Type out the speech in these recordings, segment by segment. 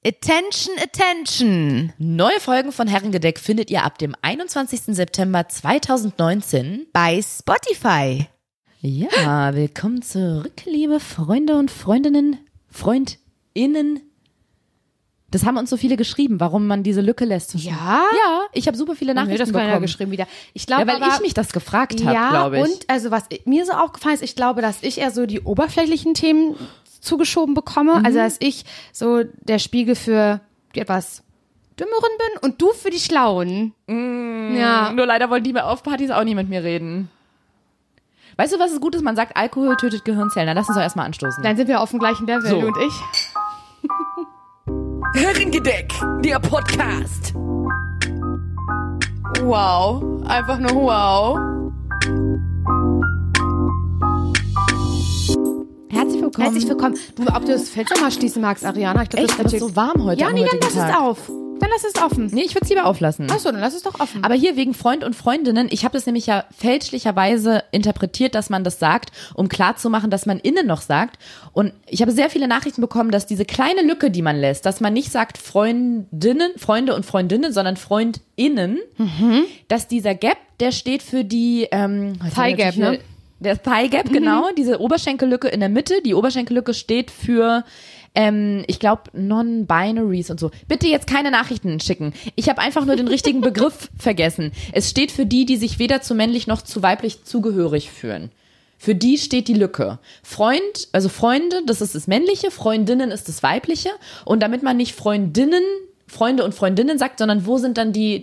Attention, attention! Neue Folgen von Herrengedeck findet ihr ab dem 21. September 2019 bei Spotify. Ja, willkommen zurück, liebe Freunde und Freundinnen, FreundInnen. Das haben uns so viele geschrieben, warum man diese Lücke lässt. Ja? Ja, ich habe super viele Nachrichten bekommen. Ja geschrieben wieder. Ich glaube, weil ich mich das gefragt habe, glaube ich. Ja, und also was mir so aufgefallen ist, ich glaube, dass ich eher so die oberflächlichen Themen zugeschoben bekomme. Also dass ich so der Spiegel für die etwas Dümmeren bin und du für die Schlauen. Ja. Nur leider wollen die bei Partys auch nicht mit mir reden. Weißt du, was es gut ist? Man sagt, Alkohol tötet Gehirnzellen. Dann lass uns doch erstmal anstoßen. Dann sind wir auf dem gleichen Level, So. du und ich. Herrengedeck, der Podcast. Wow. Einfach nur wow. Herzlich willkommen. Herzlich willkommen. Du, ob du das Fenster mal schließen magst, Ariana? Ich glaube, Echt, aber es ist so warm heute. Ja, am nee, dann heutigen lass es Tag. auf. Dann lass es offen. Nee, ich würde es lieber auflassen. Achso, dann lass es doch offen. Aber hier wegen Freund und Freundinnen, ich habe das nämlich ja fälschlicherweise interpretiert, dass man das sagt, um klarzumachen, dass man innen noch sagt. Und ich habe sehr viele Nachrichten bekommen, dass diese kleine Lücke, die man lässt, dass man nicht sagt Freunde und Freundinnen, sondern FreundInnen, dass dieser Gap, der steht für die Thigh Gap, ne? Der Thigh Gap, genau, diese Oberschenkellücke in der Mitte. Die Oberschenkellücke steht für ich glaube, Non-Binaries und so. Bitte jetzt keine Nachrichten schicken. Ich habe einfach nur den richtigen Begriff vergessen. Es steht für die, die sich weder zu männlich noch zu weiblich zugehörig fühlen. Für die steht die Lücke. Freund, also Freunde, das ist das Männliche, Freundinnen ist das Weibliche. Und damit man nicht Freunde und Freundinnen sagt, sondern wo sind dann die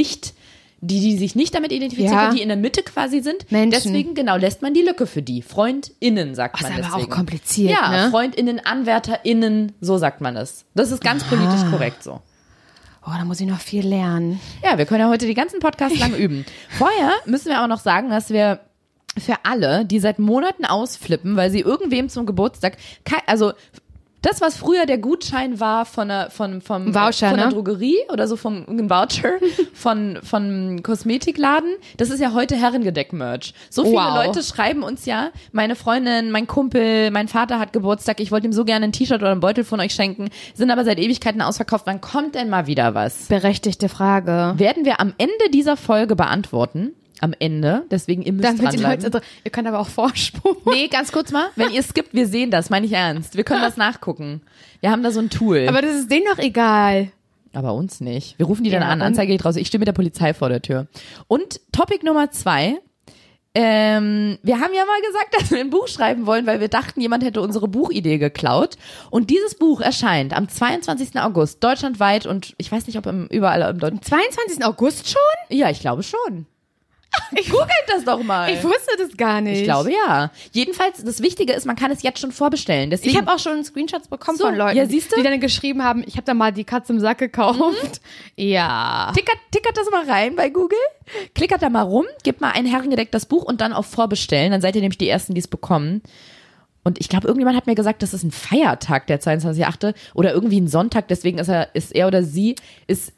sich nicht damit identifizieren, Ja. die in der Mitte quasi sind. Menschen. Deswegen, genau, lässt man die Lücke für die. FreundInnen sagt Das man ist aber deswegen. auch kompliziert, Ja, ne? FreundInnen, AnwärterInnen, so sagt man es. Das ist ganz politisch korrekt so. Oh, da muss ich noch viel lernen. Ja, wir können ja heute die ganzen Podcasts lang üben. Vorher müssen wir auch noch sagen, dass wir für alle, die seit Monaten ausflippen, weil sie irgendwem zum Geburtstag, also das, was früher der Gutschein war vom Voucher, von der ne? Drogerie oder so vom Voucher von Kosmetikladen, das ist ja heute Herrengedeck-Merch. So viele Wow. Leute schreiben uns ja, meine Freundin, mein Kumpel, mein Vater hat Geburtstag, ich wollte ihm so gerne ein T-Shirt oder einen Beutel von euch schenken, sind aber seit Ewigkeiten ausverkauft. Wann kommt denn mal wieder was? Berechtigte Frage. Werden wir am Ende dieser Folge beantworten. Am Ende, deswegen ihr müsst Damit die dranbleiben. Leute, ihr könnt aber auch vorspulen. Nee, ganz kurz mal, wenn ihr skippt, wir sehen das, meine ich ernst. Wir können das nachgucken. Wir haben da so ein Tool. Aber das ist denen doch egal. Aber uns nicht. Wir rufen die dann Ja, an, und- Anzeige geht raus. Ich stehe mit der Polizei vor der Tür. Und Topic Nummer 2. Wir haben ja mal gesagt, dass wir ein Buch schreiben wollen, weil wir dachten, jemand hätte unsere Buchidee geklaut. Und dieses Buch erscheint am 22. August deutschlandweit und ich weiß nicht, ob überall im Deutschen. 22. August schon? Ja, ich glaube schon. Googelt das doch mal. Ich wusste das gar nicht. Ich glaube ja. Jedenfalls, das Wichtige ist, man kann es jetzt schon vorbestellen. Deswegen, Ich habe auch schon Screenshots bekommen So, von Leuten, ja, siehst du? die dann geschrieben haben, ich habe da mal die Katze im Sack gekauft. Ja. tickert das mal rein bei Google, klickert da mal rum, gebt mal ein Herrengedeck das Buch und dann auf Vorbestellen. Dann seid ihr nämlich die Ersten, die es bekommen. Und ich glaube, irgendjemand hat mir gesagt, das ist ein Feiertag, der 22.8. oder irgendwie ein Sonntag. Deswegen ist er oder sie, ist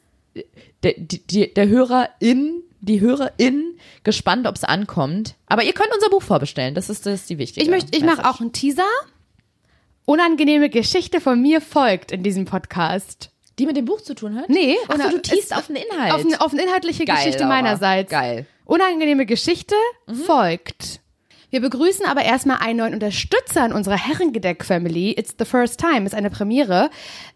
der Hörerin, die Hörerin gespannt, ob es ankommt. Aber ihr könnt unser Buch vorbestellen. Das ist die wichtige. Ich mache auch einen Teaser. Unangenehme Geschichte von mir folgt in diesem Podcast. Die mit dem Buch zu tun hat? Nee. Achso, du teast auf den Inhalt. Auf eine inhaltliche Geil, Geschichte aber. meinerseits. Geil. Unangenehme Geschichte folgt. Wir begrüßen aber erstmal einen neuen Unterstützer in unserer Herrengedeck-Family. It's the first time, ist eine Premiere.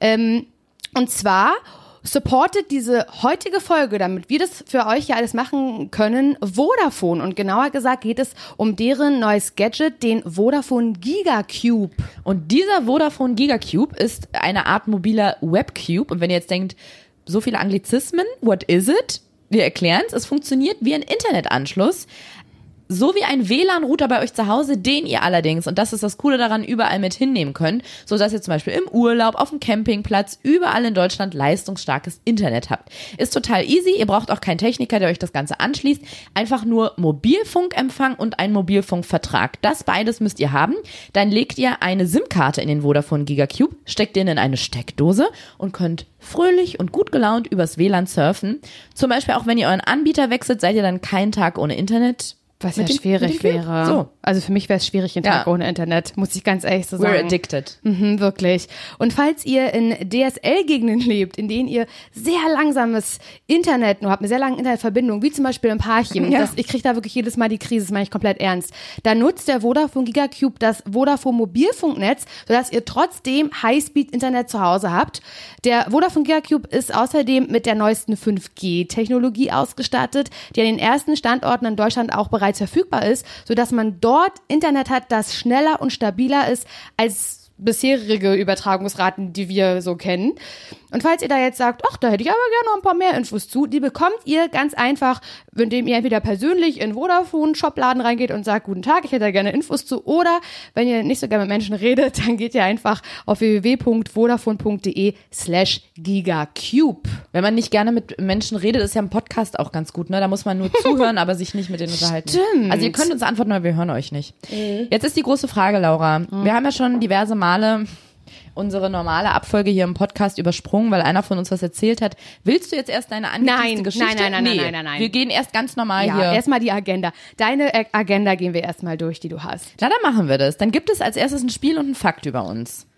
Und zwar supportet diese heutige Folge, damit wir das für euch ja alles machen können, Vodafone. Und genauer gesagt geht es um deren neues Gadget, den Vodafone GigaCube. Und dieser Vodafone GigaCube ist eine Art mobiler Webcube. Und wenn ihr jetzt denkt, so viele Anglizismen, what is it? Wir erklären es. Es funktioniert wie ein Internetanschluss. So wie ein WLAN-Router bei euch zu Hause, den ihr allerdings, und das ist das Coole daran, überall mit hinnehmen könnt, so dass ihr zum Beispiel im Urlaub, auf dem Campingplatz, überall in Deutschland leistungsstarkes Internet habt. Ist total easy, ihr braucht auch keinen Techniker, der euch das Ganze anschließt, einfach nur Mobilfunkempfang und einen Mobilfunkvertrag. Das beides müsst ihr haben. Dann legt ihr eine SIM-Karte in den Vodafone GigaCube, steckt den in eine Steckdose und könnt fröhlich und gut gelaunt übers WLAN surfen. Zum Beispiel auch, wenn ihr euren Anbieter wechselt, seid ihr dann keinen Tag ohne Internet. Was ja Mit dem schwierig Cube. wäre. So, Also für mich wäre es schwierig, den Tag ohne Internet, muss ich ganz ehrlich so sagen. We're addicted. Wirklich. Und falls ihr in DSL-Gegenden lebt, in denen ihr sehr langsames Internet nur habt, eine sehr lange Internetverbindung, wie zum Beispiel in Parchim, ich kriege da wirklich jedes Mal die Krise, das meine ich komplett ernst, da nutzt der Vodafone Gigacube das Vodafone Mobilfunknetz, sodass ihr trotzdem Highspeed-Internet zu Hause habt. Der Vodafone Gigacube ist außerdem mit der neuesten 5G-Technologie ausgestattet, die an den ersten Standorten in Deutschland auch bereits verfügbar ist, sodass man dort Internet hat, das schneller und stabiler ist als bisherige Übertragungsraten, die wir so kennen. Und falls ihr da jetzt sagt, ach, da hätte ich aber gerne noch ein paar mehr Infos zu, die bekommt ihr ganz einfach, indem ihr entweder persönlich in Vodafone-Shopladen reingeht und sagt, guten Tag, ich hätte da gerne Infos zu, oder wenn ihr nicht so gerne mit Menschen redet, dann geht ihr einfach auf www.vodafone.de/gigacube. Wenn man nicht gerne mit Menschen redet, ist ja ein Podcast auch ganz gut, ne? Da muss man nur zuhören, aber sich nicht mit denen unterhalten. Stimmt. Also ihr könnt uns antworten, aber wir hören euch nicht. Jetzt ist die große Frage, Laura. Wir haben ja schon diverse Male unsere normale Abfolge hier im Podcast übersprungen, weil einer von uns was erzählt hat. Willst du jetzt erst deine angeteaste Geschichte? Nein. Wir gehen erst ganz normal hier. Ja, erstmal die Agenda. Deine Agenda gehen wir erstmal durch, die du hast. Na, dann machen wir das. Dann gibt es als erstes ein Spiel und ein Fakt über uns.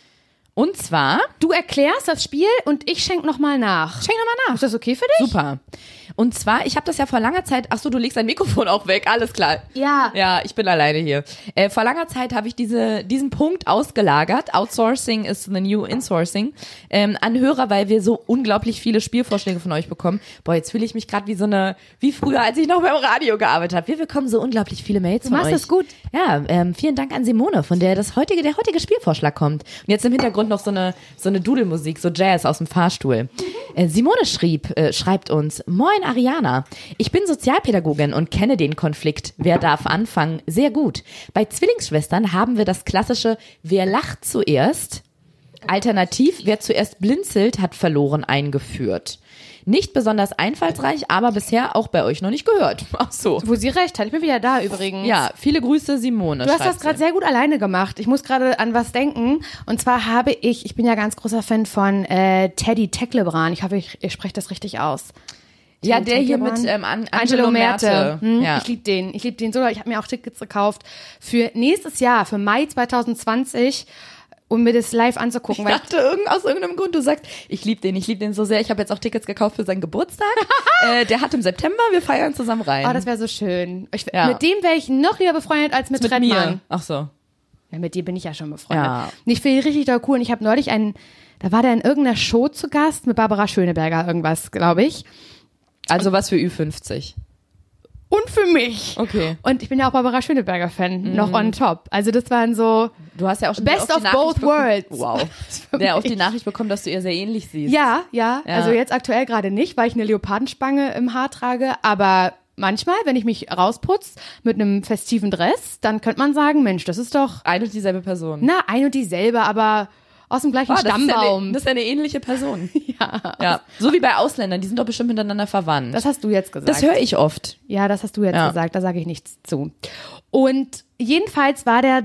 Und zwar... Du erklärst das Spiel und ich schenk nochmal nach. Schenk nochmal nach. Ist das okay für dich? Super. Und zwar, ich habe das ja vor langer Zeit, ach so, du legst dein Mikrofon auch weg, alles klar. Ja. Ja, ich bin alleine hier. Vor langer Zeit habe ich diesen Punkt ausgelagert, Outsourcing is the new Insourcing, an Hörer, weil wir so unglaublich viele Spielvorschläge von euch bekommen. Boah, jetzt fühle ich mich gerade wie früher, als ich noch beim Radio gearbeitet habe. Wir bekommen so unglaublich viele Mails von euch. Du machst es gut. Ja, vielen Dank an Simone, von der der heutige Spielvorschlag kommt. Und jetzt im Hintergrund noch so eine Dudelmusik, so Jazz aus dem Fahrstuhl. Simone schreibt uns, Moin Ariana, ich bin Sozialpädagogin und kenne den Konflikt, wer darf anfangen, sehr gut. Bei Zwillingsschwestern haben wir das klassische, wer lacht zuerst, alternativ, wer zuerst blinzelt, hat verloren eingeführt. Nicht besonders einfallsreich, aber bisher auch bei euch noch nicht gehört. Ach so. Wo sie recht hat. Ich bin wieder da übrigens. Ja, viele Grüße, Simone. Du hast das gerade sehr gut alleine gemacht. Ich muss gerade an was denken. Und zwar ich bin ja ganz großer Fan von Teddy Tecklebrand. Ich hoffe, ich spreche das richtig aus. Ja, der hier mit Angelo Merte. Ja. Ich liebe den. Ich so. Ich habe mir auch Tickets gekauft für nächstes Jahr, für Mai 2020, um mir das live anzugucken. Ich dachte aus irgendeinem Grund, du sagst, ich liebe den so sehr. Ich habe jetzt auch Tickets gekauft für seinen Geburtstag. Der hat im September, wir feiern zusammen rein. Oh, das wäre so schön. Mit dem wäre ich noch lieber befreundet als mit Trettmann. Mir. Ach so. Ja, mit dir bin ich ja schon befreundet. Ja. Ich finde ihn richtig doll cool. Und ich habe neulich da war der in irgendeiner Show zu Gast mit Barbara Schöneberger, irgendwas, glaube ich. Also was für Ü50. Und für mich. Okay. Und ich bin ja auch Barbara Schöneberger-Fan, noch on top. Also das waren so du hast ja auch schon Best of both worlds. Wow. Der auf die Nachricht bekommen, dass du ihr sehr ähnlich siehst. Ja. Also jetzt aktuell gerade nicht, weil ich eine Leopardenspange im Haar trage, aber manchmal, wenn ich mich rausputze mit einem festiven Dress, dann könnte man sagen, Mensch, das ist doch ein und dieselbe Person. Na, ein und dieselbe, aber aus dem gleichen Stammbaum. Das ist ja eine ähnliche Person. Ja. So wie bei Ausländern, die sind doch bestimmt miteinander verwandt. Das hast du jetzt gesagt. Das höre ich oft. Ja, das hast du jetzt gesagt, da sage ich nichts zu. Und jedenfalls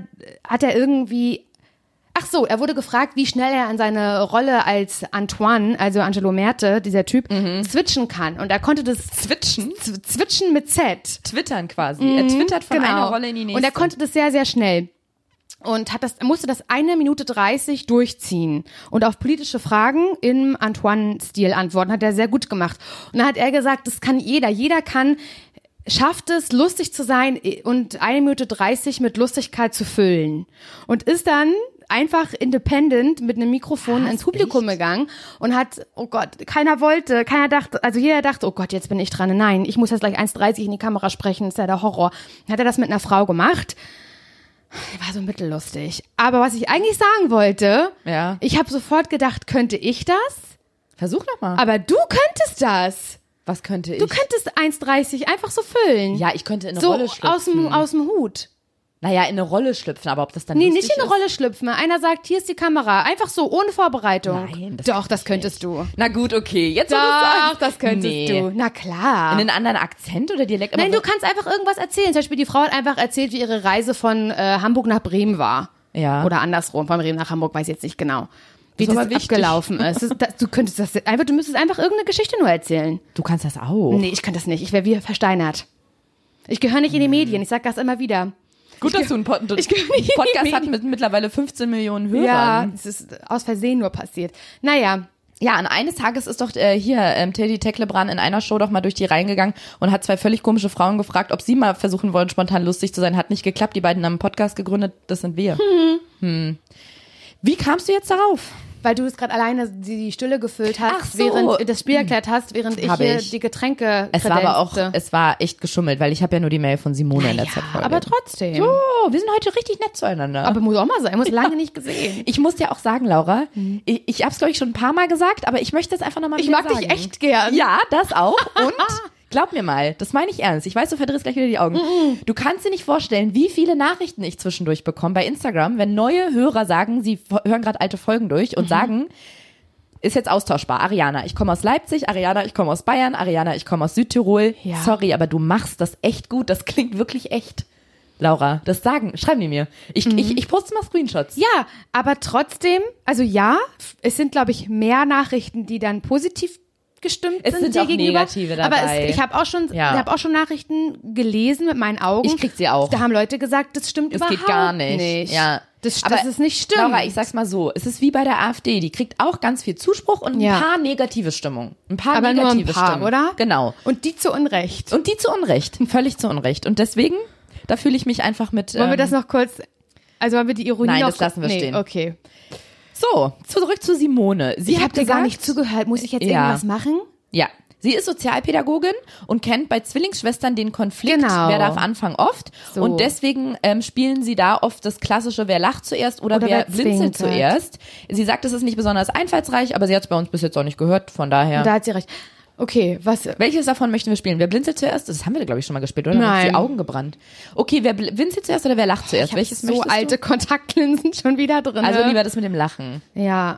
hat er irgendwie, er wurde gefragt, wie schnell er an seine Rolle als Antoine, also Angelo Merte, dieser Typ, switchen kann. Und er konnte das switchen mit Z. Twittern quasi. Er twittert von einer Rolle in die nächste. Und er konnte das sehr, sehr schnell. Und musste das 1 Minute 30 durchziehen und auf politische Fragen im Antoine-Stil antworten. Hat er sehr gut gemacht. Und dann hat er gesagt, das kann jeder. Jeder schafft es, lustig zu sein und 1 Minute 30 mit Lustigkeit zu füllen. Und ist dann einfach independent mit einem Mikrofon ins Publikum gegangen und hat, oh Gott, jeder dachte, oh Gott, jetzt bin ich dran. Nein, ich muss jetzt gleich 1,30 in die Kamera sprechen, das ist ja der Horror. Dann hat er das mit einer Frau gemacht. War so mittellustig. Aber was ich eigentlich sagen wollte, ich habe sofort gedacht, könnte ich das? Versuch noch mal. Aber du könntest das. Was könnte ich? Du könntest 1,30 einfach so füllen. Ja, ich könnte in eine Rolle schlüpfen. Aus dem Hut. Naja, in eine Rolle schlüpfen, aber ob das dann nicht in eine Rolle schlüpfen. Einer sagt, hier ist die Kamera. Einfach so, ohne Vorbereitung. Nein, das könntest du. Na gut, okay. Jetzt das könntest du. Na klar. In einen anderen Akzent oder Dialekt? Nein, du kannst einfach irgendwas erzählen. Zum Beispiel, die Frau hat einfach erzählt, wie ihre Reise von Hamburg nach Bremen war. Ja. Oder andersrum, von Bremen nach Hamburg, weiß ich jetzt nicht genau. Wie das abgelaufen ist. Du müsstest einfach irgendeine Geschichte nur erzählen. Du kannst das auch. Nee, ich kann das nicht. Ich wäre wie versteinert. Ich gehöre nicht in die Medien. Ich sag das immer wieder. Gut, dass du einen Podcast hast mit mittlerweile 15 Millionen Hörern. Ja, es ist aus Versehen nur passiert. Naja. Ja, an eines Tages ist doch Teddy Teklebran in einer Show doch mal durch die Reihen gegangen und hat 2 völlig komische Frauen gefragt, ob sie mal versuchen wollen, spontan lustig zu sein. Hat nicht geklappt. Die beiden haben einen Podcast gegründet. Das sind wir. Wie kamst du jetzt darauf? Weil du es gerade alleine die Stille gefüllt hast, Ach so. während du das Spiel erklärt hast, während ich hier die Getränke Es war aber auch, kredenzte. es war echt geschummelt, weil ich habe ja nur die Mail von Simone in der Zeit Aber trotzdem. So, wir sind heute richtig nett zueinander. Aber muss auch mal sein, muss lange nicht gesehen. Ich muss ja auch sagen, Laura, ich habe es, glaube ich, schon ein paar Mal gesagt, aber ich möchte es einfach nochmal Ich wieder mag sagen. dich echt gern. Ja, das auch. Und glaub mir mal, das meine ich ernst. Ich weiß, du verdrehst gleich wieder die Augen. Du kannst dir nicht vorstellen, wie viele Nachrichten ich zwischendurch bekomme bei Instagram, wenn neue Hörer sagen, sie hören gerade alte Folgen durch und sagen, ist jetzt austauschbar. Ariana, ich komme aus Leipzig. Ariana, ich komme aus Bayern. Ariana, ich komme aus Südtirol. Ja. Sorry, aber du machst das echt gut. Das klingt wirklich echt. Laura, schreiben die mir. Ich poste mal Screenshots. Ja, aber trotzdem, also ja, es sind, glaube ich, mehr Nachrichten, die dann positiv gestimmt Es sind dir auch gegenüber. negative dabei. Aber ich habe auch schon Nachrichten gelesen mit meinen Augen. Ich krieg sie auch. Da haben Leute gesagt, das stimmt Das überhaupt geht gar nicht. Ja. Das Aber ist nicht stimmt. Laura, ich sag's mal so, es ist wie bei der AfD, die kriegt auch ganz viel Zuspruch und ein paar negative Stimmung. Ein paar aber nur negative ein paar, Stimmen. oder? Genau. Und die zu Unrecht. Und die zu Unrecht, völlig zu Unrecht. Und deswegen, da fühle ich mich einfach mit... Wollen wir das noch kurz, also wollen wir die Ironie Nein, noch... das lassen wir stehen. Okay. So, zurück zu Simone. Sie Ich hat habe dir gesagt, gar nicht zugehört. Muss ich jetzt Ja. irgendwas machen? Ja, sie ist Sozialpädagogin und kennt bei Zwillingsschwestern den Konflikt, Genau. wer darf anfangen, oft. So. Und deswegen spielen sie da oft das klassische, wer lacht zuerst oder wer blinzelt zwinkert. zuerst. Sie sagt, es ist nicht besonders einfallsreich, aber sie hat es bei uns bis jetzt auch nicht gehört, von daher. Da hat sie recht. Okay, was... Welches davon möchten wir spielen? Wer blinzelt zuerst? Das haben wir, glaube ich, schon mal gespielt, oder? Haben uns Nein. die Augen gebrannt. Okay, wer blinzelt zuerst oder wer lacht zuerst? Ich hab Welches so möchtest alte Kontaktlinsen schon wieder drin. du? Also lieber das mit dem Lachen. Ja.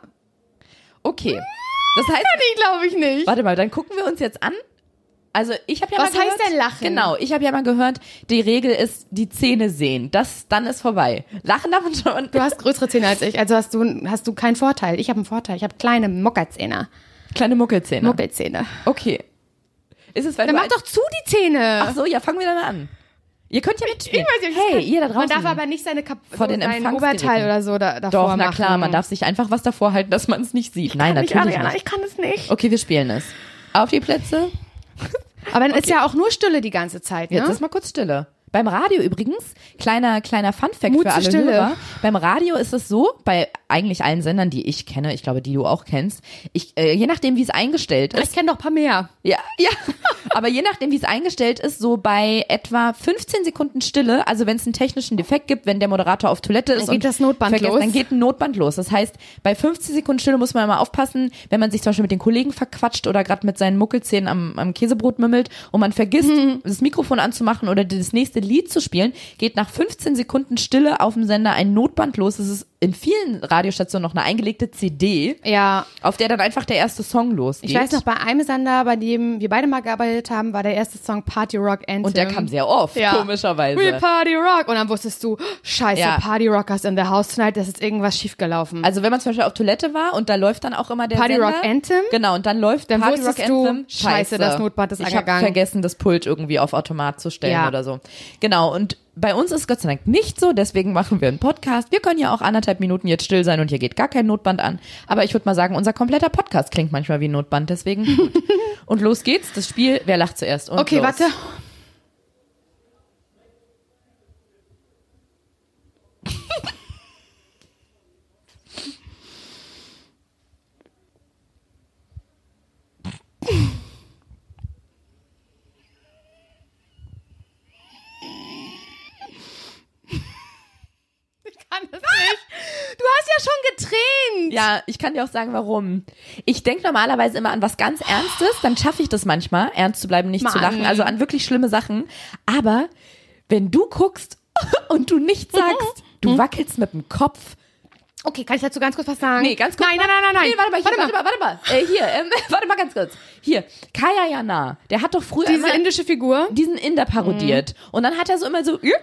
Okay. Das heißt, Die glaube ich nicht. warte mal, dann gucken wir uns jetzt an. Also ich habe ja Was mal gehört, heißt denn lachen? Genau, ich habe ja mal gehört, die Regel ist die Zähne sehen. Dann ist vorbei. Lachen darf man schon. Du hast größere Zähne als ich, also hast du keinen Vorteil. Ich habe einen Vorteil. Ich habe kleine Mockerzähne. Kleine Muckelzähne. Muckelzähne. Okay. Ist es, weil Dann du mach doch zu die Zähne. Ach so, ja, fangen wir dann an. Ihr könnt ja mitspielen. Ich weiß nicht, Hey, ihr da draußen. Man darf aber nicht seine Vor den sein Empfangsgeräten. Oberteil oder so davor Doch, machen. na klar, man darf sich einfach was davor halten, dass man es nicht sieht. Nein, Nicht, natürlich Ariana, nicht. ich kann es nicht. Okay, wir spielen es. Auf die Plätze. Aber dann ist ja auch nur Stille die ganze Zeit, ne? Jetzt ist mal kurz Stille. Beim Radio übrigens, kleiner Funfact Mut für zur alle Stille. Hörer. Beim Radio ist es so, bei eigentlich allen Sendern, die ich kenne, ich glaube, die du auch kennst, je nachdem, wie es eingestellt Ich ist. kenne doch ein paar mehr. Ja, aber je nachdem, wie es eingestellt ist, so bei etwa 15 Sekunden Stille, also wenn es einen technischen Defekt gibt, wenn der Moderator auf Toilette ist Dann geht und das Notband los. dann geht ein Notband los. Das heißt, bei 15 Sekunden Stille muss man immer aufpassen, wenn man sich zum Beispiel mit den Kollegen verquatscht oder gerade mit seinen Muckelzähnen am Käsebrot mümmelt und man vergisst, das Mikrofon anzumachen oder das nächste Lied zu spielen, geht nach 15 Sekunden Stille auf dem Sender ein Notband los. Das ist in vielen Radiostationen noch eine eingelegte CD, Ja. auf der dann einfach der erste Song losgeht. Ich weiß noch, bei einem Sender, bei dem wir beide mal gearbeitet haben, war der erste Song Party Rock Anthem. Und der kam sehr oft, Ja. komischerweise. We Party Rock. Und dann wusstest du, scheiße, Ja. Party Rockers in the house tonight, das ist irgendwas schiefgelaufen. Also wenn man zum Beispiel auf Toilette war und da läuft dann auch immer der Party Sender. Rock Anthem? Genau, und dann läuft Dann Party Rock wusstest du, Anthem. scheiße, das Notband ist Ich habe angegangen. vergessen, das Pult irgendwie auf Automat zu stellen Ja. oder so. Genau, und bei uns ist Gott sei Dank nicht so, deswegen machen wir einen Podcast. Wir können ja auch 1,5 Minuten jetzt still sein und hier geht gar kein Notband an. Aber ich würde mal sagen, unser kompletter Podcast klingt manchmal wie ein Notband, deswegen gut. Und los geht's, das Spiel, wer lacht zuerst? Und Okay, los. warte. Ich kann das nicht. Du hast ja schon getränt. Ja, ich kann dir auch sagen, warum. Ich denke normalerweise immer an was ganz Ernstes, dann schaffe ich das manchmal, ernst zu bleiben, nicht zu Mann. lachen, also an wirklich schlimme Sachen. Aber wenn du guckst und du nichts sagst, du wackelst mit dem Kopf. Okay, kann ich dazu ganz kurz was sagen? Nee, ganz kurz. Nein. Nee, warte mal. Warte mal ganz kurz. Hier, Kaya Jana, der hat doch früher Diese immer indische Figur. diesen Inder parodiert. Und dann hat er so immer so, Ja.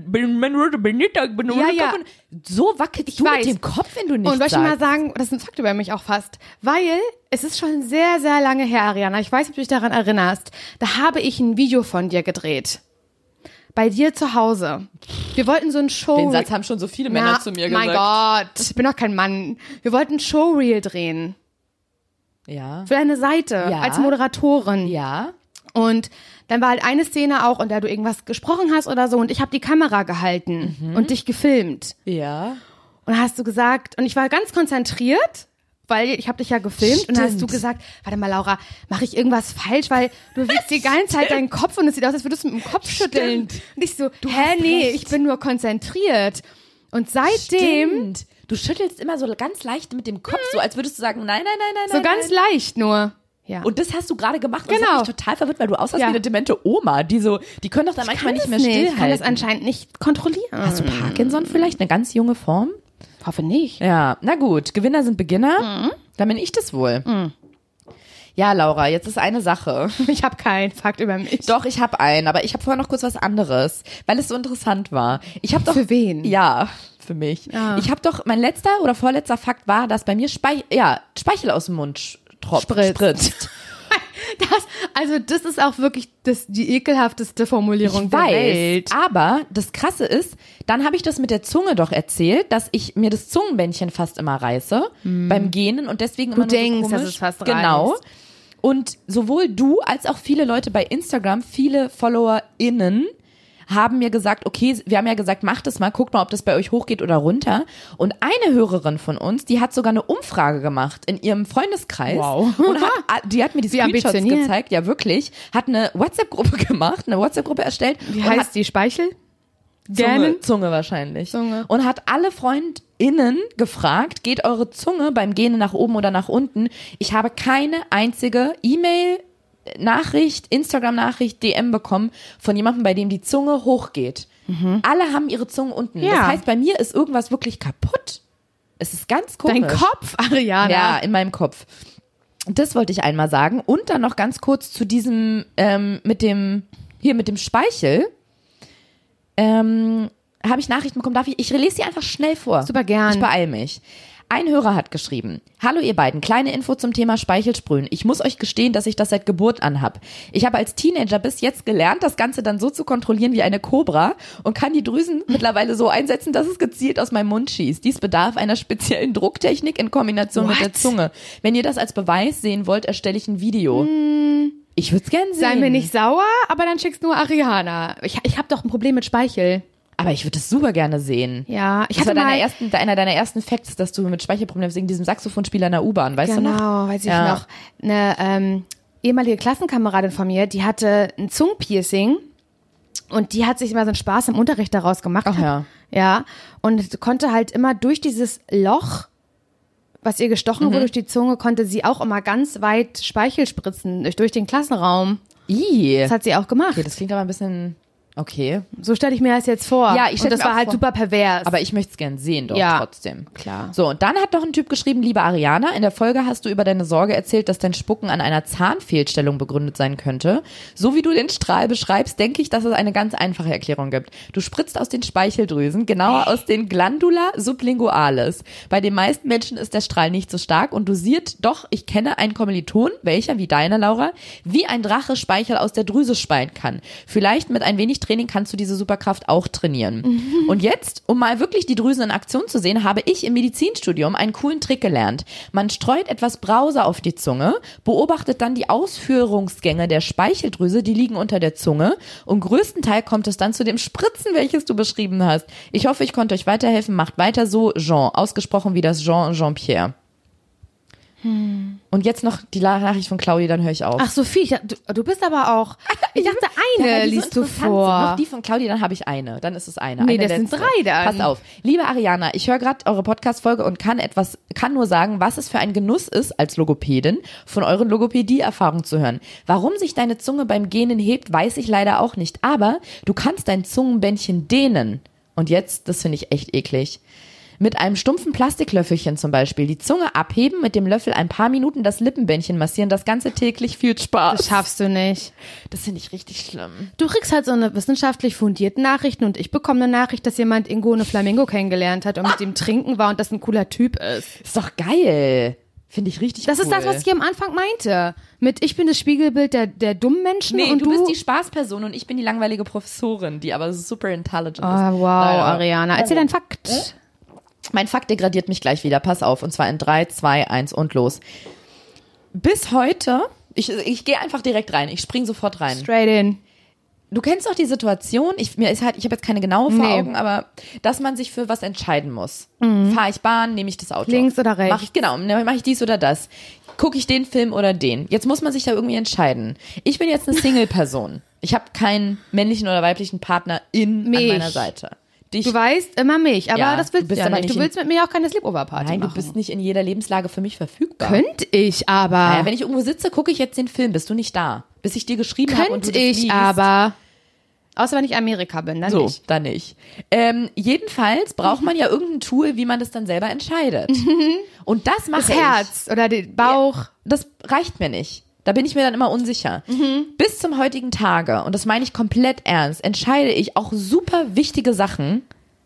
so wackelst du weiß. mit dem Kopf, wenn du nichts Und soll ich dir mal sagst. sagen, das ist ein Fakt über mich auch fast, weil es ist schon sehr, sehr lange her, Ariana. Ich weiß nicht, ob du dich daran erinnerst. Da habe ich ein Video von dir gedreht. bei dir zu Hause. Wir wollten so ein Show... Den Satz haben schon so viele Männer zu mir gesagt. Mein Gott, ich bin doch kein Mann. Wir wollten ein Showreel drehen. Ja. Für deine Seite, Ja. als Moderatorin. Ja. Und dann war halt eine Szene auch, in der du irgendwas gesprochen hast oder so und ich habe die Kamera gehalten und dich gefilmt. Ja. Und dann hast du gesagt, und ich war ganz konzentriert, weil ich habe dich ja gefilmt und dann hast du gesagt, warte mal Laura, mache ich irgendwas falsch, weil du wiegst die ganze Zeit deinen Kopf und es sieht aus, als würdest du mit dem Kopf schütteln. Und ich so, nee, ich bin nur konzentriert. Und seitdem... Stimmt. Du schüttelst immer so ganz leicht mit dem Kopf, so als würdest du sagen, nein. So ganz leicht nur. Ja. Und das hast du gerade gemacht und Genau. das hat mich total verwirrt, weil du aussahst wie eine demente Oma, die können doch dann manchmal nicht mehr Ich stillhalten. kann das anscheinend nicht kontrollieren. Hast du Parkinson vielleicht? Eine ganz junge Form? Hoffe nicht. Ja, na gut. Gewinner sind Beginner. Dann bin ich das wohl. Ja, Laura, jetzt ist eine Sache. Ich habe keinen Fakt über mich. Doch, ich habe einen, aber ich habe vorher noch kurz was anderes, weil es so interessant war. Ich habe doch Für wen? Ja, für mich. Ah. Ich habe doch, mein letzter oder vorletzter Fakt war, dass bei mir Speichel aus dem Mund spritzt. Das ist auch wirklich die ekelhafteste Formulierung der Welt. Aber das Krasse ist, dann habe ich das mit der Zunge doch erzählt, dass ich mir das Zungenbändchen fast immer reiße beim Gähnen und deswegen immer nur denkst, so komisch. dass es fast Genau. reißt. Und sowohl du als auch viele Leute bei Instagram, viele FollowerInnen, haben mir gesagt, okay, wir haben ja gesagt, macht es mal, guckt mal, ob das bei euch hochgeht oder runter. Und eine Hörerin von uns, die hat sogar eine Umfrage gemacht in ihrem Freundeskreis. Wow. Und die hat mir die Wie Screenshots ambitioniert. gezeigt, ja wirklich, hat eine WhatsApp-Gruppe gemacht, eine WhatsApp-Gruppe erstellt. Wie und heißt die Speichel? Zunge wahrscheinlich. Zunge. Und hat alle FreundInnen gefragt, geht eure Zunge beim Gähnen nach oben oder nach unten? Ich habe keine einzige E-Mail-Nachricht, Instagram-Nachricht, DM bekommen von jemandem, bei dem die Zunge hochgeht. Alle haben ihre Zunge unten. Ja. Das heißt, bei mir ist irgendwas wirklich kaputt. Es ist ganz komisch. Dein Kopf, Ariana. Ja, in meinem Kopf. Das wollte ich einmal sagen. Und dann noch ganz kurz zu diesem, mit dem Speichel. Habe ich Nachrichten bekommen, ich lese die einfach schnell vor. Super gern. Ich beeile mich. Ein Hörer hat geschrieben: Hallo ihr beiden, kleine Info zum Thema Speichelsprühen. Ich muss euch gestehen, dass ich das seit Geburt an habe. Ich habe als Teenager bis jetzt gelernt, das Ganze dann so zu kontrollieren wie eine Kobra und kann die Drüsen mittlerweile so einsetzen, dass es gezielt aus meinem Mund schießt. Dies bedarf einer speziellen Drucktechnik in Kombination mit der Zunge. Wenn ihr das als Beweis sehen wollt, erstelle ich ein Video. Ich würde es gerne sehen. Sei mir nicht sauer, aber dann schickst nur Ariana. Ich habe doch ein Problem mit Speichel. Aber ich würde es super gerne sehen. Ja, ich Das hatte war mal... einer deiner ersten Facts, dass du mit Speichelproblemen wegen diesem Saxophonspieler in der U-Bahn, weißt du noch? Genau, weiß ich Ja. noch. Eine ehemalige Klassenkameradin von mir, die hatte ein Zungenpiercing und die hat sich immer so einen Spaß im Unterricht daraus gemacht. Ach ja. Ja, und konnte halt immer durch dieses Loch, was ihr gestochen wurde durch die Zunge, konnte sie auch immer ganz weit Speichel spritzen durch den Klassenraum. Das hat sie auch gemacht. Okay, das klingt aber ein bisschen... Okay. So stelle ich mir das jetzt vor. Ja, ich stell und das mir war auch halt vor. super pervers. Aber ich möchte es gern sehen, doch, Ja. trotzdem. Klar. So, und dann hat noch ein Typ geschrieben: Liebe Ariana, in der Folge hast du über deine Sorge erzählt, dass dein Spucken an einer Zahnfehlstellung begründet sein könnte. So wie du den Strahl beschreibst, denke ich, dass es eine ganz einfache Erklärung gibt. Du spritzt aus den Speicheldrüsen, genauer aus den Glandula sublingualis. Bei den meisten Menschen ist der Strahl nicht so stark und dosiert, doch ich kenne einen Kommiliton, welcher, wie deine Laura, wie ein Drache Speichel aus der Drüse speien kann. Vielleicht mit ein wenig Training kannst du diese Superkraft auch trainieren. Und jetzt, um mal wirklich die Drüsen in Aktion zu sehen, habe ich im Medizinstudium einen coolen Trick gelernt. Man streut etwas Brause auf die Zunge, beobachtet dann die Ausführungsgänge der Speicheldrüse, die liegen unter der Zunge, und größtenteils kommt es dann zu dem Spritzen, welches du beschrieben hast. Ich hoffe, ich konnte euch weiterhelfen. Macht weiter so, Jean. Ausgesprochen wie das Jean-Pierre. Und jetzt noch die Nachricht von Claudi, dann höre ich auf. Ach, Sophie, du bist aber auch... Ich dachte, eine Ja, weil die so liest du interessant vor. Sind. Noch die von Claudia, dann habe ich eine. Dann ist es eine. Nee, eine das sind letzte. 3 dann. Pass auf. Liebe Ariana, ich höre gerade eure Podcast-Folge und kann nur sagen, was es für ein Genuss ist, als Logopädin von euren Logopädie-Erfahrungen zu hören. Warum sich deine Zunge beim Gähnen hebt, weiß ich leider auch nicht. Aber du kannst dein Zungenbändchen dehnen. Und jetzt, das finde ich echt eklig. Mit einem stumpfen Plastiklöffelchen zum Beispiel die Zunge abheben, mit dem Löffel ein paar Minuten das Lippenbändchen massieren, das Ganze täglich, viel Spaß. Das schaffst du nicht. Das finde ich richtig schlimm. Du kriegst halt so eine wissenschaftlich fundierte Nachrichten und ich bekomme eine Nachricht, dass jemand Ingo eine Flamingo kennengelernt hat und mit ihm trinken war und das ein cooler Typ ist. Ist doch geil. Finde ich richtig Das cool. ist das, was ich am Anfang meinte. Mit ich bin das Spiegelbild der dummen Menschen Nee, und du bist die Spaßperson und ich bin die langweilige Professorin, die aber super intelligent ist. Oh, wow, Naja. Ariana. Erzähl deinen Fakt. Mein Fakt degradiert mich gleich wieder. Pass auf. Und zwar in 3, 2, 1 und los. Bis heute, ich gehe einfach direkt rein. Ich spring sofort rein. Straight in. Du kennst doch die Situation, ich habe jetzt keine genaue vor Augen, aber dass man sich für was entscheiden muss. Fahre ich Bahn, nehme ich das Auto. Links oder rechts? Mache ich dies oder das. Gucke ich den Film oder den. Jetzt muss man sich da irgendwie entscheiden. Ich bin jetzt eine Single-Person. Ich habe keinen männlichen oder weiblichen Partner an meiner Seite. Du weißt immer mich, aber Ja, das willst du bist du ja aber nicht. nicht Du willst mit mir auch keine Sleepover-Party Nein, machen. du bist nicht in jeder Lebenslage für mich verfügbar. Könnte ich aber. Naja, wenn ich irgendwo sitze, gucke ich jetzt den Film, bist du nicht da. Bis ich dir geschrieben habe und du Könnte das ich liest. aber. Außer wenn ich Amerika bin, dann So, nicht. dann nicht. Jedenfalls braucht man ja irgendein Tool, wie man das dann selber entscheidet. Und das mache Das ich. Herz oder den Bauch. Ja, das reicht mir nicht. Da bin ich mir dann immer unsicher. Bis zum heutigen Tage, und das meine ich komplett ernst, entscheide ich auch super wichtige Sachen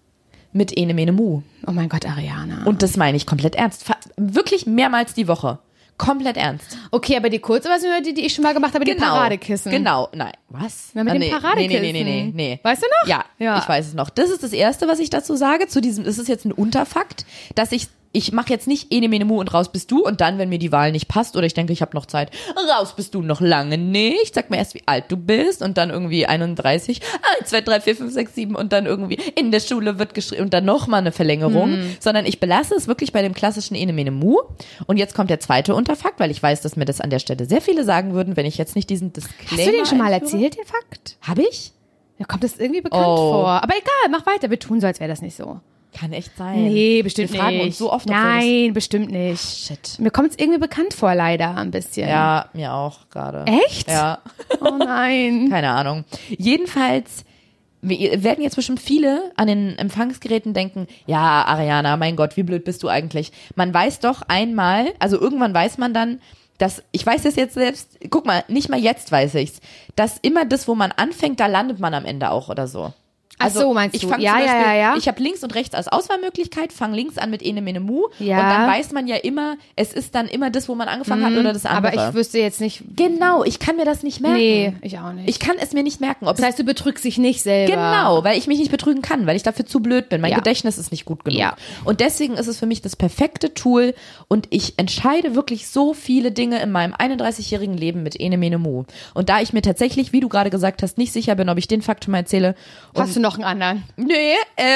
mit Ene Mene Mu. Oh mein Gott, Ariana. Und das meine ich komplett ernst. Wirklich mehrmals die Woche. Komplett ernst. Okay, aber die Kurzversion, die ich schon mal gemacht habe, die Paradekissen. Genau, nein. Was? Ja, mit dem Paradekissen. Nee. Weißt du noch? Ja, ich weiß es noch. Das ist das Erste, was ich dazu sage. Das ist jetzt ein Unterfakt, dass ich mache jetzt nicht Ene Mene Mu und raus bist du und dann, wenn mir die Wahl nicht passt oder ich denke, ich habe noch Zeit, raus bist du noch lange nicht. Sag mir erst, wie alt du bist und dann irgendwie 31, 1, 2, 3, 4, 5, 6, 7 und dann irgendwie in der Schule wird geschrieben und dann nochmal eine Verlängerung, sondern ich belasse es wirklich bei dem klassischen Ene Mene Mu. Und jetzt kommt der zweite Unterfakt, weil ich weiß, dass mir das an der Stelle sehr viele sagen würden, wenn ich jetzt nicht diesen Disclaimer Hast du den schon mal einführe. erzählt, den Fakt? Habe ich? Mir kommt das irgendwie bekannt vor. Aber egal, mach weiter. Wir tun so, als wäre das nicht so. Kann echt sein. Nee, bestimmt Wir fragen nicht. uns so oft, ob Nein, bestimmt nicht. Shit. Mir kommt es irgendwie bekannt vor, leider, ein bisschen. Ja, mir auch gerade. Echt? Ja. Oh nein. Keine Ahnung. Jedenfalls werden jetzt bestimmt viele an den Empfangsgeräten denken, ja, Ariana, mein Gott, wie blöd bist du eigentlich? Man weiß doch einmal, also irgendwann weiß man dann, dass, ich weiß das jetzt selbst, guck mal, nicht mal jetzt weiß ich's, dass immer das, wo man anfängt, da landet man am Ende auch oder so. Ach so, meinst ich du? fang Ja, zum Beispiel, ja. Ich habe links und rechts als Auswahlmöglichkeit, fange links an mit Ene Mene Mu Ja. und dann weiß man ja immer, es ist dann immer das, wo man angefangen hat oder das andere. Aber ich wüsste jetzt nicht. Genau, ich kann mir das nicht merken. Nee, ich auch nicht. Ich kann es mir nicht merken. Ob Das heißt, du betrügst dich nicht selber. Genau, weil ich mich nicht betrügen kann, weil ich dafür zu blöd bin. Mein Ja. Gedächtnis ist nicht gut genug. Ja. Und deswegen ist es für mich das perfekte Tool und ich entscheide wirklich so viele Dinge in meinem 31-jährigen Leben mit Ene Mene Mu. Und da ich mir tatsächlich, wie du gerade gesagt hast, nicht sicher bin, ob ich den Fakt schon mal erzähle. Hast du noch einen anderen? Nee,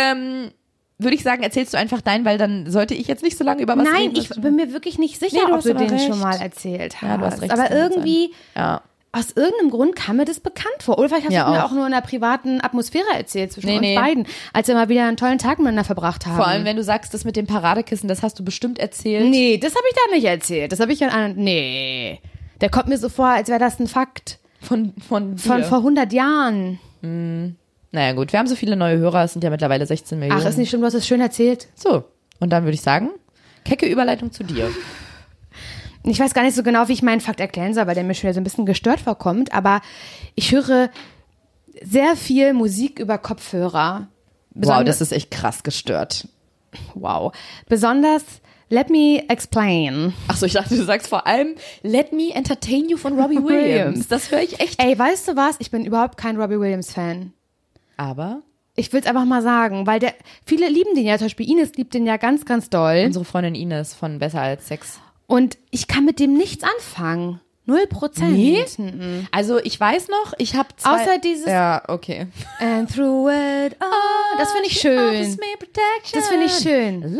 würde ich sagen, erzählst du einfach deinen, weil dann sollte ich jetzt nicht so lange über was Nein, reden. ich bin mir wirklich nicht sicher, Nee, du ob hast du aber den recht. schon mal erzählt hast. Ja, du hast recht, aber das kann gut irgendwie, Ja. aus irgendeinem Grund kam mir das bekannt vor. Oder vielleicht hast Ja, du mir auch. auch nur in einer privaten Atmosphäre erzählt zwischen Nee, uns nee. beiden, als wir mal wieder einen tollen Tag miteinander verbracht haben. Vor allem, wenn du sagst, das mit dem Paradekissen, das hast du bestimmt erzählt. Nee, das habe ich da nicht erzählt. Das habe ich an anderen. Nee. Der kommt mir so vor, als wäre das ein Fakt Von von dir. vor 100 Jahren. Naja gut, wir haben so viele neue Hörer, es sind ja mittlerweile 16 Millionen. Ach, ist nicht schlimm, du hast es schön erzählt. So, und dann würde ich sagen, kecke Überleitung zu dir. Ich weiß gar nicht so genau, wie ich meinen Fakt erklären soll, weil der mir schon wieder so ein bisschen gestört vorkommt, aber ich höre sehr viel Musik über Kopfhörer. Wow, das ist echt krass gestört. Wow. Besonders Let Me Explain. Achso, ich dachte, du sagst vor allem Let Me Entertain You von Robbie Williams. Das höre ich echt. Ey, weißt du was? Ich bin überhaupt kein Robbie Williams-Fan. Aber Ich will es einfach mal sagen, weil viele lieben den ja, zum Beispiel Ines liebt den ja ganz, ganz doll. unsere Freundin Ines von Besser als Sex. Und ich kann mit dem nichts anfangen. 0%. Nee? Also ich weiß noch, ich habe zwei... Außer dieses Ja, okay. And through it all. Das finde ich schön. Das finde ich schön.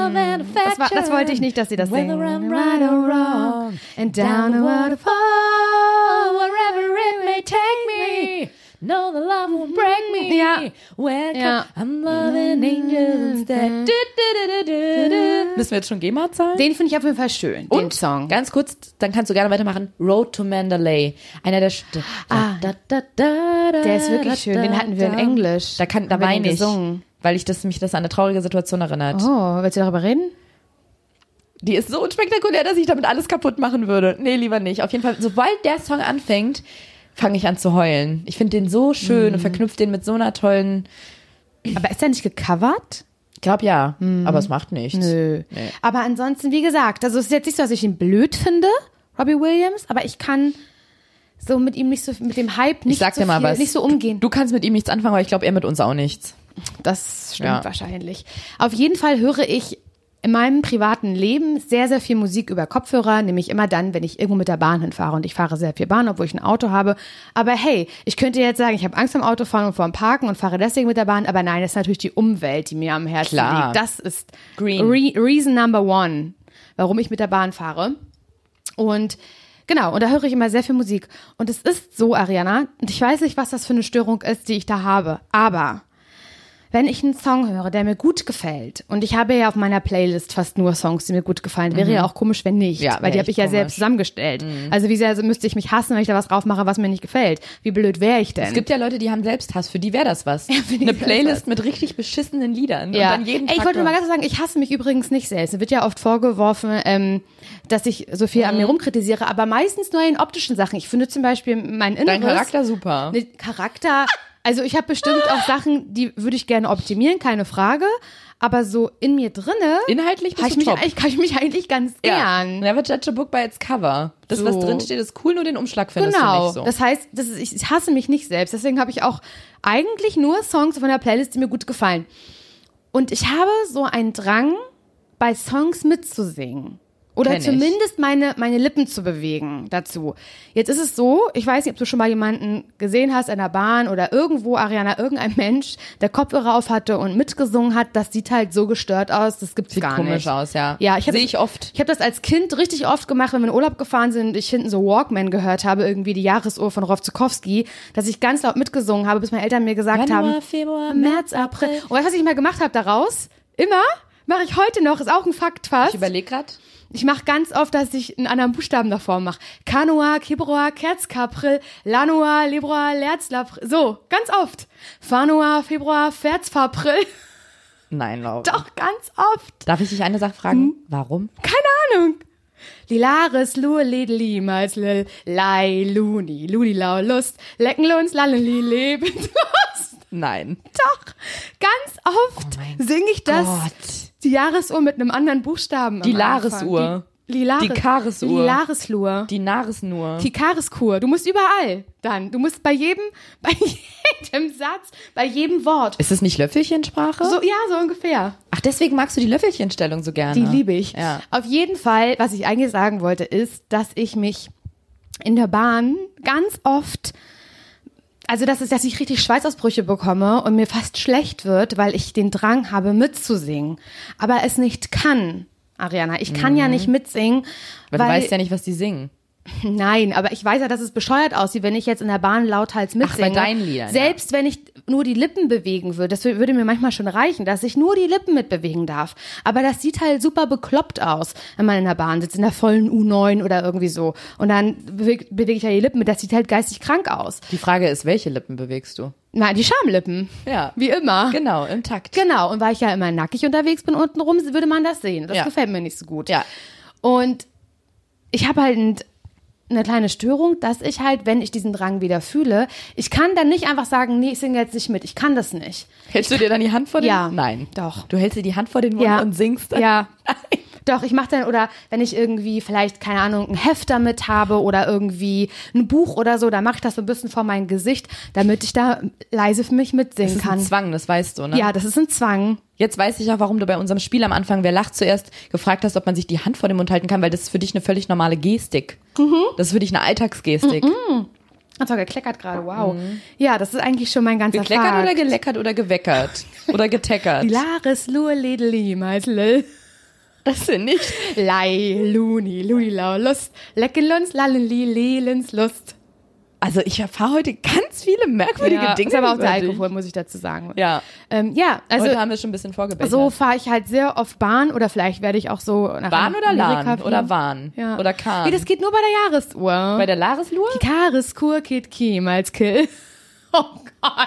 Das wollte ich nicht, dass sie das singen. Whether I'm right or wrong, And down the waterfall, wherever it may take me, no, the love won't break me. Ja. Welcome, Ja. I'm loving angels instead. Müssen wir jetzt schon GEMA zahlen? Den finde ich auf jeden Fall schön, den Und Song. ganz kurz, dann kannst du gerne weitermachen. Road to Mandalay. Einer der... Der ist wirklich schön. Den hatten wir in Englisch. Da Haben wir weine den ich, gesungen. weil mich das an eine traurige Situation erinnert. Oh, willst du darüber reden? Die ist so unspektakulär, dass ich damit alles kaputt machen würde. Nee, lieber nicht. Auf jeden Fall, sobald der Song anfängt, fange ich an zu heulen. Ich finde den so schön und verknüpft den mit so einer tollen... Aber ist der nicht gecovert? Ich glaube ja, aber es macht nichts. Nö. Nee. Aber ansonsten, wie gesagt, also es ist jetzt nicht so, dass ich ihn blöd finde, Robbie Williams, aber ich kann so mit ihm nicht so, mit dem Hype nicht, sag so, dir mal viel, was. nicht so umgehen. Du kannst mit ihm nichts anfangen, aber ich glaube, er mit uns auch nichts. Das stimmt Ja. wahrscheinlich. Auf jeden Fall höre ich in meinem privaten Leben sehr, sehr viel Musik über Kopfhörer, nämlich immer dann, wenn ich irgendwo mit der Bahn hinfahre. Und ich fahre sehr viel Bahn, obwohl ich ein Auto habe. Aber hey, ich könnte jetzt sagen, ich habe Angst am Autofahren und vor dem Parken und fahre deswegen mit der Bahn. Aber nein, das ist natürlich die Umwelt, die mir am Herzen Klar. liegt. Das ist Green. Reason number one, warum ich mit der Bahn fahre. Und genau, und da höre ich immer sehr viel Musik. Und es ist so, Ariana, und ich weiß nicht, was das für eine Störung ist, die ich da habe, aber wenn ich einen Song höre, der mir gut gefällt, und ich habe ja auf meiner Playlist fast nur Songs, die mir gut gefallen, wäre ja auch komisch, wenn nicht, Ja, weil die wär habe ich echt ja selbst komisch. zusammengestellt. Also wie sehr müsste ich mich hassen, wenn ich da was drauf mache, was mir nicht gefällt? Wie blöd wäre ich denn? Es gibt ja Leute, die haben Selbsthass, für die wäre das was. für die Eine ist das Playlist mit richtig beschissenen Liedern. ja. Und dann jeden Ey, ich Tag wollte mal hören. ganz kurz sagen, ich hasse mich übrigens nicht selbst. Es wird ja oft vorgeworfen, dass ich so viel an mir rumkritisiere, aber meistens nur in optischen Sachen. Ich finde zum Beispiel mein Inneres. Dein Charakter super. Ne, Charakter, also ich habe bestimmt auch Sachen, die würde ich gerne optimieren, keine Frage. Aber so in mir drinne Inhaltlich kann bist ich, du top. kann ich mich eigentlich ganz Ja. gern. Never judge a book by its cover. Das, was So. drin steht, ist cool, nur den Umschlag findest du Genau. nicht so. Das heißt, ich hasse mich nicht selbst. Deswegen habe ich auch eigentlich nur Songs von der Playlist, die mir gut gefallen. Und ich habe so einen Drang, bei Songs mitzusingen. Oder Kenn ich. zumindest meine Lippen zu bewegen dazu. Jetzt ist es so, ich weiß nicht, ob du schon mal jemanden gesehen hast in der Bahn oder irgendwo, Ariana, irgendein Mensch, der Kopfhörer auf hatte und mitgesungen hat, das sieht halt so gestört aus, das gibt's Sieht gar komisch nicht. aus, ja. Ja, ich Sehe ich oft. Ich habe das als Kind richtig oft gemacht, wenn wir in Urlaub gefahren sind und ich hinten so Walkman gehört habe, irgendwie die Jahresuhr von Rolf Zukowski, dass ich ganz laut mitgesungen habe, bis meine Eltern mir gesagt haben, Februar, März, April. Und weißt du, was ich mal gemacht habe daraus? Immer, mache ich heute noch, ist auch ein Fakt fast. Ich überlege gerade. Ich mache ganz oft, dass ich einen anderen Buchstaben davor mache. Kanua, Kibroa, Kerzkapril, Lanua, Libroa, Lerzlapril. So, ganz oft. Fanua, Februar, Ferzfapril. Nein, Laura. Doch, ganz oft. Darf ich dich eine Sache fragen? Warum? Keine Ahnung. Lilaris, Lur, Lidli, Malz, Lil, Lai, Luni, Ludilau, Lust, Lecken, Lunz, Lalleli, Lebenslust. Nein. Doch, ganz oft mein singe ich das, Gott. die Jahresuhr mit einem anderen Buchstaben. Die am Anfang. Laresuhr. Die Lares, Die Karesuhr. Die Lareslur. Die Naresnur. Die Kareskur. Du musst überall dann. Du musst bei jedem Satz, bei jedem Wort. Ist es nicht Löffelchensprache? So, ja, so ungefähr. Ach, deswegen magst du die Löffelchenstellung so gerne. Die liebe ich. Ja. Auf jeden Fall, was ich eigentlich sagen wollte, ist, dass ich mich in der Bahn ganz oft, also dass ich richtig Schweißausbrüche bekomme und mir fast schlecht wird, weil ich den Drang habe mitzusingen, aber es nicht kann. Ariana, ich kann ja nicht mitsingen, Weil du weißt ja nicht, was die singen. Nein, aber ich weiß ja, dass es bescheuert aussieht, wenn ich jetzt in der Bahn lauthals mitsinge. bei deinen Liedern, ja. Selbst wenn ich nur die Lippen bewegen würde, das würde mir manchmal schon reichen, dass ich nur die Lippen mitbewegen darf. Aber das sieht halt super bekloppt aus, wenn man in der Bahn sitzt, in der vollen U9 oder irgendwie so. Und dann bewege ich ja die Lippen mit, das sieht halt geistig krank aus. Die Frage ist, welche Lippen bewegst du? Nein, die Schamlippen. Ja. Wie immer. Genau, im Takt. Genau, und weil ich ja immer nackig unterwegs bin, untenrum würde man das sehen. Das Ja. gefällt mir nicht so gut. Ja. Und ich habe halt eine kleine Störung, dass ich halt, wenn ich diesen Drang wieder fühle, ich kann dann nicht einfach sagen, nee, ich singe jetzt nicht mit. Ich kann das nicht. Hältst du dir dann die Hand vor den Ja. Nein. Doch. Du hältst dir die Hand vor den Mund Ja. und singst dann? Ja. Doch, ich mache dann, oder wenn ich irgendwie vielleicht, keine Ahnung, einen Hefter mit habe oder irgendwie ein Buch oder so, dann mache ich das so ein bisschen vor mein Gesicht, damit ich da leise für mich Das mitsingen ist kann. ein Zwang, das weißt du, ne? Ja, das ist ein Zwang. Jetzt weiß ich auch, warum du bei unserem Spiel am Anfang, wer lacht zuerst, gefragt hast, ob man sich die Hand vor den Mund halten kann, weil das ist für dich eine völlig normale Gestik. Das ist für dich eine Alltagsgestik. Hat's auch gekleckert gerade, wow. Ja, das ist eigentlich schon mein ganzer Gekleckert Fakt. oder geleckert oder geweckert? Oder geteckert? Laris, Lur, Ledeli, Meißel. Das sind nicht. Lei, Luni, Ludilau, Lust, Leckenlunz, Lalleli, Lelens, Lust. Also ich erfahre heute ganz viele merkwürdige Dinge. Ist aber auch über der dich. Alkohol, muss ich dazu sagen. Ja. Ja, also Heute haben wir schon ein bisschen vorgebessert. so fahre ich halt sehr oft Bahn oder vielleicht werde ich auch so nach Bahn oder Amerika Lahn? fliegen. Oder Wahn? Ja. Oder Kahn? Nee, das geht nur bei der Jahresuhr. Bei der Lareslur? Die Kareskur geht Kiem als Kill. Oh Gott.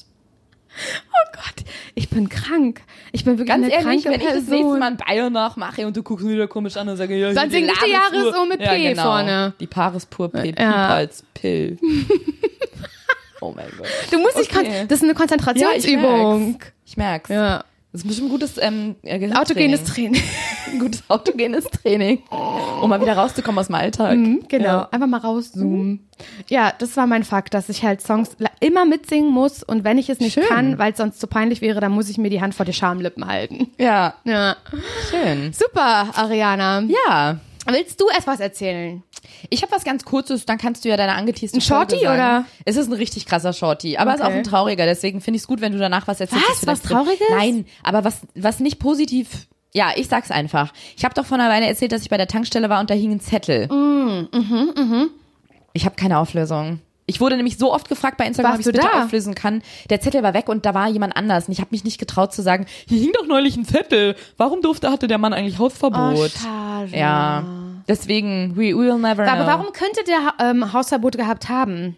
Oh Gott. Ich bin krank. Ich bin wirklich Ganz eine ehrlich, kranke wenn ich das Person. nächste Mal in Bayern nachmache und du guckst wieder komisch an und sagst, ja, Dann sing ich die Jahresuhr mit P vorne. Die Paris pur P, Ja. als Pill. Oh mein Gott. Du musst dich Okay. das ist eine Konzentrationsübung. Ich merk's. Ja. Das ist bestimmt ein gutes Autogenes Training. Ein gutes autogenes Training. Um mal wieder rauszukommen aus dem Alltag. Genau, Ja. einfach mal rauszoomen. Ja, das war mein Fakt, dass ich halt Songs immer mitsingen muss und wenn ich es nicht Schön. kann, weil es sonst zu peinlich wäre, dann muss ich mir die Hand vor die Schamlippen halten. Ja, Ja. schön. Super, Ariana. Ja. Willst du etwas erzählen? Ich habe was ganz Kurzes, dann kannst du ja deine angeteaste Ein Shorty, Folge sagen. oder? Es ist ein richtig krasser Shorty, aber es ist auch Okay. ein trauriger, deswegen finde ich es gut, wenn du danach was erzählst. Was? das vielleicht Was Trauriges? Nein, aber was nicht positiv. Ja, ich sag's einfach. Ich habe doch vor einer Weile erzählt, dass ich bei der Tankstelle war und da hing ein Zettel. Ich habe keine Auflösung. Ich wurde nämlich so oft gefragt bei Instagram, ob ich Warst es du bitte da? auflösen kann. Der Zettel war weg und da war jemand anders. Und ich habe mich nicht getraut zu sagen, hier hing doch neulich ein Zettel. Warum hatte der Mann eigentlich Hausverbot? Oh, schade. Ja, deswegen, we will never know. Aber warum könnte der Hausverbot gehabt haben?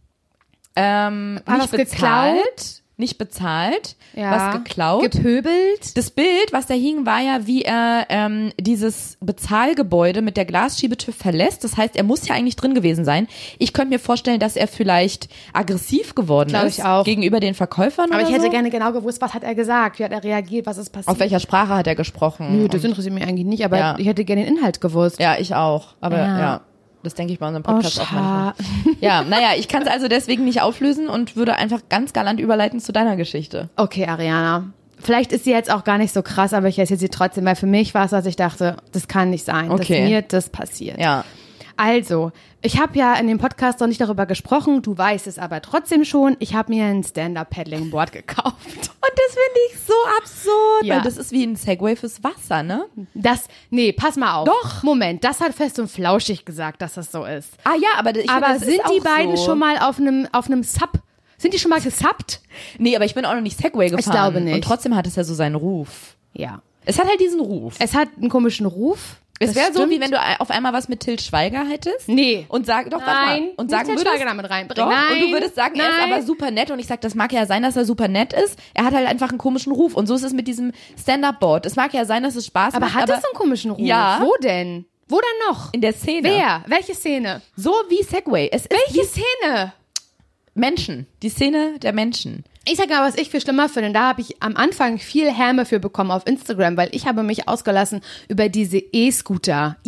War Nicht das bezahlt? geklaut? Nicht bezahlt, Ja. was geklaut. Gepöbelt? Das Bild, was da hing, war ja, wie er dieses Bezahlgebäude mit der Glasschiebetür verlässt. Das heißt, er muss ja eigentlich drin gewesen sein. Ich könnte mir vorstellen, dass er vielleicht aggressiv geworden Glaub ist ich auch. gegenüber den Verkäufern Aber oder ich hätte so. gerne genau gewusst, was hat er gesagt? Wie hat er reagiert? Was ist passiert? Auf welcher Sprache hat er gesprochen? Nö, das interessiert mich eigentlich nicht, aber Ja. ich hätte gerne den Inhalt gewusst. Ja, ich auch. Aber Ja. ja, das denke ich bei unserem Oh, Podcast auch manchmal. Ja, naja, ich kann es also deswegen nicht auflösen und würde einfach ganz galant überleiten zu deiner Geschichte. Okay, Ariana. Vielleicht ist sie jetzt auch gar nicht so krass, aber ich erzähle sie trotzdem, weil für mich war es, was ich dachte, das kann nicht sein, Okay. dass mir das passiert. Ja. Also, ich habe ja in dem Podcast noch nicht darüber gesprochen, du weißt es aber trotzdem schon, ich habe mir ein Stand-Up-Paddling-Board gekauft. Und das finde ich so absurd, Ja. weil das ist wie ein Segway fürs Wasser, ne? Nee, pass mal auf. Doch. Moment, das hat Fest und Flauschig gesagt, dass das so ist. Ah ja, aber ich finde, Aber das sind ist die auch beiden so. schon mal auf einem Sub? Sind die schon mal gesubbt? Nee, aber ich bin auch noch nicht Segway gefahren. glaube nicht. Und trotzdem hat es ja so seinen Ruf. Ja. Es hat halt diesen Ruf. Es hat einen komischen Ruf. Es wäre so, stimmt. wie wenn du auf einmal was mit Til Schweiger hättest. Nee. Und sag, doch, warte Nein, mal. Und nicht sagen Til würdest, Schweiger damit reinbringen. doch, Nein, und du würdest sagen, er ist nein. aber super nett. Und ich sag, das mag ja sein, dass er super nett ist. Er hat halt einfach einen komischen Ruf. Und so ist es mit diesem Stand-Up-Board. Es mag ja sein, dass es Spaß Aber macht. hat das so einen komischen Ruf? Ja. Wo denn? Wo denn noch? in der Szene. Wer? Welche Szene? So wie Segway. Es ist Welche wie Szene? Menschen. Die Szene der Menschen. Ich sag mal, was ich viel schlimmer finde. Da habe ich am Anfang viel Häme für bekommen auf Instagram, weil ich habe mich ausgelassen über diese E-Scooter.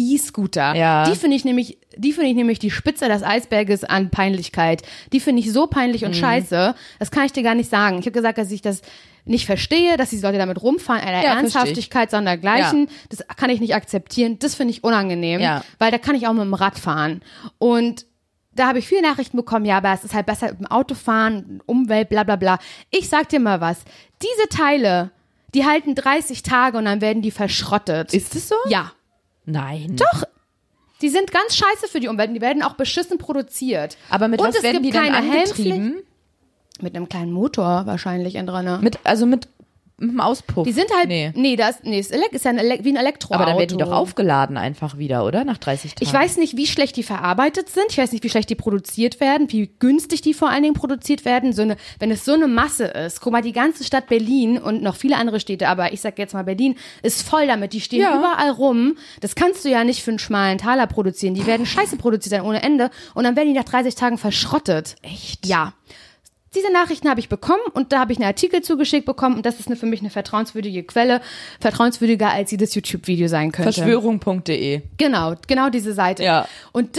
Ja. Die finde ich nämlich die Spitze des Eisberges an Peinlichkeit. Die finde ich so peinlich und scheiße. Das kann ich dir gar nicht sagen. Ich habe gesagt, dass ich das nicht verstehe, dass die Leute damit rumfahren, einer Ja, Ernsthaftigkeit sondergleichen. Das kann ich nicht akzeptieren. Das finde ich unangenehm, Ja. weil da kann ich auch mit dem Rad fahren. Und da habe ich viele Nachrichten bekommen, ja, aber es ist halt besser mit dem Auto fahren, Umwelt, bla bla bla. Ich sag dir mal was, diese Teile, die halten 30 Tage und dann werden die verschrottet. Ist es so? Ja, Nein. doch. Die sind ganz scheiße für die Umwelt, die werden auch beschissen produziert. Aber mit und was es werden gibt die dann keine angetrieben? Mit einem kleinen Motor wahrscheinlich innen drin. Mit einem Auspuff. Die sind halt, Nee. ist ja wie ein Elektroauto. Aber dann werden die doch aufgeladen einfach wieder, oder? Nach 30 Tagen. Ich weiß nicht, wie schlecht die verarbeitet sind. Ich weiß nicht, wie schlecht die produziert werden, wie günstig die vor allen Dingen produziert werden. Wenn es so eine Masse ist. Guck mal, die ganze Stadt Berlin und noch viele andere Städte, aber ich sag jetzt mal Berlin, ist voll damit. Die stehen Ja. überall rum. Das kannst du ja nicht für einen schmalen Taler produzieren. Die werden scheiße produziert sein ohne Ende. Und dann werden die nach 30 Tagen verschrottet. Echt? Ja. Diese Nachrichten habe ich bekommen und da habe ich einen Artikel zugeschickt bekommen und das ist für mich eine vertrauenswürdige Quelle, vertrauenswürdiger als jedes YouTube-Video sein könnte. Verschwörung.de. Genau diese Seite. Ja. Und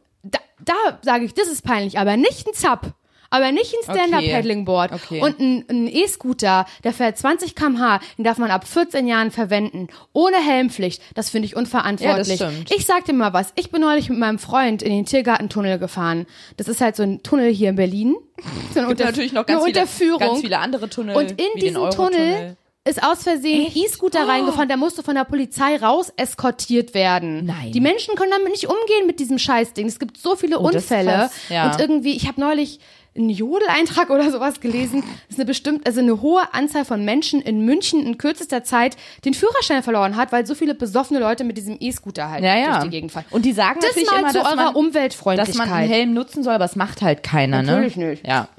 da sage ich, das ist peinlich, aber nicht ein Zap, aber nicht ein Stand-Up-Paddling-Board. Okay. Und ein E-Scooter, der fährt 20 km/h, den darf man ab 14 Jahren verwenden, ohne Helmpflicht. Das finde ich unverantwortlich. Ja, das stimmt. Ich sag dir mal was, ich bin neulich mit meinem Freund in den Tiergartentunnel gefahren. Das ist halt so ein Tunnel hier in Berlin. So eine Gibt natürlich noch ganz Unterführung. viele andere Tunnel. Und in wie den diesen Eurotunnel. Tunnel ist aus Versehen ein E-Scooter reingefahren, der musste von der Polizei raus eskortiert werden. Nein. Die Menschen können damit nicht umgehen mit diesem Scheißding. Es gibt so viele das ist Unfälle. krass, ja. Und irgendwie, ich habe neulich einen Jodel-Eintrag oder sowas gelesen, dass eine hohe Anzahl von Menschen in München in kürzester Zeit den Führerschein verloren hat, weil so viele besoffene Leute mit diesem E-Scooter halt durch die Gegend fahren. Und die sagen Das natürlich mal immer, zu dass eurer man Umweltfreundlichkeit. einen Helm nutzen soll, aber es macht halt keiner, Natürlich ne? nicht. Ja.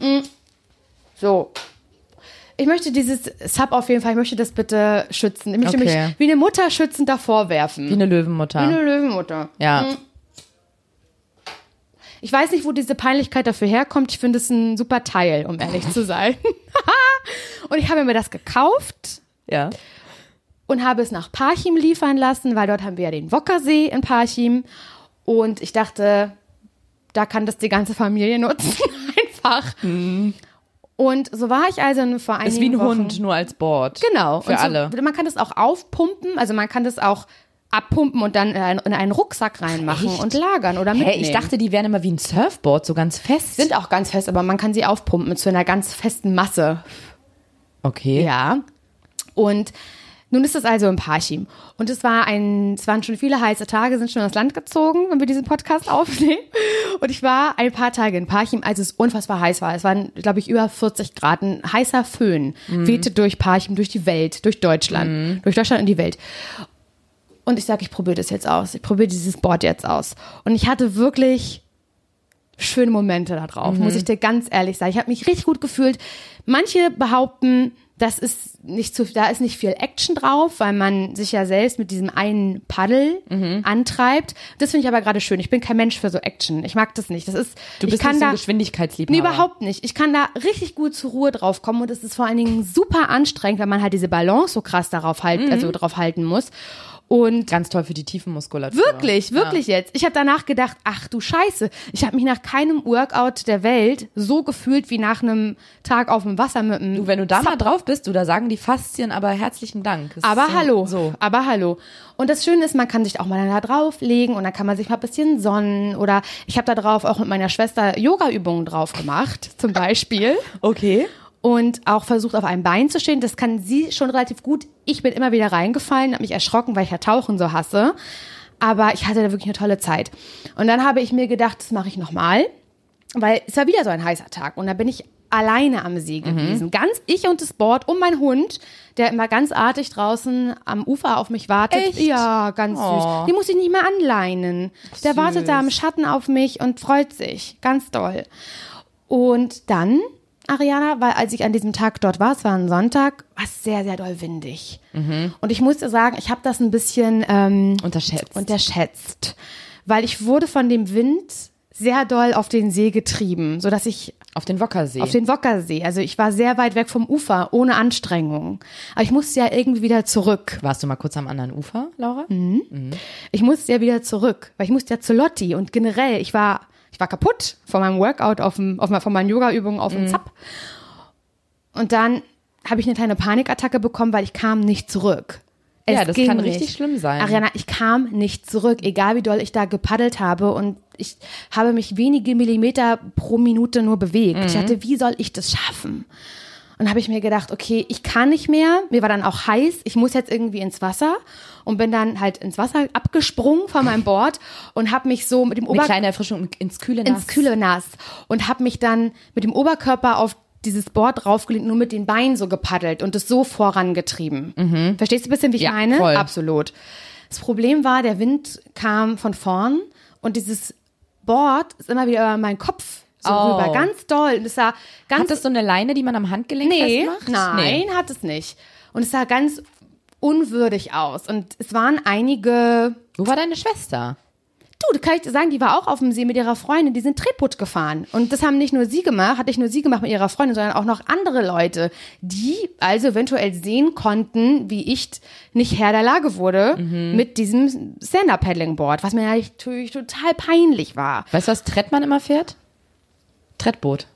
So. Ich möchte dieses Sub auf jeden Fall, ich möchte das bitte schützen. Ich möchte mich wie eine Mutter schützend davor werfen. Wie eine Löwenmutter. Wie eine Löwenmutter. Ja. Ich weiß nicht, wo diese Peinlichkeit dafür herkommt. Ich finde es ein super Teil, um ehrlich zu sein. Und ich habe mir das gekauft Ja. Und habe es nach Parchim liefern lassen, weil dort haben wir ja den Wockersee in Parchim. Und ich dachte, da kann das die ganze Familie nutzen, einfach. Und so war ich also vor einigen Ist wie ein Wochen. Hund, nur als Board. Genau. Für und so, alle. Man kann das auch aufpumpen, also man kann das auch abpumpen und dann in einen Rucksack reinmachen Echt? und lagern oder mitnehmen. Hey, ich dachte, die wären immer wie ein Surfboard, so ganz fest. Sind auch ganz fest, aber man kann sie aufpumpen zu einer ganz festen Masse. Okay. Ja. Und nun ist es also in Parchim. Und es waren schon viele heiße Tage, sind schon ins Land gezogen, wenn wir diesen Podcast aufnehmen. Und ich war ein paar Tage in Parchim, als es unfassbar heiß war. Es waren, glaube ich, über 40 Grad. Ein heißer Föhn wehte durch Parchim, durch die Welt, durch Deutschland. Durch Deutschland in die Welt. Und ich sage, ich probiere das jetzt aus. Ich probiere dieses Board jetzt aus. Und ich hatte wirklich schöne Momente da drauf, muss ich dir ganz ehrlich sagen. Ich habe mich richtig gut gefühlt. Manche behaupten, da ist nicht viel Action drauf, weil man sich ja selbst mit diesem einen Paddel antreibt. Das finde ich aber gerade schön. Ich bin kein Mensch für so Action. Ich mag das nicht. Du bist nicht so ein Geschwindigkeitsliebhaber. Nee, überhaupt nicht. Ich kann da richtig gut zur Ruhe drauf kommen und es ist vor allen Dingen super anstrengend, weil man halt diese Balance so krass drauf halten muss. Und ganz toll für die Tiefenmuskulatur. wirklich jetzt. Ich habe danach gedacht, ach du Scheiße, ich habe mich nach keinem Workout der Welt so gefühlt wie nach einem Tag auf dem Wasser mit einem Wenn du da mal drauf bist, da sagen die Faszien aber herzlichen Dank. Aber hallo. So. Aber hallo. Und das Schöne ist, man kann sich auch mal da drauflegen und dann kann man sich mal ein bisschen sonnen oder ich habe da drauf auch mit meiner Schwester Yoga-Übungen drauf gemacht, zum Beispiel. Okay. Und auch versucht, auf einem Bein zu stehen. Das kann sie schon relativ gut. Ich bin immer wieder reingefallen, habe mich erschrocken, weil ich ja Tauchen so hasse. Aber ich hatte da wirklich eine tolle Zeit. Und dann habe ich mir gedacht, das mache ich nochmal, weil es war wieder so ein heißer Tag. Und da bin ich alleine am See gewesen. Ganz ich und das Board und mein Hund, der immer ganz artig draußen am Ufer auf mich wartet. Echt? Ja, ganz süß. Die muss ich nicht mehr anleinen. Der wartet da im Schatten auf mich und freut sich. Ganz doll. Und dann, Ariana, weil als ich an diesem Tag dort war, es war ein Sonntag, war es sehr, sehr doll windig. Und ich musste sagen, ich habe das ein bisschen unterschätzt, weil ich wurde von dem Wind sehr doll auf den See getrieben, sodass ich auf den Wockersee. Also ich war sehr weit weg vom Ufer, ohne Anstrengung. Aber ich musste ja irgendwie wieder zurück. Warst du mal kurz am anderen Ufer, Laura? Ich musste ja wieder zurück, weil ich musste ja zu Lotti und generell, ich war kaputt von meinem Workout, von meinen Yoga-Übungen auf dem Zapp. Und dann habe ich eine kleine Panikattacke bekommen, weil ich kam nicht zurück. Das kann richtig schlimm sein. Ariana, ich kam nicht zurück, egal wie doll ich da gepaddelt habe und ich habe mich wenige Millimeter pro Minute nur bewegt. Ich dachte, wie soll ich das schaffen? Und habe ich mir gedacht, okay, ich kann nicht mehr. Mir war dann auch heiß. Ich muss jetzt irgendwie ins Wasser und bin dann halt ins Wasser abgesprungen von meinem Board und habe mich so mit dem Eine kleine Erfrischung ins kühle Nass. Und habe mich dann mit dem Oberkörper auf dieses Board draufgelegt, nur mit den Beinen so gepaddelt und es so vorangetrieben. Verstehst du ein bisschen, wie ich meine? Voll. Absolut. Das Problem war, der Wind kam von vorn und dieses Board ist immer wieder über meinen Kopf so rüber, ganz doll. Und es sah ganz Hat das so eine Leine, die man am Handgelenk festmacht? Nein, hat es nicht. Und es sah ganz unwürdig aus. Und es waren einige... Wo war deine Schwester? Du, kann ich dir sagen, die war auch auf dem See mit ihrer Freundin, die sind Tretboot gefahren. Und das haben nicht nur sie gemacht mit ihrer Freundin, sondern auch noch andere Leute, die also eventuell sehen konnten, wie ich nicht Herr der Lage wurde mit diesem Stand-Up-Paddling-Board, was mir natürlich total peinlich war. Weißt du, was Trettmann immer fährt? Trettboot.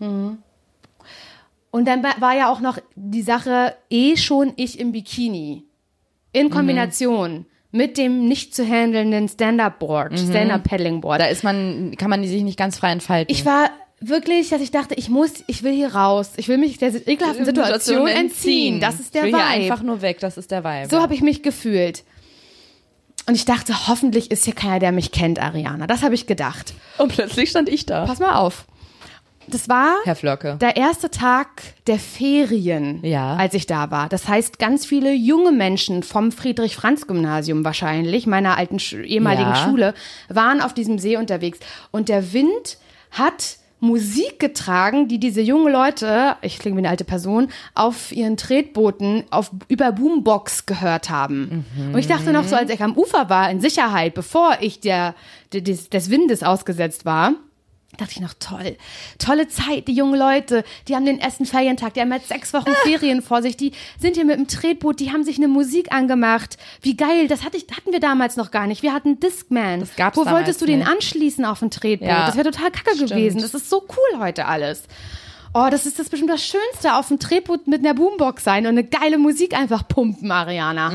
Und dann war ja auch noch die Sache, schon ich im Bikini. In Kombination mit dem nicht zu handelnden Stand-Up-Board, Stand-Up-Paddling-Board. Kann man sich nicht ganz frei entfalten. Ich war wirklich, dass ich dachte, ich will hier raus. Ich will mich der ekelhaften Situation entziehen. Das ist der ich will Vibe. Hier einfach nur weg, das ist der Vibe. So habe ich mich gefühlt. Und ich dachte, hoffentlich ist hier keiner, der mich kennt, Ariana. Das habe ich gedacht. Und plötzlich stand ich da. Pass mal auf. Das war Herr Flöcke. Der erste Tag der Ferien, als ich da war. Das heißt, ganz viele junge Menschen vom Friedrich-Franz-Gymnasium wahrscheinlich, meiner alten ehemaligen Schule, waren auf diesem See unterwegs. Und der Wind hat Musik getragen, die diese jungen Leute, ich klinge wie eine alte Person, auf ihren Tretbooten über Boombox gehört haben. Und ich dachte noch so, als ich am Ufer war, in Sicherheit, bevor ich des Windes ausgesetzt war, Dachte ich noch, toll. Tolle Zeit, die jungen Leute, die haben den ersten Ferientag, die haben jetzt 6 Wochen Ferien vor sich, die sind hier mit dem Tretboot, die haben sich eine Musik angemacht. Wie geil, das hatten wir damals noch gar nicht. Wir hatten Discman. Das gab's Wo damals wolltest du den nicht. anschließen auf ein Tretboot? Ja, Das wäre total kacke gewesen. Das ist so cool heute alles. Oh, das ist das bestimmt das Schönste, auf dem Tretboot mit einer Boombox sein und eine geile Musik einfach pumpen, Ariana.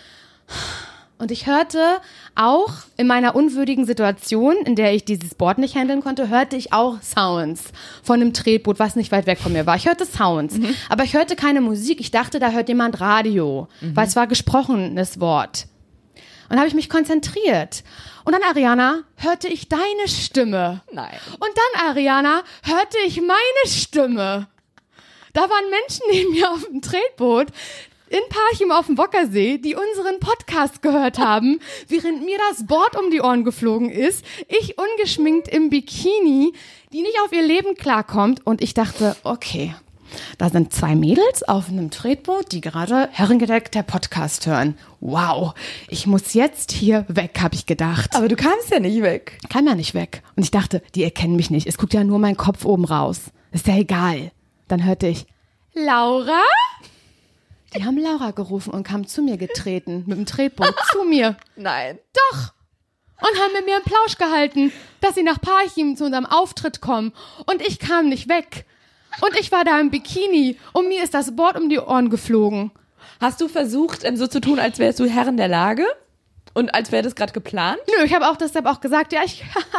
Und ich hörte auch in meiner unwürdigen Situation, in der ich dieses Board nicht handeln konnte, hörte ich auch Sounds von einem Tretboot, was nicht weit weg von mir war. Ich hörte Sounds, aber ich hörte keine Musik. Ich dachte, da hört jemand Radio, weil es war gesprochenes Wort. Und dann habe ich mich konzentriert. Und dann, Ariana, hörte ich deine Stimme. Nein. Und dann, Ariana, hörte ich meine Stimme. Da waren Menschen neben mir auf dem Tretboot in Parchim auf dem Wockersee, die unseren Podcast gehört haben, während mir das Board um die Ohren geflogen ist, ich ungeschminkt im Bikini, die nicht auf ihr Leben klarkommt. Und ich dachte, okay, da sind 2 Mädels auf einem Tretboot, die gerade Herrengedeck der Podcast hören. Wow, ich muss jetzt hier weg, habe ich gedacht. Aber du kamst ja nicht weg. Kam ja nicht weg. Und ich dachte, die erkennen mich nicht. Es guckt ja nur mein Kopf oben raus. Ist ja egal. Dann hörte ich, Laura? Die haben Laura gerufen und kamen zu mir getreten, mit dem Tretboot, zu mir. Nein. Doch. Und haben mit mir einen Plausch gehalten, dass sie nach Parchim zu unserem Auftritt kommen. Und ich kam nicht weg. Und ich war da im Bikini und mir ist das Board um die Ohren geflogen. Hast du versucht, so zu tun, als wärst du Herrin der Lage? Und als wäre das gerade geplant? Nö, ich habe auch deshalb auch gesagt, ja,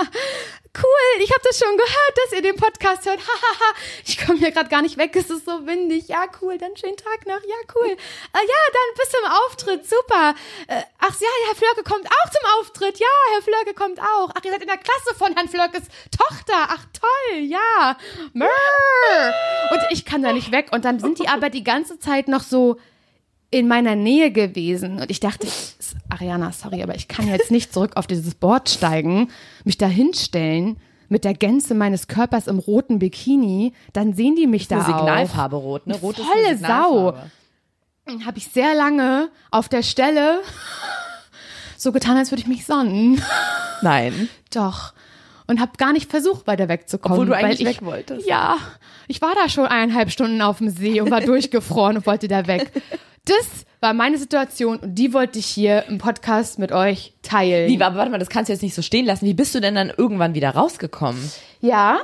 cool, ich habe das schon gehört, dass ihr den Podcast hört. Ich komme hier gerade gar nicht weg, es ist so windig. Ja, cool, dann schönen Tag noch. Ja, cool. Ja, dann bis zum Auftritt, super. Ach ja, Herr Flörke kommt auch zum Auftritt. Ja, Herr Flörke kommt auch. Ach, ihr seid in der Klasse von Herrn Flörkes Tochter. Ach, toll, ja. Mörr. Und ich kann da nicht weg. Und dann sind die aber die ganze Zeit noch so in meiner Nähe gewesen. Und ich dachte, Ariana, sorry, aber ich kann jetzt nicht zurück auf dieses Board steigen, mich da hinstellen mit der Gänze meines Körpers im roten Bikini, dann sehen die mich da auch. Signalfarbe rot, ne? Rot ist Volle eine Signalfarbe. Sau. Dann habe ich sehr lange auf der Stelle so getan, als würde ich mich sonnen. Nein. Doch. Und habe gar nicht versucht, weiter wegzukommen. Obwohl du eigentlich weil weg wolltest. Ja, ich war da schon 1,5 Stunden auf dem See und war durchgefroren und wollte da weg. Das war meine Situation und die wollte ich hier im Podcast mit euch teilen. Aber warte mal, das kannst du jetzt nicht so stehen lassen. Wie bist du denn dann irgendwann wieder rausgekommen? Ja,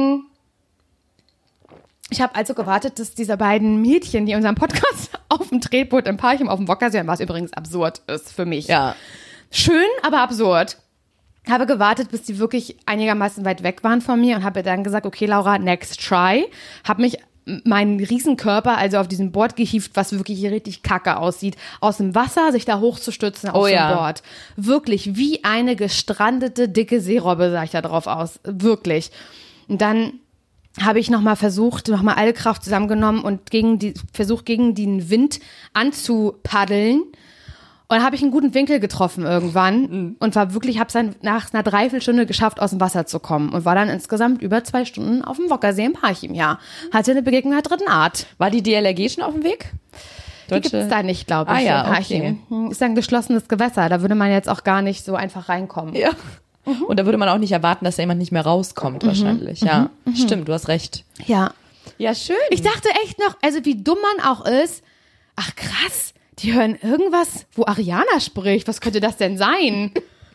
ich habe also gewartet, dass diese beiden Mädchen, die unseren Podcast auf dem Tretboot im Parchim auf dem Wockersee, was übrigens absurd ist für mich. Ja. Schön, aber absurd. Habe gewartet, bis die wirklich einigermaßen weit weg waren von mir und habe dann gesagt, okay, Laura, next try. Habe mich meinen Riesenkörper also auf diesem Board gehievt, was wirklich richtig kacke aussieht, aus dem Wasser sich da hochzustützen auf so ein Board. Wirklich, wie eine gestrandete, dicke Seerobbe sah ich da drauf aus. Wirklich. Und dann habe ich nochmal versucht, nochmal alle Kraft zusammengenommen und versucht, gegen den Wind anzupaddeln. Und dann habe ich einen guten Winkel getroffen irgendwann und war wirklich, habe es dann nach einer Dreiviertelstunde geschafft, aus dem Wasser zu kommen und war dann insgesamt über 2 Stunden auf dem Wockersee im Parchim, ja. Hatte eine Begegnung der 3. Art. War die DLRG schon auf dem Weg? Die gibt es da nicht, glaube ich, Ah ja, im Parchim. okay. Ist ja ein geschlossenes Gewässer, da würde man jetzt auch gar nicht so einfach reinkommen. Ja. Und da würde man auch nicht erwarten, dass da jemand nicht mehr rauskommt wahrscheinlich. Ja, stimmt, du hast recht. Ja. Ja, schön. Ich dachte echt noch, also wie dumm man auch ist, ach krass, die hören irgendwas, wo Ariana spricht. Was könnte das denn sein?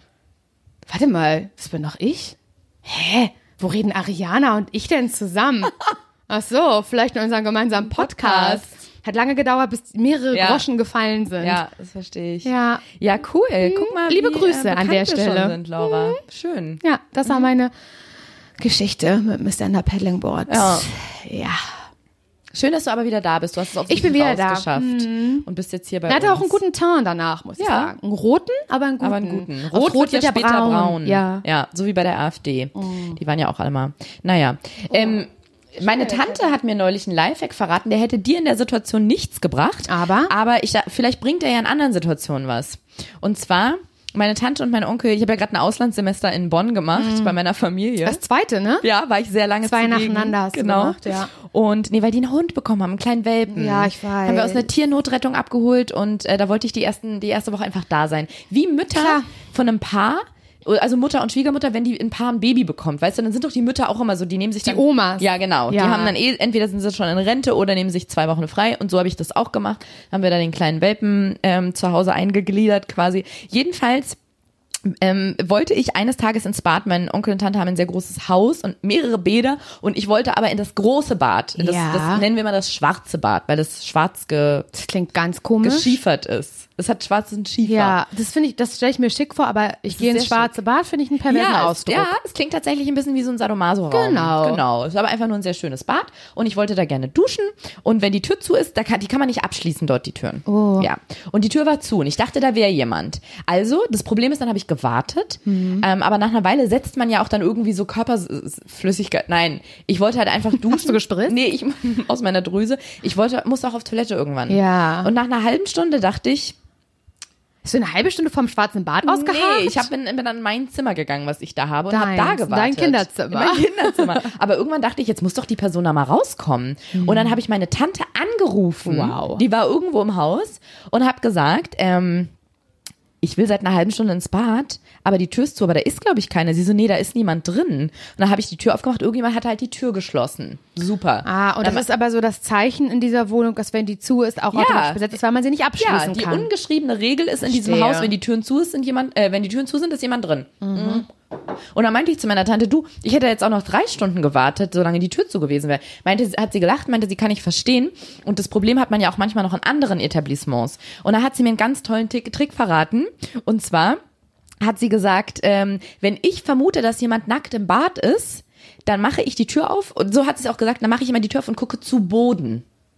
Warte mal, das bin doch ich? Hä? Wo reden Ariana und ich denn zusammen? Ach so, vielleicht in unserem gemeinsamen Podcast. Hat lange gedauert, bis mehrere Groschen gefallen sind. Ja, das verstehe ich. Ja. Ja, cool. Guck mal, Liebe wie Grüße an der bekannt wir Stelle. schon sind, Laura. Schön. Ja, das war meine Geschichte mit dem Stand-Up-Paddling-Board. Ja. Ja. Schön, dass du aber wieder da bist. Du hast es auf Ich bin wieder da. geschafft und bist jetzt hier bei Er uns. hatte auch einen guten Teint danach, muss ich sagen. Einen roten, aber einen guten. Aber einen guten. Aus Rot wird ja wird später braun. Ja. Ja, so wie bei der AfD. Die waren ja auch alle mal. Naja. Meine Tante hat mir neulich einen Lifehack verraten, der hätte dir in der Situation nichts gebracht. Aber vielleicht bringt er ja in anderen Situationen was. Und zwar, meine Tante und mein Onkel, ich habe ja gerade ein Auslandssemester in Bonn gemacht, bei meiner Familie. das zweite, ne? Ja, war ich sehr lange 2 zugegen. nacheinander hast du Genau. gemacht, ja. Und weil die einen Hund bekommen haben, einen kleinen Welpen. Ja, ich weiß. Haben wir aus einer Tiernotrettung abgeholt und da wollte ich die erste Woche einfach da sein. Wie Mütter Klar. von einem Paar, also Mutter und Schwiegermutter, wenn die ein Paar ein Baby bekommt, weißt du, dann sind doch die Mütter auch immer so, die nehmen sich dann... Die Omas. Ja, genau. Ja. Die haben dann entweder sind sie schon in Rente oder nehmen sich 2 Wochen frei und so habe ich das auch gemacht. Haben wir da den kleinen Welpen zu Hause eingegliedert quasi. Jedenfalls wollte ich eines Tages ins Bad. Mein Onkel und Tante haben ein sehr großes Haus und mehrere Bäder und ich wollte aber in das große Bad. Das nennen wir mal das schwarze Bad, weil das schwarz Das klingt ganz komisch. geschiefert ist. Es hat schwarzen Schiefer. Ja, das stelle ich mir schick vor, aber ich gehe ins sehr schwarze Bad, finde ich einen perversen Ausdruck. Ja, es klingt tatsächlich ein bisschen wie so ein Sadomaso-Raum. Genau. Es ist aber einfach nur ein sehr schönes Bad und ich wollte da gerne duschen und wenn die Tür zu ist, die kann man nicht abschließen dort, die Türen. Oh. Ja. Und die Tür war zu und ich dachte, da wäre jemand. Also, das Problem ist, dann habe ich gewartet, aber nach einer Weile setzt man ja auch dann irgendwie so Körperflüssigkeit. Nein, ich wollte halt einfach duschen. Hast du gespritzt? Nee, aus meiner Drüse. Musste auch auf Toilette irgendwann. Ja. Und nach einer halben Stunde dachte ich, Hast du eine halbe Stunde vom schwarzen Bad ausgeharrt? Nee, ich bin dann in mein Zimmer gegangen, was ich da habe und habe da Deins, gewartet. dein Kinderzimmer. In mein Kinderzimmer. Aber irgendwann dachte ich, jetzt muss doch die Person da mal rauskommen. Und dann habe ich meine Tante angerufen. Wow. Die war irgendwo im Haus und habe gesagt, ich will seit einer halben Stunde ins Bad, aber die Tür ist zu, aber da ist, glaube ich, keiner. Sie so, nee, da ist niemand drin. Und dann habe ich die Tür aufgemacht, irgendjemand hat halt die Tür geschlossen. Super. Und das ist aber so das Zeichen in dieser Wohnung, dass wenn die zu ist, auch automatisch besetzt ist, weil man sie nicht abschließen die kann. ungeschriebene Regel ist in diesem Haus, wenn die Türen zu ist, wenn die Türen zu sind, ist jemand drin. Mhm. Und dann meinte ich zu meiner Tante, du, ich hätte jetzt auch noch 3 Stunden gewartet, solange die Tür zu gewesen wäre. Hat sie gelacht, meinte, sie kann nicht verstehen. Und das Problem hat man ja auch manchmal noch in anderen Etablissements. Und da hat sie mir einen ganz tollen Trick verraten. Und zwar hat sie gesagt, wenn ich vermute, dass jemand nackt im Bad ist, dann mache ich die Tür auf. Und so hat sie es auch gesagt, dann mache ich immer die Tür auf und gucke zu Boden.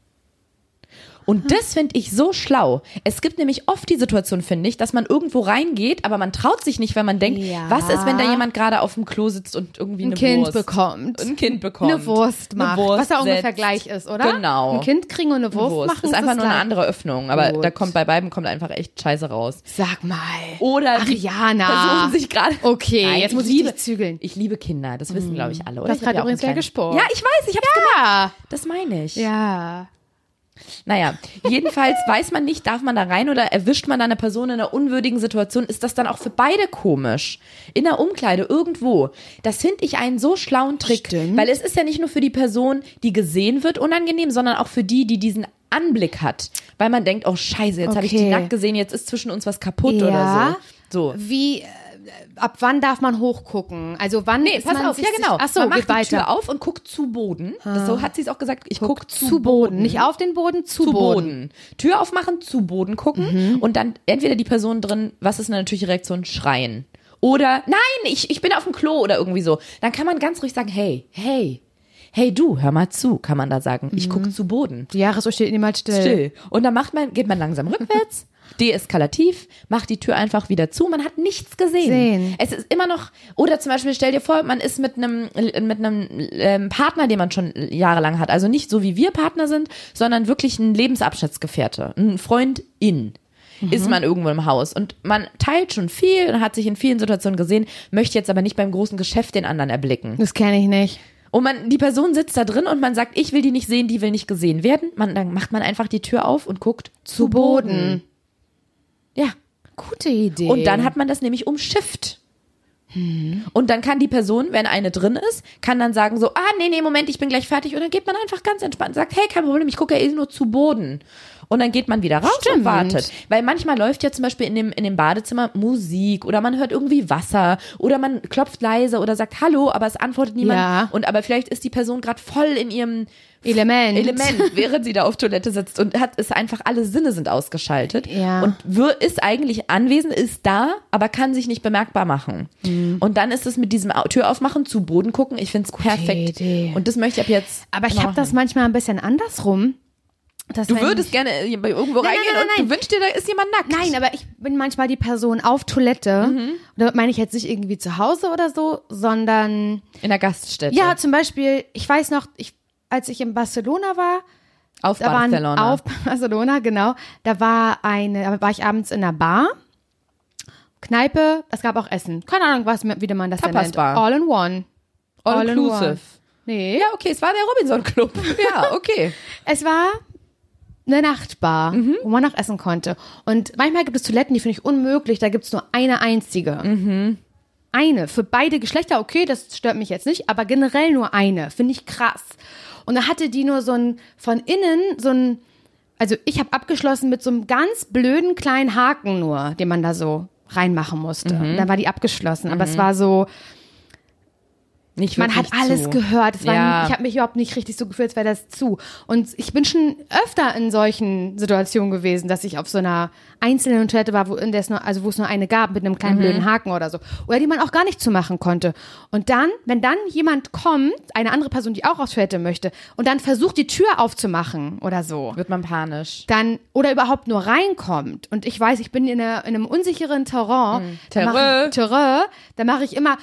Und das finde ich so schlau. Es gibt nämlich oft die Situation, finde ich, dass man irgendwo reingeht, aber man traut sich nicht, weil man denkt, was ist, wenn da jemand gerade auf dem Klo sitzt und irgendwie ein Kind bekommt. Eine Wurst macht. Was ja ungefähr gleich ist, oder? Genau. Ein Kind kriegen und eine Wurst machen. Das ist einfach nur eine gleich. andere Öffnung. Aber bei beiden kommt einfach echt Scheiße raus. Sag mal. Oder die Ariana. versuchen sich gerade... Okay, Nein, jetzt muss ich dich zügeln. Ich liebe Kinder, das wissen, glaube ich, alle. Oder? Du hast gerade übrigens wer gesprochen. Ja, ich weiß, ich hab's gemacht. Das meine ich. Ja. Naja, jedenfalls weiß man nicht, darf man da rein oder erwischt man da eine Person in einer unwürdigen Situation, ist das dann auch für beide komisch. In der Umkleide, irgendwo. Das finde ich einen so schlauen Trick. Stimmt. Weil es ist ja nicht nur für die Person, die gesehen wird, unangenehm, sondern auch für die diesen Anblick hat. Weil man denkt, oh scheiße, jetzt habe ich die nackt gesehen, jetzt ist zwischen uns was kaputt oder so. Wie... Ab wann darf man hochgucken? Also wann ist pass man auf, sich ja genau. Achso, man macht geht weiter. die Tür auf und guckt zu Boden. So hat sie es auch gesagt. Ich guck zu Boden. Nicht auf den Boden, zu Boden. Tür aufmachen, zu Boden gucken und dann entweder die Person drin, was ist eine natürliche Reaktion? Schreien. Oder, nein, ich bin auf dem Klo oder irgendwie so. Dann kann man ganz ruhig sagen, hey du, hör mal zu, kann man da sagen. Ich gucke zu Boden. Die Jahresuhr steht niemals still. Und dann geht man langsam rückwärts. Deeskalativ, macht die Tür einfach wieder zu, man hat nichts gesehen. Es ist immer noch, oder zum Beispiel stell dir vor, man ist mit einem Partner, den man schon jahrelang hat, also nicht so wie wir Partner sind, sondern wirklich ein Lebensabschnittsgefährte, ein Freundin. Ist man irgendwo im Haus und man teilt schon viel und hat sich in vielen Situationen gesehen, möchte jetzt aber nicht beim großen Geschäft den anderen erblicken. Das kenne ich nicht. Und die Person sitzt da drin und man sagt, ich will die nicht sehen, die will nicht gesehen werden. Dann macht man einfach die Tür auf und guckt zu Boden. Ja. Gute Idee. Und dann hat man das nämlich umschifft. Und dann kann die Person, wenn eine drin ist, kann dann sagen so, nee, Moment, ich bin gleich fertig. Und dann geht man einfach ganz entspannt und sagt, hey, kein Problem, ich gucke ja nur zu Boden. Und dann geht man wieder raus und wartet. Weil manchmal läuft ja zum Beispiel in dem Badezimmer Musik oder man hört irgendwie Wasser oder man klopft leise oder sagt Hallo, aber es antwortet niemand. Ja. Aber vielleicht ist die Person gerade voll in ihrem Element, während sie da auf Toilette sitzt und alle Sinne sind ausgeschaltet und ist eigentlich anwesend, ist da, aber kann sich nicht bemerkbar machen. Und dann ist es mit diesem Tür aufmachen, zu Boden gucken, ich finde es perfekt. Idee. Und das möchte ich ab jetzt Aber ich habe das manchmal ein bisschen andersrum. Du würdest gerne irgendwo reingehen und du wünschst dir, da ist jemand nackt. Nein, aber ich bin manchmal die Person auf Toilette. Da meine ich jetzt nicht irgendwie zu Hause oder so, sondern in der Gaststätte. Ja, zum Beispiel, ich weiß noch, als ich in Barcelona war, auf Barcelona, genau, da war ich abends in einer Bar, Kneipe, es gab auch Essen. Keine Ahnung, wie man das nennt. Bar. All in one. All inclusive. Nee. Ja, okay, es war der Robinson Club. Ja, okay. Es war eine Nachtbar, wo man noch essen konnte. Und manchmal gibt es Toiletten, die finde ich unmöglich, da gibt es nur eine einzige. eine. Für beide Geschlechter, okay, das stört mich jetzt nicht, aber generell nur eine. Finde ich krass. Und da hatte die nur von innen also ich habe abgeschlossen mit so einem ganz blöden kleinen Haken nur, den man da so reinmachen musste. Und dann war die abgeschlossen. Aber es war so, Nicht man hat wirklich alles zu. gehört. Ich Ja. habe mich überhaupt nicht richtig so gefühlt, als wäre das zu. Und ich bin schon öfter in solchen Situationen gewesen, dass ich auf so einer einzelnen Toilette war, wo es nur eine gab mit einem kleinen blöden Haken oder so. Oder die man auch gar nicht zumachen konnte. Und dann, wenn dann jemand kommt, eine andere Person, die auch aufs Toilette möchte, und dann versucht, die Tür aufzumachen oder so, Wird man panisch. dann, oder überhaupt nur reinkommt. Und ich weiß, ich bin in einem unsicheren Terrain. Da mache ich immer,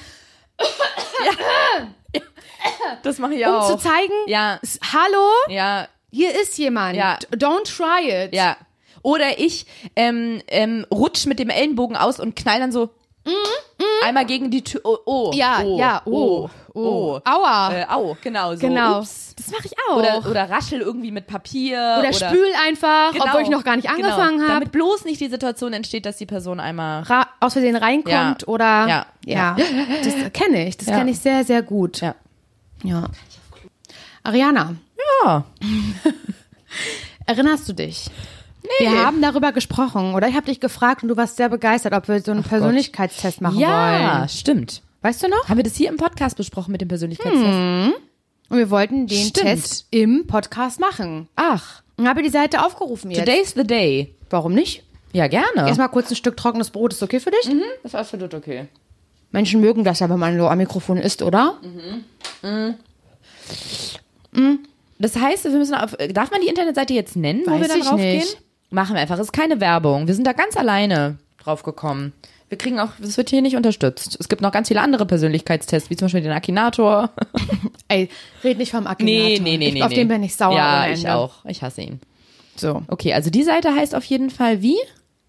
Das mache ich um auch. zu zeigen, Ja. hallo, Ja, hier ist jemand. Ja. Don't try it. ja. Oder ich rutsch mit dem Ellenbogen aus und knall dann so einmal gegen die Tür. Oh. Aua. Au, genau so. Genau. Ups. Das mache ich auch. Oder raschel irgendwie mit Papier. Oder spül einfach, Genau. obwohl ich noch gar nicht angefangen habe. Damit bloß nicht die Situation entsteht, dass die Person einmal. Aus Versehen reinkommt Ja. oder Ja. Das kenne ich. Das Ja. kenne ich sehr, sehr gut. Ja. Ja. Ariana, Ja. erinnerst du dich? Nee. Wir haben darüber gesprochen oder ich habe dich gefragt und du warst sehr begeistert, ob wir so einen Persönlichkeitstest machen Ja, wollen. stimmt. Weißt du noch? Haben wir das hier im Podcast besprochen mit dem Persönlichkeitstest? Und wir wollten den Stimmt. Test im Podcast machen. Ach, Und habe die Seite aufgerufen jetzt. today's the day. Warum nicht? Ja, gerne. Erstmal kurz ein Stück trockenes Brot. Ist okay für dich? Das ist absolut okay. Menschen mögen das ja, wenn man so am Mikrofon isst, oder? Das heißt, wir müssen darf man die Internetseite jetzt nennen, wo Weiß wir dann ich draufgehen? nicht. Machen wir einfach. Es ist keine Werbung. Wir sind da ganz alleine drauf gekommen. Wir kriegen auch, es wird hier nicht unterstützt. Es gibt noch ganz viele andere Persönlichkeitstests, wie zum Beispiel den Akinator. Ey, red nicht vom Akinator. Nee. Auf den bin ich sauer Ja, ohne ich Ende. auch. Ich hasse ihn. So. Okay, also die Seite heißt auf jeden Fall wie?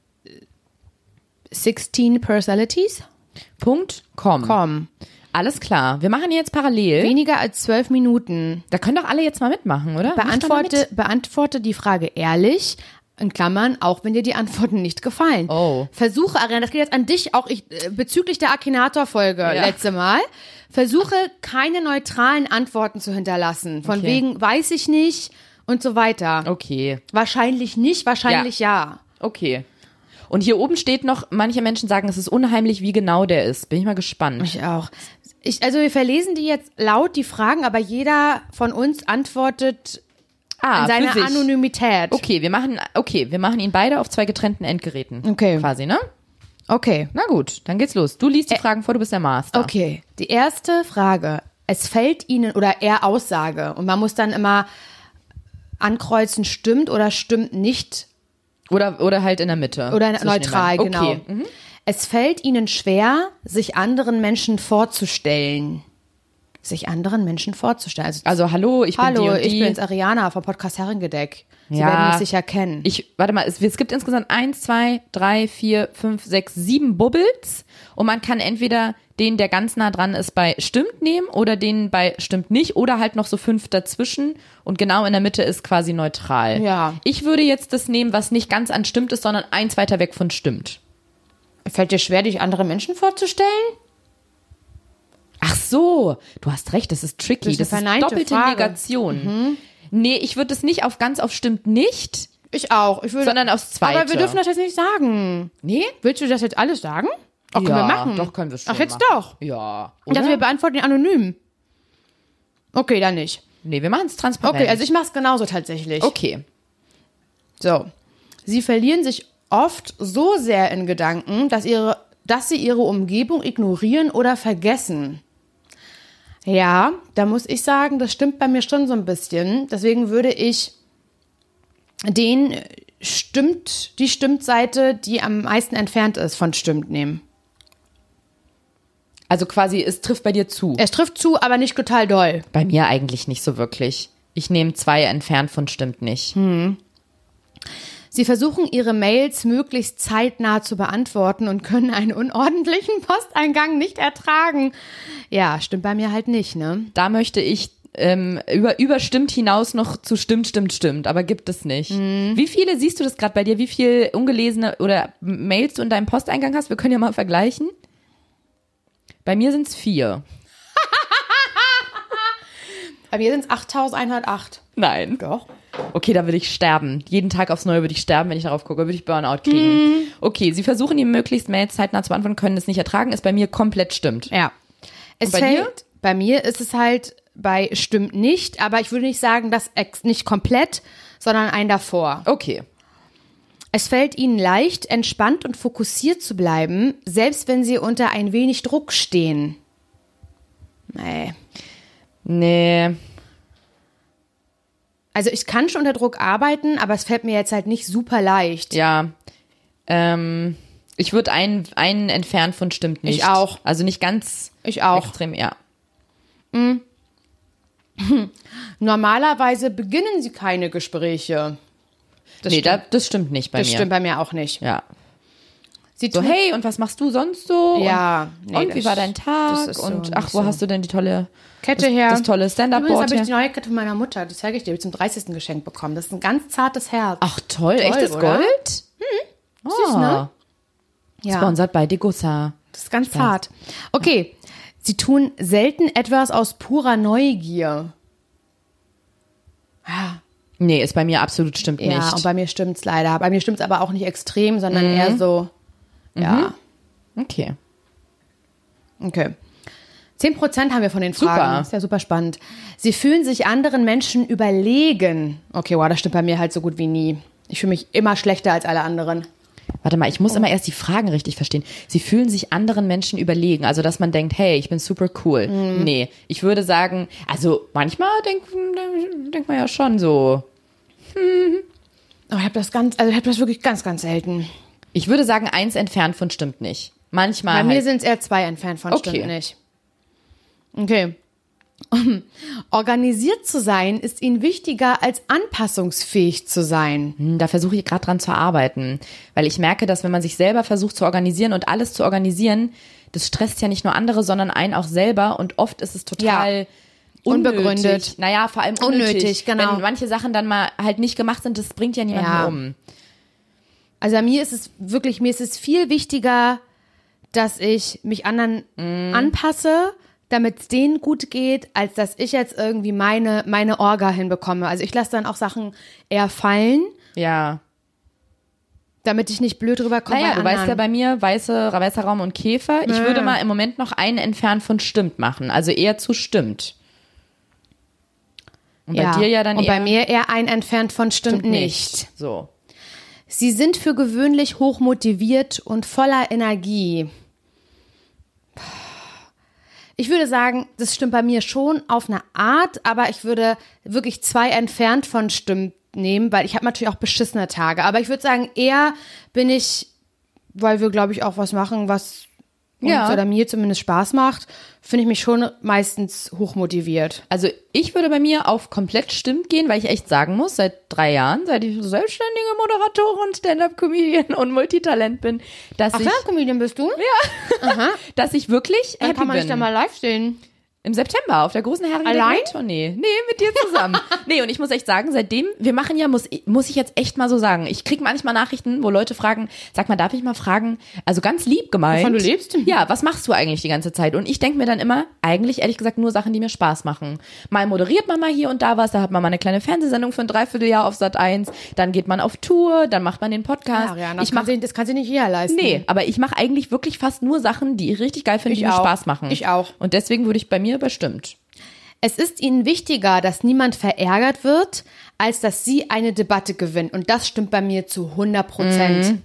16 Personalities? .com. Alles klar. Wir machen jetzt parallel. Weniger als 12 Minuten. Da können doch alle jetzt mal mitmachen, oder? Mach doch mal mit. Beantworte die Frage ehrlich, in Klammern, auch wenn dir die Antworten nicht gefallen. Oh. Versuche, Ariana, das geht jetzt an dich auch, bezüglich der Akinator-Folge letzte Mal, versuche keine neutralen Antworten zu hinterlassen. Von Okay. wegen, weiß ich nicht und so weiter. Okay. Wahrscheinlich nicht, wahrscheinlich ja. Okay. Und hier oben steht noch, manche Menschen sagen, es ist unheimlich, wie genau der ist. Bin ich mal gespannt. Ich auch. Also wir verlesen die jetzt laut, die Fragen, aber jeder von uns antwortet in seiner für sich. Anonymität. Okay, wir machen ihn beide auf 2 getrennten Endgeräten. Okay. Quasi, ne? Okay. Na gut, dann geht's los. Du liest die Fragen vor, du bist der Master. Okay. Die erste Frage. Es fällt Ihnen oder eher Aussage und man muss dann immer ankreuzen, stimmt oder stimmt nicht Oder halt in der Mitte. oder zwischen neutral, den beiden. genau. Okay. Mhm. Es fällt Ihnen schwer, sich anderen Menschen vorzustellen. Sich anderen Menschen vorzustellen. Also hallo, ich bin die Hallo, und die. ich bin's Ariana vom Podcast Herrengedeck. Sie Ja. werden mich sicher kennen. Warte mal, es gibt insgesamt 1, 2, 3, 4, 5, 6, 7 Bubbles und man kann entweder den, der ganz nah dran ist, bei stimmt nehmen oder den bei stimmt nicht oder halt noch so 5 dazwischen und genau in der Mitte ist quasi neutral. Ja. Ich würde jetzt das nehmen, was nicht ganz an stimmt ist, sondern 1 weiter weg von stimmt. Fällt dir schwer, dich andere Menschen vorzustellen? Ach so, du hast recht, das ist tricky. Das ist eine Das ist verneinte doppelte Frage. Negation. Nee, ich würde es nicht auf ganz auf stimmt nicht, Ich auch. Ich würde, sondern aufs Zweite. aber wir dürfen das jetzt nicht sagen. Nee? Willst du das jetzt alles sagen? Oh, können wir machen. Doch, können wir schon Ach, jetzt machen. doch. Ja. Ich dachte, wir beantworten ihn anonym. Okay, dann nicht. Nee, wir machen es transparent. Okay, also ich mache es genauso tatsächlich. Okay. So. Sie verlieren sich oft so sehr in Gedanken, dass sie ihre Umgebung ignorieren oder vergessen. Ja, da muss ich sagen, das stimmt bei mir schon so ein bisschen. Deswegen würde ich die Stimmt-Seite, die am meisten entfernt ist von stimmt, nehmen. Also quasi, es trifft bei dir zu. Es trifft zu, aber nicht total doll. Bei mir eigentlich nicht so wirklich. Ich nehme 2 entfernt von stimmt nicht. Sie versuchen, ihre Mails möglichst zeitnah zu beantworten und können einen unordentlichen Posteingang nicht ertragen. Ja, stimmt bei mir halt nicht, ne? Da möchte ich über stimmt hinaus noch zu stimmt, aber gibt es nicht. Wie viele, siehst du das gerade bei dir, wie viel ungelesene oder Mails du in deinem Posteingang hast? Wir können ja mal vergleichen. Bei mir sind es 4. Bei mir sind es 8.108. Nein. Doch. Okay, da würde ich sterben. Jeden Tag aufs Neue würde ich sterben, wenn ich darauf gucke, würde ich Burnout kriegen. Okay, sie versuchen ihm möglichst Mails zeitnah zu beantworten, können es nicht ertragen, ist bei mir komplett stimmt. Ja. Es bei dir? Bei mir ist es halt bei stimmt nicht, aber ich würde nicht sagen, das nicht komplett, sondern ein davor. Okay. Es fällt ihnen leicht, entspannt und fokussiert zu bleiben, selbst wenn sie unter ein wenig Druck stehen. Nee. Also ich kann schon unter Druck arbeiten, aber es fällt mir jetzt halt nicht super leicht. Ja. Ich würde einen entfernt von stimmt nicht. Ich auch. Also nicht ganz Ich auch. extrem, ja. Normalerweise beginnen sie keine Gespräche. Das stimmt nicht bei Das mir. stimmt bei mir auch nicht. Ja. Sie So, tun- hey, und was machst du sonst so? Ja, Und wie war dein Tag? das ist Und so ach, nicht wo so. hast du denn die tolle Kette her. das tolle Übrigens Stand-Up-Board habe ich die her? neue Kette von meiner Mutter. Die zeige ich dir. Die habe ich zum 30. geschenkt bekommen. Das ist ein ganz zartes Herz. Ach toll, echtes oder? Gold? Süß, ne? Ja, Sponsored by Degussa. das ist ganz zart. Okay, sie tun selten etwas aus purer Neugier. Nee, ist bei mir absolut stimmt Ja, nicht. und bei mir stimmt's leider. Bei mir stimmt's aber auch nicht extrem, sondern eher so, ja. Okay. Okay. 10% haben wir von den Fragen. Super. Ist ja super spannend. Sie fühlen sich anderen Menschen überlegen. Okay, wow, das stimmt bei mir halt so gut wie nie. Ich fühle mich immer schlechter als alle anderen. Warte mal, ich muss immer erst die Fragen richtig verstehen. Sie fühlen sich anderen Menschen überlegen. Also, dass man denkt, hey, ich bin super cool. Nee, ich würde sagen, also manchmal denkt man ja schon so. Oh, ich habe das wirklich ganz, ganz selten. Ich würde sagen, 1 entfernt von stimmt nicht. Manchmal Bei mir halt. sind es eher 2 entfernt von Okay. stimmt nicht. Okay. Organisiert zu sein ist ihnen wichtiger als anpassungsfähig zu sein. Da versuche ich gerade dran zu arbeiten. Weil ich merke, dass wenn man sich selber versucht zu organisieren und alles zu organisieren, das stresst ja nicht nur andere, sondern einen auch selber. Und oft ist es total Unbegründet. unnötig. Naja, vor allem unnötig. genau. Wenn manche Sachen dann mal halt nicht gemacht sind, das bringt ja niemanden Ja. um. Also mir ist es viel wichtiger, dass ich mich anderen anpasse, damit es denen gut geht, als dass ich jetzt irgendwie meine Orga hinbekomme. Also ich lasse dann auch Sachen eher fallen, Ja. damit ich nicht blöd rüberkomme Naja, bei du weißt anderen. ja bei mir, weißer Raum und Käfer. Ich würde mal im Moment noch einen entfernt von stimmt machen. Also eher zu stimmt. Und bei dir ja dann und eher bei mir eher ein entfernt von stimmt nicht. So. Sie sind für gewöhnlich hochmotiviert und voller Energie. Ich würde sagen, das stimmt bei mir schon auf eine Art, aber ich würde wirklich 2 entfernt von stimmt nehmen, weil ich habe natürlich auch beschissene Tage. Aber ich würde sagen, eher bin ich, weil wir, glaube ich, auch was machen, was uns Ja. oder mir zumindest Spaß macht, finde ich mich schon meistens hochmotiviert. Also ich würde bei mir auf komplett stimmt gehen, weil ich echt sagen muss, seit 3 Jahren, seit ich selbstständige Moderatorin, Stand-Up-Comedian und Multitalent bin, dass Ach ja, Comedian bist du? dass ich wirklich Dann happy kann man dich bin. da mal live sehen. Im September auf der großen Allein? Tournee. Nee, mit dir zusammen. Nee, und ich muss echt sagen, seitdem wir machen ja, muss ich jetzt echt mal so sagen, ich krieg manchmal Nachrichten, wo Leute fragen, sag mal, darf ich mal fragen, also ganz lieb gemeint. Wovon du lebst? Ja, was machst du eigentlich die ganze Zeit? Und ich denke mir dann immer, eigentlich ehrlich gesagt nur Sachen, die mir Spaß machen. Mal moderiert man mal hier und da was, da hat man mal eine kleine Fernsehsendung für ein Dreivierteljahr auf Sat.1, dann geht man auf Tour, dann macht man den Podcast. Ja, ich mach, das kann sich nicht jeder leisten. nee, aber ich mache eigentlich wirklich fast nur Sachen, die ich richtig geil finde, Ich die mir auch. Spaß machen. Ich auch. Und deswegen würde ich bei mir bestimmt. Es ist ihnen wichtiger, dass niemand verärgert wird, als dass sie eine Debatte gewinnen. Und das stimmt bei mir zu 100%.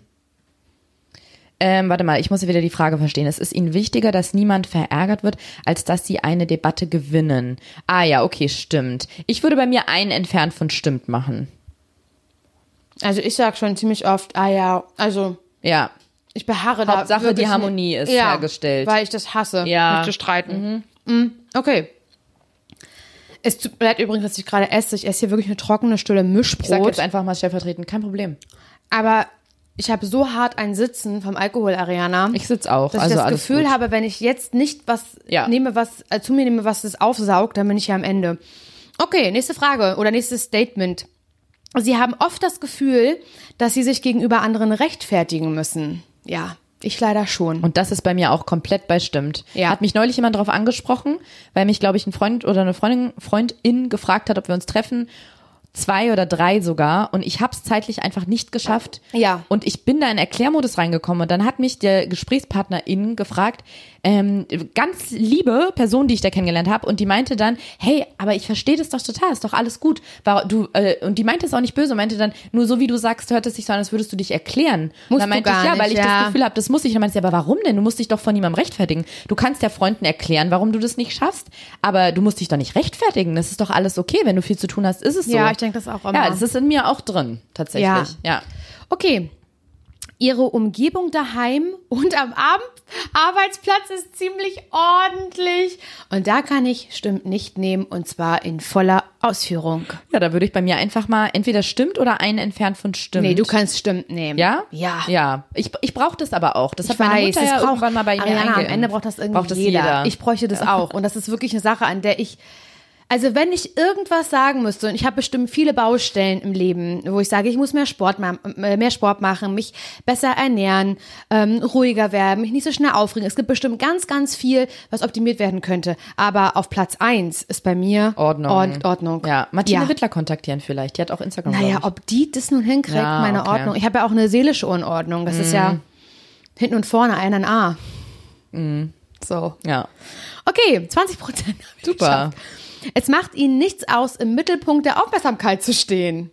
Warte mal, ich muss wieder die Frage verstehen. Es ist ihnen wichtiger, dass niemand verärgert wird, als dass sie eine Debatte gewinnen. Ah ja, okay, stimmt. Ich würde bei mir einen entfernt von stimmt machen. Also ich sage schon ziemlich oft, also Ja, ich beharre da. Hauptsache, wirklich die Harmonie ist ja, hergestellt. Weil ich das hasse, Ja. mich zu streiten. Okay. Es tut mir leid übrigens, dass ich gerade esse. Ich esse hier wirklich eine trockene Stülle ich sag Mischbrot. jetzt einfach mal stellvertretend, kein Problem. Aber ich habe so hart ein Sitzen vom Alkohol, Ariana. Ich sitz auch, Dass also ich das alles Gefühl gut. habe, wenn ich jetzt nicht was Ja. zu mir nehme, was das aufsaugt, dann bin ich ja am Ende. Okay, nächste Frage oder nächstes Statement. Sie haben oft das Gefühl, dass sie sich gegenüber anderen rechtfertigen müssen. Ja, Ich leider schon. Und das ist bei mir auch komplett bei stimmt. Ja. Hat mich neulich jemand drauf angesprochen, weil mich, glaube ich, ein Freund oder eine Freundin gefragt hat, ob wir uns treffen. 2 oder 3 sogar. Und ich habe es zeitlich einfach nicht geschafft. Ja. Und ich bin da in Erklärmodus reingekommen. Und dann hat mich der Gesprächspartnerin gefragt, ganz liebe Person, die ich da kennengelernt habe. Und die meinte dann, hey, aber ich verstehe das doch total, ist doch alles gut. Und die meinte es auch nicht böse, meinte dann, nur so wie du sagst, hört es sich so an, als würdest du dich erklären. Musst und dann meinte du gar ich, ja, nicht, weil ich das Gefühl habe, das muss ich. Und dann meinte sie, aber warum denn? Du musst dich doch von niemandem rechtfertigen. Du kannst ja Freunden erklären, warum du das nicht schaffst. Aber du musst dich doch nicht rechtfertigen. Das ist doch alles okay. Wenn du viel zu tun hast, ist es so. Ja, ich denke das auch immer. Ja, das ist in mir auch drin, tatsächlich. Ja. Okay. Ihre Umgebung daheim und am Arbeitsplatz ist ziemlich ordentlich. Und da kann ich stimmt nicht nehmen, und zwar in voller Ausführung. Ja, da würde ich bei mir einfach mal entweder stimmt oder einen entfernt von stimmt. Nee, du kannst stimmt nehmen. Ja? Ja. Ja. Ich brauche das aber auch. Das Ich hat meine Mutter das ja braucht- irgendwann mal bei mir Ariana, am eingeimpft. Ende braucht das irgendwie Braucht das jeder. Ich bräuchte das auch. Und das ist wirklich eine Sache, an der also wenn ich irgendwas sagen müsste, und ich habe bestimmt viele Baustellen im Leben, wo ich sage, ich muss mehr Sport machen, mich besser ernähren, ruhiger werden, mich nicht so schnell aufregen. Es gibt bestimmt ganz, ganz viel, was optimiert werden könnte. Aber auf Platz 1 ist bei mir Ordnung. Ja, Martine Wittler kontaktieren vielleicht. Die hat auch Instagram. Naja, glaub ich. ob die das nun hinkriegt, Ja, meine okay. Ordnung. Ich habe ja auch eine seelische Unordnung. Das ist ja hinten und vorne ein A. So. Ja. Okay, 20%. Super. Es macht ihnen nichts aus, im Mittelpunkt der Aufmerksamkeit zu stehen.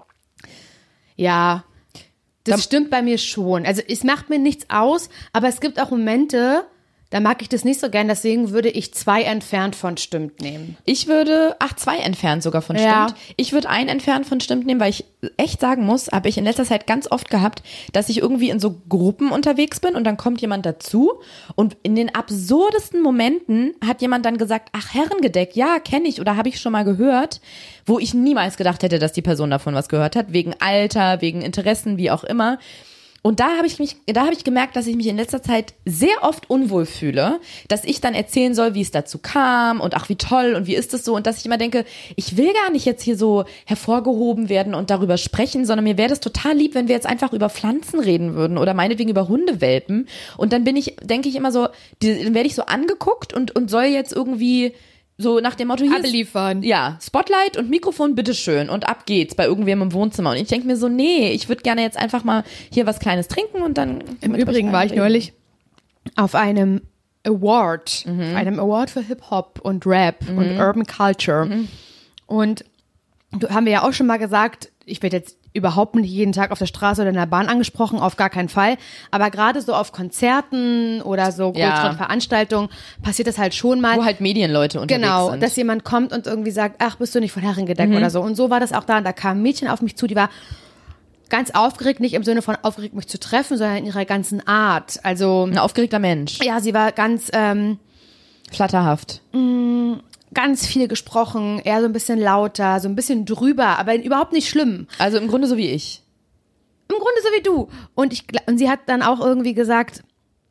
Ja, das stimmt bei mir schon. Also es macht mir nichts aus, aber es gibt auch Momente, da mag ich das nicht so gern, deswegen würde ich 2 entfernt von stimmt nehmen. Ich würde, 2 entfernt sogar von stimmt. Ja. Ich würde 1 entfernt von stimmt nehmen, weil ich echt sagen muss, habe ich in letzter Zeit ganz oft gehabt, dass ich irgendwie in so Gruppen unterwegs bin und dann kommt jemand dazu und in den absurdesten Momenten hat jemand dann gesagt, ach, Herrengedeck, ja, kenne ich oder habe ich schon mal gehört, wo ich niemals gedacht hätte, dass die Person davon was gehört hat, wegen Alter, wegen Interessen, wie auch immer. Und da habe ich gemerkt, dass ich mich in letzter Zeit sehr oft unwohl fühle, dass ich dann erzählen soll, wie es dazu kam und ach, wie toll und wie ist es so, und dass ich immer denke, ich will gar nicht jetzt hier so hervorgehoben werden und darüber sprechen, sondern mir wäre das total lieb, wenn wir jetzt einfach über Pflanzen reden würden oder meinetwegen über Hundewelpen, und dann denke ich immer so, dann werde ich so angeguckt und soll jetzt irgendwie so nach dem Motto, hier Abliefern. ja, Spotlight und Mikrofon, bitteschön, und ab geht's bei irgendwem im Wohnzimmer. Und ich denke mir so, nee, ich würde gerne jetzt einfach mal hier was Kleines trinken und dann... Im Übrigen war ich neulich auf einem Award, einem Award für Hip-Hop und Rap und Urban Culture. Und haben wir ja auch schon mal gesagt, ich werde jetzt überhaupt nicht jeden Tag auf der Straße oder in der Bahn angesprochen, auf gar keinen Fall. Aber gerade so auf Konzerten oder so größeren Veranstaltungen passiert das halt schon mal. Wo halt Medienleute unterwegs Genau, sind. dass jemand kommt und irgendwie sagt, ach, bist du nicht von Herrengedeck oder so. Und so war das auch da. Und da kam ein Mädchen auf mich zu, die war ganz aufgeregt, nicht im Sinne von aufgeregt, mich zu treffen, sondern in ihrer ganzen Art. Also, Ein aufgeregter Mensch. ja, sie war ganz... Flatterhaft. ganz viel gesprochen, eher so ein bisschen lauter, so ein bisschen drüber, aber überhaupt nicht schlimm. Also im Grunde so wie ich. Im Grunde so wie du. Und sie hat dann auch irgendwie gesagt,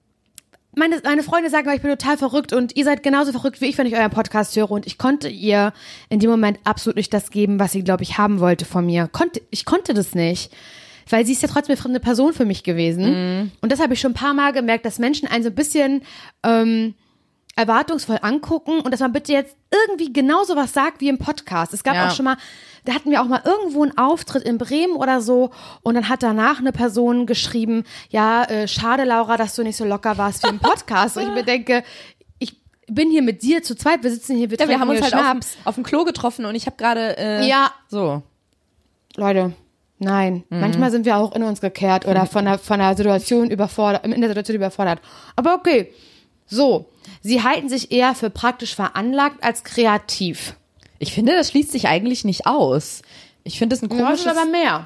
meine Freunde sagen, ich bin total verrückt und ihr seid genauso verrückt wie ich, wenn ich euren Podcast höre. Und ich konnte ihr in dem Moment absolut nicht das geben, was sie, glaube ich, haben wollte von mir. Ich konnte das nicht. Weil sie ist ja trotzdem eine fremde Person für mich gewesen. Und das habe ich schon ein paar Mal gemerkt, dass Menschen einen so ein bisschen erwartungsvoll angucken und dass man bitte jetzt irgendwie genau so was sagt wie im Podcast. Es gab auch schon mal, da hatten wir auch mal irgendwo einen Auftritt in Bremen oder so und dann hat danach eine Person geschrieben, ja, schade Laura, dass du nicht so locker warst wie im Podcast. Und ich mir denke, ich bin hier mit dir zu zweit, wir sitzen hier, wir haben uns halt Schnaps. auf dem Klo getroffen und ich habe gerade so. Leute, nein. Manchmal sind wir auch in uns gekehrt oder von der Situation überfordert, in der Situation überfordert. Aber okay. So, sie halten sich eher für praktisch veranlagt als kreativ. Ich finde, das schließt sich eigentlich nicht aus. Ich finde das ein komisches... Was ist aber mehr?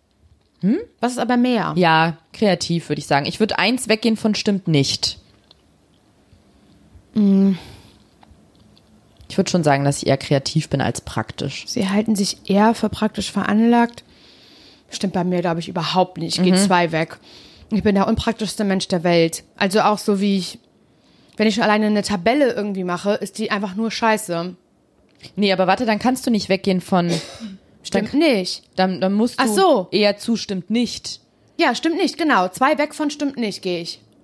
Was ist aber mehr? Ja, kreativ würde ich sagen. Ich würde 1 weggehen von stimmt nicht. Ich würde schon sagen, dass ich eher kreativ bin als praktisch. Sie halten sich eher für praktisch veranlagt. Stimmt bei mir, glaube ich, überhaupt nicht. Ich gehe 2 weg. Ich bin der unpraktischste Mensch der Welt. Also auch so wie wenn ich schon alleine eine Tabelle irgendwie mache, ist die einfach nur scheiße. Nee, aber warte, dann kannst du nicht weggehen von... Stimmt nicht. Dann musst du Ach so. eher zustimmt nicht. Ja, stimmt nicht, genau. 2 weg von stimmt nicht gehe ich.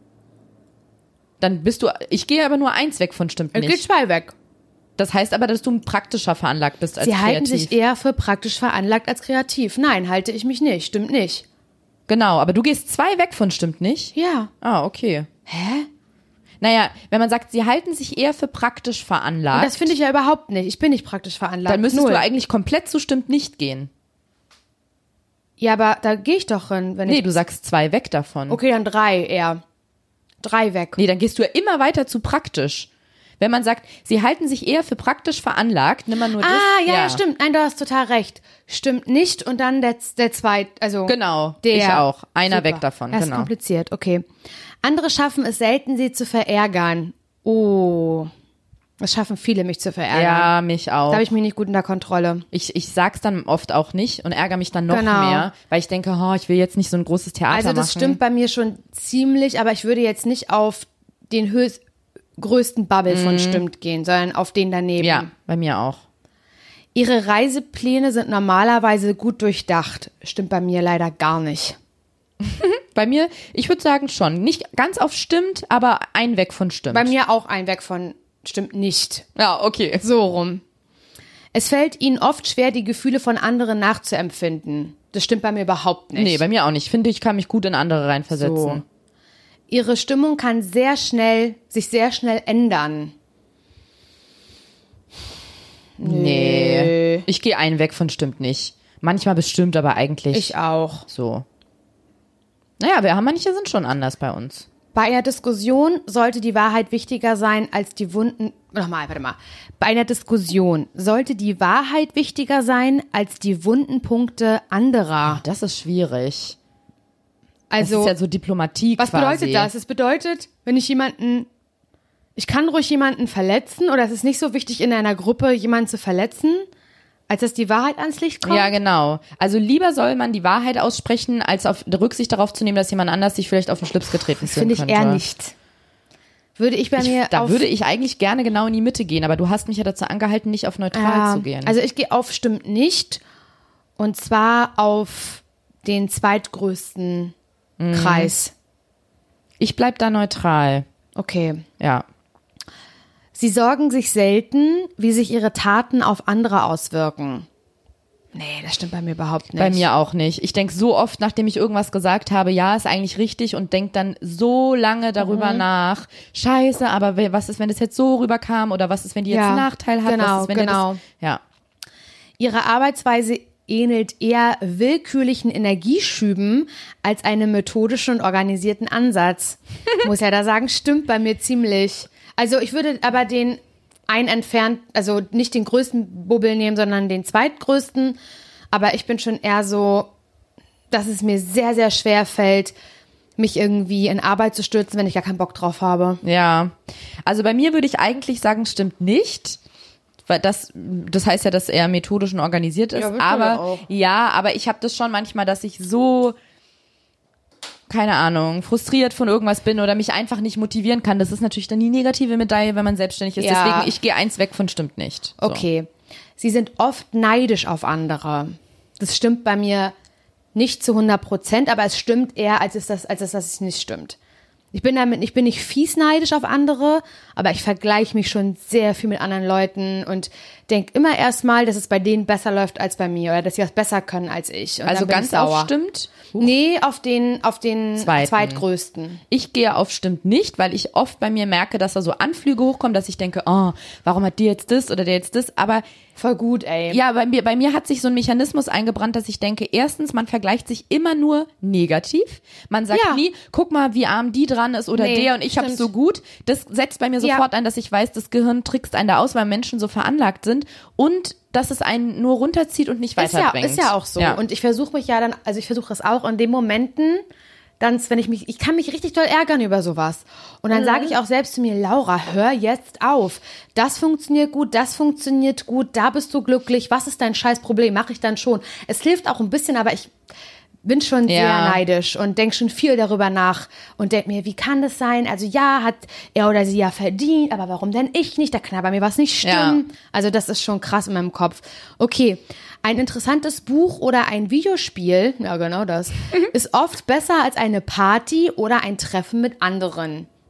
Dann ich gehe aber nur 1 weg von stimmt Es geht nicht. 2 weg. Das heißt aber, dass du praktischer veranlagt bist als Sie kreativ. halten sich eher für praktisch veranlagt als kreativ. Nein, halte ich mich nicht. Stimmt nicht. Genau, aber du gehst 2 weg von stimmt nicht? Ja. Ah, okay. Hä? Naja, wenn man sagt, sie halten sich eher für praktisch veranlagt, Und das finde ich ja überhaupt nicht. Ich bin nicht praktisch veranlagt. dann müsstest 0. du eigentlich komplett zu stimmt nicht gehen. Ja, aber da gehe ich doch hin, wenn Nee, ich... du sagst 2 weg davon. Okay, dann 3 eher. 3 weg. Nee, dann gehst du ja immer weiter zu praktisch. Wenn man sagt, sie halten sich eher für praktisch veranlagt, nimm mal nur das. Ja, stimmt. Nein, du hast total recht. Stimmt nicht und dann der zweite, also Genau, der. ich auch. Einer Super. weg davon, Das ist genau. kompliziert, okay. Andere schaffen es selten, sie zu verärgern. Oh, das schaffen viele, mich zu verärgern. Ja, mich auch. Da habe ich mich nicht gut unter Kontrolle. Ich sag's dann oft auch nicht und ärgere mich dann noch Genau. mehr, weil ich denke, ich will jetzt nicht so ein großes Theater Also das machen. stimmt bei mir schon ziemlich, aber ich würde jetzt nicht auf den größten Bubble von stimmt gehen, sondern auf den daneben. Mhm. Ja, bei mir auch. Ihre Reisepläne sind normalerweise gut durchdacht. Stimmt bei mir leider gar nicht. Bei mir, ich würde sagen schon. Nicht ganz auf stimmt, aber ein weg von stimmt. Bei mir auch ein weg von stimmt nicht. Ja, okay. So rum. Es fällt ihnen oft schwer, die Gefühle von anderen nachzuempfinden. Das stimmt bei mir überhaupt nicht. Nee, bei mir auch nicht. Ich finde, ich kann mich gut in andere reinversetzen. So. Ihre Stimmung kann sich sehr schnell ändern. Nee. Ich gehe einen weg von stimmt nicht. Manchmal bestimmt, aber eigentlich Ich auch. so. Naja, manche sind schon anders bei uns. Bei einer Diskussion sollte die Wahrheit wichtiger sein als die Wunden. Warte mal. Bei einer Diskussion sollte die Wahrheit wichtiger sein als die wunden Punkte anderer. Das ist schwierig. Also, das ist ja so Diplomatie was quasi. bedeutet das? Es bedeutet, wenn ich kann ruhig jemanden verletzen oder es ist nicht so wichtig in einer Gruppe, jemanden zu verletzen, als dass die Wahrheit ans Licht kommt? Ja, genau. Also lieber soll man die Wahrheit aussprechen, als auf Rücksicht darauf zu nehmen, dass jemand anders sich vielleicht auf den Schlips getreten fühlen Finde ich könnte. eher nicht. Würde ich bei mir Da auf... würde ich eigentlich gerne genau in die Mitte gehen, aber du hast mich ja dazu angehalten, nicht auf neutral zu gehen. Also ich gehe auf stimmt nicht und zwar auf den zweitgrößten Kreis. Ich bleib da neutral. Okay. Ja. Sie sorgen sich selten, wie sich ihre Taten auf andere auswirken. Nee, das stimmt bei mir überhaupt nicht. Bei mir auch nicht. Ich denke so oft, nachdem ich irgendwas gesagt habe, ja, ist eigentlich richtig und denke dann so lange darüber nach. Scheiße, aber was ist, wenn das jetzt so rüberkam oder was ist, wenn die jetzt einen Nachteil hat? Genau, was ist, wenn genau. Ja. Ihre Arbeitsweise ähnelt eher willkürlichen Energieschüben als einem methodischen und organisierten Ansatz. Muss ja da sagen, stimmt bei mir ziemlich. Also ich würde aber den einen entfernt, also nicht den größten Bubbel nehmen, sondern den zweitgrößten. Aber ich bin schon eher so, dass es mir sehr, sehr schwer fällt, mich irgendwie in Arbeit zu stürzen, wenn ich gar keinen Bock drauf habe. Ja. Also bei mir würde ich eigentlich sagen, stimmt nicht. Weil das heißt ja, dass er methodisch und organisiert ist. Ja, wird aber ja auch. ja, aber ich habe das schon manchmal, dass ich so, keine Ahnung, frustriert von irgendwas bin oder mich einfach nicht motivieren kann. Das ist natürlich dann die negative Medaille, wenn man selbstständig ist. Ja. Deswegen, ich gehe eins weg von stimmt nicht. So. Okay. Sie sind oft neidisch auf andere. Das stimmt bei mir nicht zu 100%, aber es stimmt eher, als es nicht stimmt. Ich bin nicht fies neidisch auf andere, aber ich vergleiche mich schon sehr viel mit anderen Leuten und denke immer erstmal, dass es bei denen besser läuft als bei mir oder dass sie was besser können als ich. Und Also dann bin ganz ich sauer. auf stimmt. Nee, auf den Zweiten. zweitgrößten. Ich gehe auf stimmt nicht, weil ich oft bei mir merke, dass da so Anflüge hochkommen, dass ich denke, warum hat die jetzt das oder der jetzt das? Aber Voll gut, ey. ja, bei mir hat sich so ein Mechanismus eingebrannt, dass ich denke, erstens, man vergleicht sich immer nur negativ. Man sagt Ja. nie, guck mal, wie arm die dran ist oder Nee, der und ich hab's stimmt. so gut. Das setzt bei mir Ja. sofort ein, dass ich weiß, das Gehirn trickst einen da aus, weil Menschen so veranlagt sind und dass es einen nur runterzieht und nicht weiterbringt. Ist ja auch so. Ja. Und ich versuche ich versuche es auch in den Momenten, dann, wenn ich kann mich richtig doll ärgern über sowas. Und dann sage ich auch selbst zu mir, Laura, hör jetzt auf. Das funktioniert gut, da bist du glücklich. Was ist dein Scheißproblem? Mache ich dann schon. Es hilft auch ein bisschen, aber ich bin schon sehr neidisch und denke schon viel darüber nach und denke mir, wie kann das sein? Also ja, hat er oder sie ja verdient, aber warum denn ich nicht? Da kann bei mir was nicht stimmen. Ja. Also das ist schon krass in meinem Kopf. Okay, ein interessantes Buch oder ein Videospiel, ja genau das, ist oft besser als eine Party oder ein Treffen mit anderen.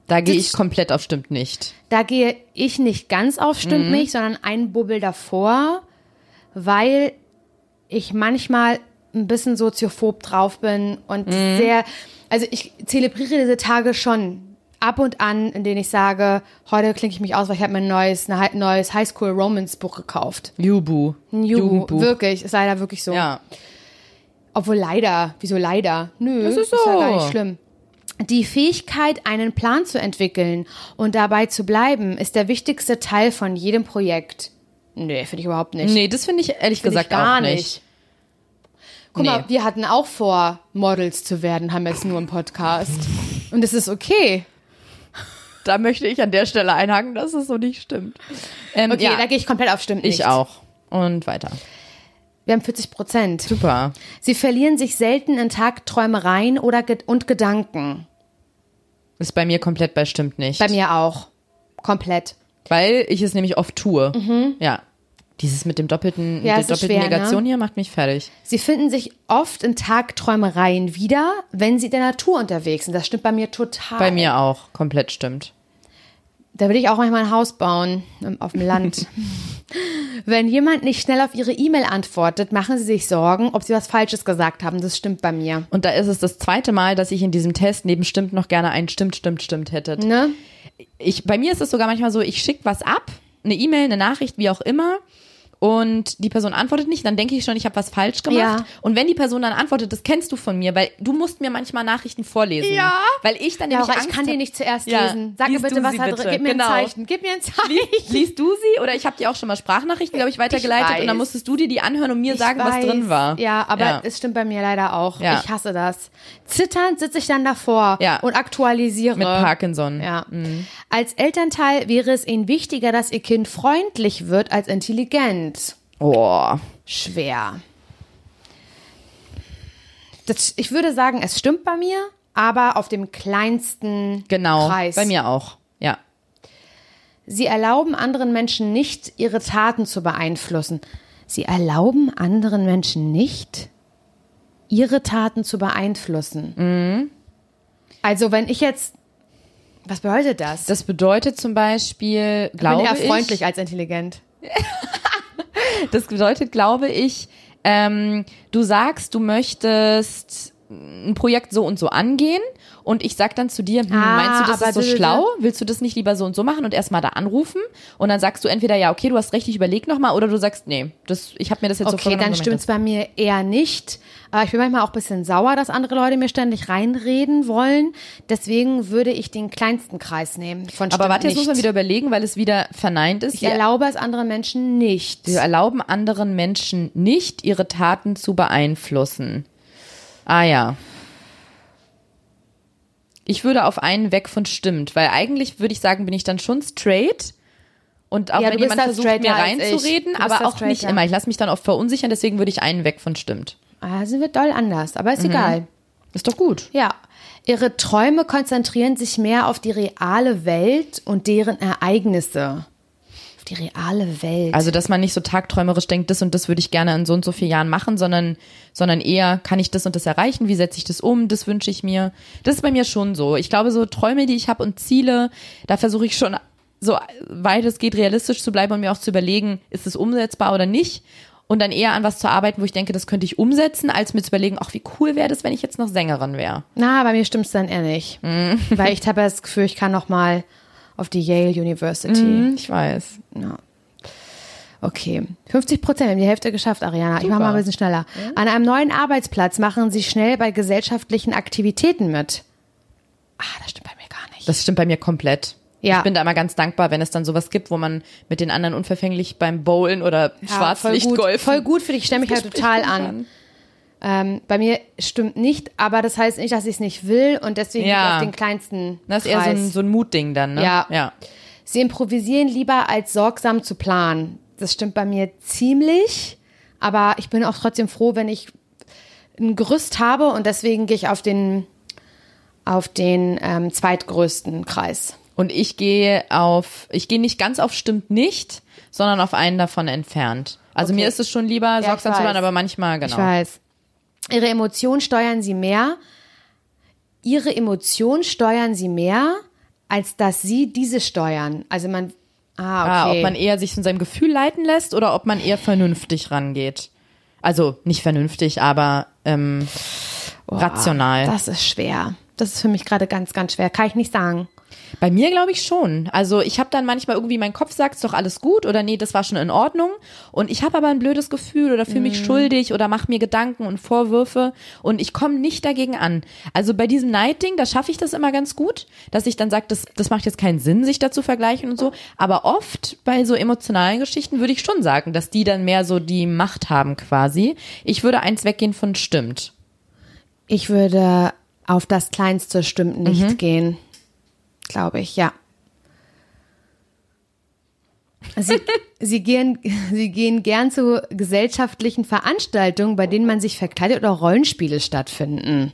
Da gehe ich komplett auf stimmt nicht. Da gehe ich nicht ganz auf stimmt nicht, sondern einen Bubbel davor, weil ich manchmal ein bisschen soziophob drauf bin und also ich zelebriere diese Tage schon ab und an, in denen ich sage, heute klinke ich mich aus, weil ich habe mir ein neues Highschool-Romance-Buch gekauft. Jubu. Jugendbuch. Wirklich, ist leider wirklich so. Ja. Obwohl leider, wieso leider? Nö, Das ist ja so. gar nicht schlimm. Die Fähigkeit, einen Plan zu entwickeln und dabei zu bleiben, ist der wichtigste Teil von jedem Projekt. Nee, finde ich überhaupt nicht. Nee, das finde ich ehrlich gesagt gar auch nicht. Guck mal, wir hatten auch vor, Models zu werden, haben jetzt nur einen Podcast. Und es ist okay. Da möchte ich an der Stelle einhaken, dass es so nicht stimmt. Okay, ja, da gehe ich komplett auf stimmt nicht. ich auch. Und weiter. Wir haben 40%. Super. Sie verlieren sich selten in Tagträumereien und Gedanken. Ist bei mir komplett bei stimmt nicht. Bei mir auch. Komplett. Weil ich es nämlich oft tue. Ja. Dieses mit dem doppelten, Ja, mit der es ist doppelten schwer, Negation ne? hier macht mich fertig. Sie finden sich oft in Tagträumereien wieder, wenn sie in der Natur unterwegs sind. Das stimmt bei mir total. Bei mir auch. Komplett stimmt. Da will ich auch manchmal ein Haus bauen, auf dem Land. Wenn jemand nicht schnell auf ihre E-Mail antwortet, machen sie sich Sorgen, ob sie was Falsches gesagt haben. Das stimmt bei mir. Und da ist es das zweite Mal, dass ich in diesem Test neben stimmt noch gerne ein stimmt hätte. Ne? Bei mir ist es sogar manchmal so, ich schicke was ab, eine E-Mail, eine Nachricht, wie auch immer. Und die Person antwortet nicht, dann denke ich schon, ich habe was falsch gemacht. Ja. Und wenn die Person dann antwortet, das kennst du von mir, weil du musst mir manchmal Nachrichten vorlesen. Ja. Weil ich dann Ja, nämlich aber ich Angst kann die hab- nicht zuerst Ja. lesen. Sag mir Liest bitte, du was sie da bitte. drin. Gib mir Genau. ein Zeichen. Gib mir ein Zeichen. Liest du sie? Oder ich habe dir auch schon mal Sprachnachrichten, glaube ich, weitergeleitet. Ich und dann weiß. musstest du dir die anhören und mir Ich sagen, was weiß. drin war. Ja, aber Ja. es stimmt bei mir leider auch. Ja. Ich hasse das. Zitternd sitze ich dann davor Ja. und aktualisiere. Mit Parkinson. Ja. Als Elternteil wäre es ihnen wichtiger, dass ihr Kind freundlich wird als intelligent. Oh. Schwer. Ich würde sagen, es stimmt bei mir, aber auf dem kleinsten Genau. Kreis. Bei mir auch. Ja. Sie erlauben anderen Menschen nicht, ihre Taten zu beeinflussen. Sie erlauben anderen Menschen nicht, ihre Taten zu beeinflussen. Also wenn ich jetzt, was bedeutet das? Das bedeutet zum Beispiel, Ich bin glaube eher ich. freundlich als intelligent. Das bedeutet, glaube ich, du sagst, du möchtest ein Projekt so und so angehen und ich sag dann zu dir, meinst du, das aber ist so bitte. schlau? Willst du das nicht lieber so und so machen und erstmal da anrufen? Und dann sagst du entweder, ja, okay, du hast recht, ich überleg nochmal, oder du sagst, nee, ich habe mir das jetzt so Okay, vorgenommen. dann stimmt's bei mir eher nicht. Aber ich bin manchmal auch ein bisschen sauer, dass andere Leute mir ständig reinreden wollen. Deswegen würde ich den kleinsten Kreis nehmen von Aber stimmt warte, jetzt nicht. muss man wieder überlegen, weil es wieder verneint ist. Ich erlaube es anderen Menschen nicht. Wir erlauben anderen Menschen nicht, ihre Taten zu beeinflussen. Ah ja. Ich würde auf einen weg von stimmt, weil eigentlich würde ich sagen, bin ich dann schon straight. Und auch Ja, wenn du bist jemand da versucht, mir straighter als ich. reinzureden, Du bist aber da auch nicht straighter. immer. Ich lasse mich dann oft verunsichern, deswegen würde ich einen weg von stimmt. Ah, sind wir doll anders, aber ist egal. Ist doch gut. Ja. Ihre Träume konzentrieren sich mehr auf die reale Welt und deren Ereignisse. Auf die reale Welt. Also, dass man nicht so tagträumerisch denkt, das und das würde ich gerne in so und so vielen Jahren machen, sondern eher, kann ich das und das erreichen? Wie setze ich das um? Das wünsche ich mir. Das ist bei mir schon so. Ich glaube, so Träume, die ich habe und Ziele, da versuche ich schon so weit es geht realistisch zu bleiben und mir auch zu überlegen, ist es umsetzbar oder nicht? Und dann eher an was zu arbeiten, wo ich denke, das könnte ich umsetzen, als mir zu überlegen, ach, wie cool wäre das, wenn ich jetzt noch Sängerin wäre. Na, bei mir stimmt's dann eher nicht. Weil ich habe das Gefühl, ich kann noch mal auf die Yale University. Ich weiß. Ja. Okay. 50%, wir haben die Hälfte geschafft, Ariana. Ich mache mal ein bisschen schneller. An einem neuen Arbeitsplatz machen Sie schnell bei gesellschaftlichen Aktivitäten mit. Ah, das stimmt bei mir gar nicht. Das stimmt bei mir komplett. Ja. Ich bin da immer ganz dankbar, wenn es dann sowas gibt, wo man mit den anderen unverfänglich beim Bowlen oder Schwarzlichtgolf. Voll gut für dich. Ich stelle mich halt total an. Bei mir stimmt nicht, aber das heißt nicht, dass ich es nicht will und deswegen Ja. gehe ich auf den kleinsten Das ist eher Kreis. so ein Mutding dann, ne? Ja. Sie improvisieren lieber als sorgsam zu planen. Das stimmt bei mir ziemlich, aber ich bin auch trotzdem froh, wenn ich ein Gerüst habe und deswegen gehe ich auf den zweitgrößten Kreis. Und ich gehe nicht ganz auf stimmt nicht, sondern auf einen davon entfernt. Also Okay. mir ist es schon lieber, ich sorgsam zu weiß. sein, aber manchmal, genau. Ich weiß. Ihre Emotionen steuern sie mehr, als dass sie diese steuern. Also okay. Ob man eher sich von seinem Gefühl leiten lässt oder ob man eher vernünftig rangeht. Also nicht vernünftig, aber rational. Das ist schwer. Das ist für mich gerade ganz, ganz schwer. Kann ich nicht sagen. Bei mir glaube ich schon. Also ich habe dann manchmal irgendwie, mein Kopf sagt, ist doch alles gut oder nee, das war schon in Ordnung. Und ich habe aber ein blödes Gefühl oder fühle mich schuldig oder mache mir Gedanken und Vorwürfe und ich komme nicht dagegen an. Also bei diesem Night-Ding, da schaffe ich das immer ganz gut, dass ich dann sage, das macht jetzt keinen Sinn, sich da zu vergleichen und so. Aber oft bei so emotionalen Geschichten würde ich schon sagen, dass die dann mehr so die Macht haben quasi. Ich würde eins weggehen von stimmt. Ich würde auf das Kleinste stimmt nicht gehen. Glaube ich, ja. Sie gehen gern zu gesellschaftlichen Veranstaltungen, bei denen man sich verkleidet oder Rollenspiele stattfinden.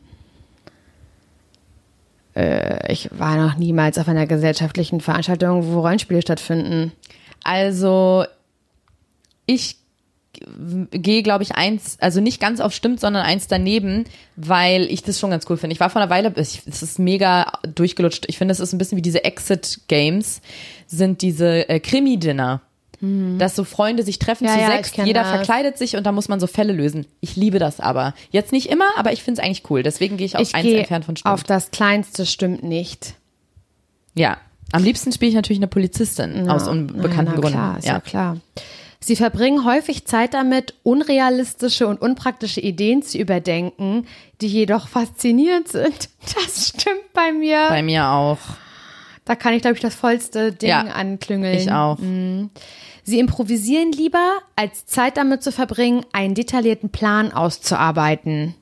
Ich war noch niemals auf einer gesellschaftlichen Veranstaltung, wo Rollenspiele stattfinden. Also ich gehe, glaube ich, also nicht ganz auf stimmt, sondern eins daneben, weil ich das schon ganz cool finde. Ich war vor einer Weile, es ist mega durchgelutscht. Ich finde, es ist ein bisschen wie diese Exit-Games, sind diese Krimi-Dinner. Dass so Freunde sich treffen zu 6, jeder verkleidet sich und da muss man so Fälle lösen. Ich liebe das aber. Jetzt nicht immer, aber ich finde es eigentlich cool. Deswegen gehe ich auf eins entfernt von stimmt. Auf das Kleinste stimmt nicht. Ja, am liebsten spiele ich natürlich eine Polizistin aus unbekannten Gründen. Klar, ist ja klar. Sie verbringen häufig Zeit damit, unrealistische und unpraktische Ideen zu überdenken, die jedoch faszinierend sind. Das stimmt bei mir. Bei mir auch. Da kann ich, glaube ich, das vollste Ding anklüngeln. Ich auch. Sie improvisieren lieber, als Zeit damit zu verbringen, einen detaillierten Plan auszuarbeiten.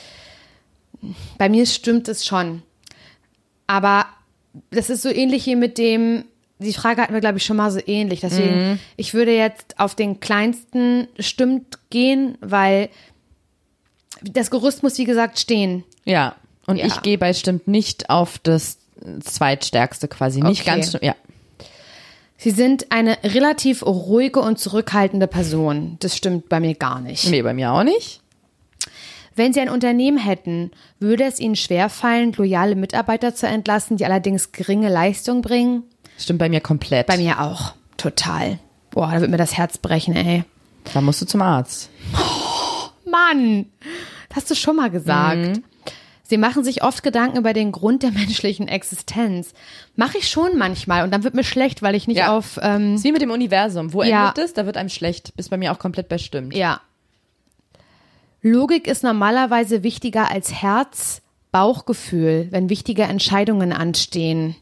Bei mir stimmt es schon. Aber das ist so ähnlich wie mit dem, die Frage hatten wir, glaube ich, schon mal so ähnlich. Deswegen, ich würde jetzt auf den kleinsten stimmt gehen, weil das Gerüst muss, wie gesagt, stehen. Ja, und ich gehe bei stimmt nicht auf das zweitstärkste quasi. Nicht ganz stimmt, ja. Sie sind eine relativ ruhige und zurückhaltende Person. Das stimmt bei mir gar nicht. Nee, bei mir auch nicht. Wenn Sie ein Unternehmen hätten, würde es Ihnen schwerfallen, loyale Mitarbeiter zu entlassen, die allerdings geringe Leistung bringen? Stimmt bei mir komplett. Bei mir auch. Total. Boah, da wird mir das Herz brechen, ey. Da musst du zum Arzt. Oh, Mann, das hast du schon mal gesagt. Sie machen sich oft Gedanken über den Grund der menschlichen Existenz. Mache ich schon manchmal und dann wird mir schlecht, weil ich nicht auf... ist wie mit dem Universum. Wo endet es? Da wird einem schlecht. Ist bei mir auch komplett bei stimmt. Ja. Logik ist normalerweise wichtiger als Herz, Bauchgefühl, wenn wichtige Entscheidungen anstehen.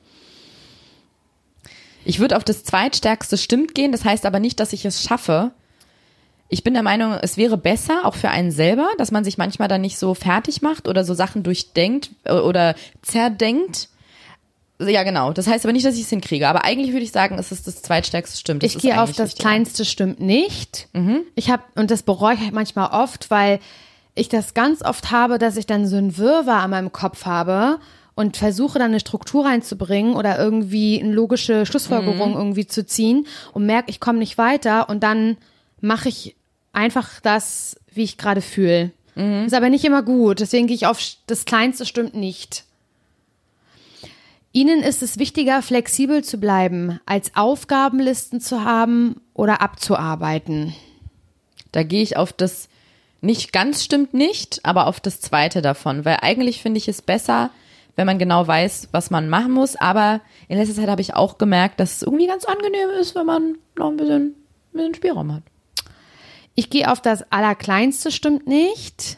Ich würde auf das zweitstärkste stimmt gehen. Das heißt aber nicht, dass ich es schaffe. Ich bin der Meinung, es wäre besser, auch für einen selber, dass man sich manchmal dann nicht so fertig macht oder so Sachen durchdenkt oder zerdenkt. Ja, genau. Das heißt aber nicht, dass ich es hinkriege. Aber eigentlich würde ich sagen, es ist das zweitstärkste stimmt. Ich gehe auf das kleinste stimmt nicht. Und das bereue ich manchmal oft, weil ich das ganz oft habe, dass ich dann so einen Wirrwarr an meinem Kopf habe und versuche dann eine Struktur reinzubringen oder irgendwie eine logische Schlussfolgerung irgendwie zu ziehen und merke, ich komme nicht weiter und dann mache ich einfach das, wie ich gerade fühle. Ist aber nicht immer gut, deswegen gehe ich auf das kleinste stimmt nicht. Ihnen ist es wichtiger, flexibel zu bleiben, als Aufgabenlisten zu haben oder abzuarbeiten. Da gehe ich auf das nicht ganz stimmt nicht, aber auf das zweite davon, weil eigentlich finde ich es besser, wenn man genau weiß, was man machen muss, aber in letzter Zeit habe ich auch gemerkt, dass es irgendwie ganz angenehm ist, wenn man noch ein bisschen Spielraum hat. Ich gehe auf das Allerkleinste stimmt nicht,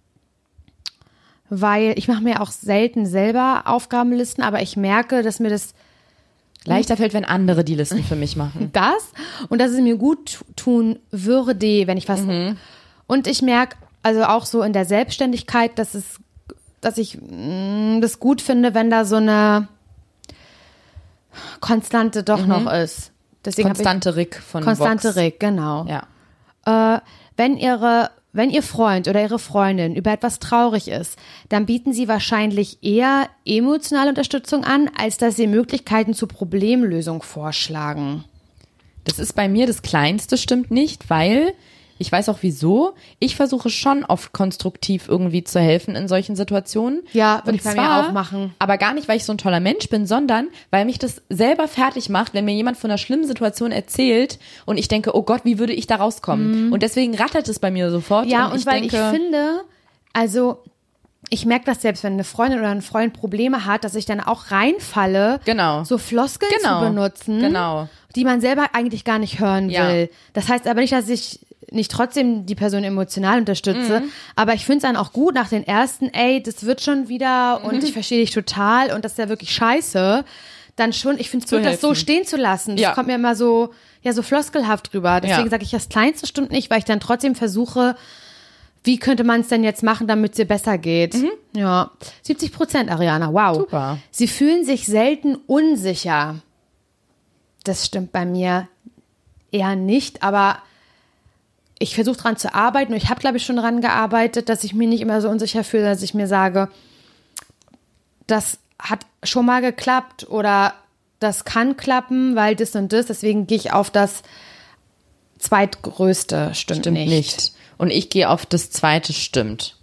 weil ich mache mir auch selten selber Aufgabenlisten, aber ich merke, dass mir das leichter fällt, wenn andere die Listen für mich machen. Und dass es mir gut tun würde, wenn ich was... Und ich merke also auch so in der Selbstständigkeit, dass ich das gut finde, wenn da so eine Konstante doch noch ist. Deswegen Konstante Rick von Konstante Vox. Rick, genau. Ja. Wenn Ihr Freund oder Ihre Freundin über etwas traurig ist, dann bieten Sie wahrscheinlich eher emotionale Unterstützung an, als dass Sie Möglichkeiten zur Problemlösung vorschlagen. Das ist bei mir das Kleinste, stimmt nicht, weil Ich weiß auch wieso. Ich versuche schon oft konstruktiv irgendwie zu helfen in solchen Situationen. Ja, würde Und ich bei mir zwar, auch machen. Aber gar nicht, weil ich so ein toller Mensch bin, sondern weil mich das selber fertig macht, wenn mir jemand von einer schlimmen Situation erzählt und ich denke, oh Gott, wie würde ich da rauskommen? Und deswegen rattert es bei mir sofort. Ja, und ich weil denke, ich finde, also ich merke das selbst, wenn eine Freundin oder ein Freund Probleme hat, dass ich dann auch reinfalle, Genau. so Floskeln Genau. zu benutzen, Genau. die man selber eigentlich gar nicht hören Ja. will. Das heißt aber nicht, dass ich nicht trotzdem die Person emotional unterstütze, aber ich finde es dann auch gut nach den ersten, ey, das wird schon wieder und ich verstehe dich total und das ist ja wirklich scheiße, dann schon, ich finde es gut, das so helfen. stehen zu lassen. Das Ja. kommt mir immer so, ja, so floskelhaft drüber. Deswegen Ja. sage ich, das Kleinste stimmt nicht, weil ich dann trotzdem versuche, wie könnte man es denn jetzt machen, damit es dir besser geht? Ja, 70%, Ariana, wow. Super. Sie fühlen sich selten unsicher. Das stimmt bei mir eher nicht, aber ich versuche dran zu arbeiten und ich habe, glaube ich, schon dran gearbeitet, dass ich mich nicht immer so unsicher fühle, dass ich mir sage, das hat schon mal geklappt oder das kann klappen, weil das und das, deswegen gehe ich auf das zweitgrößte, stimmt nicht. Und ich gehe auf das zweite stimmt.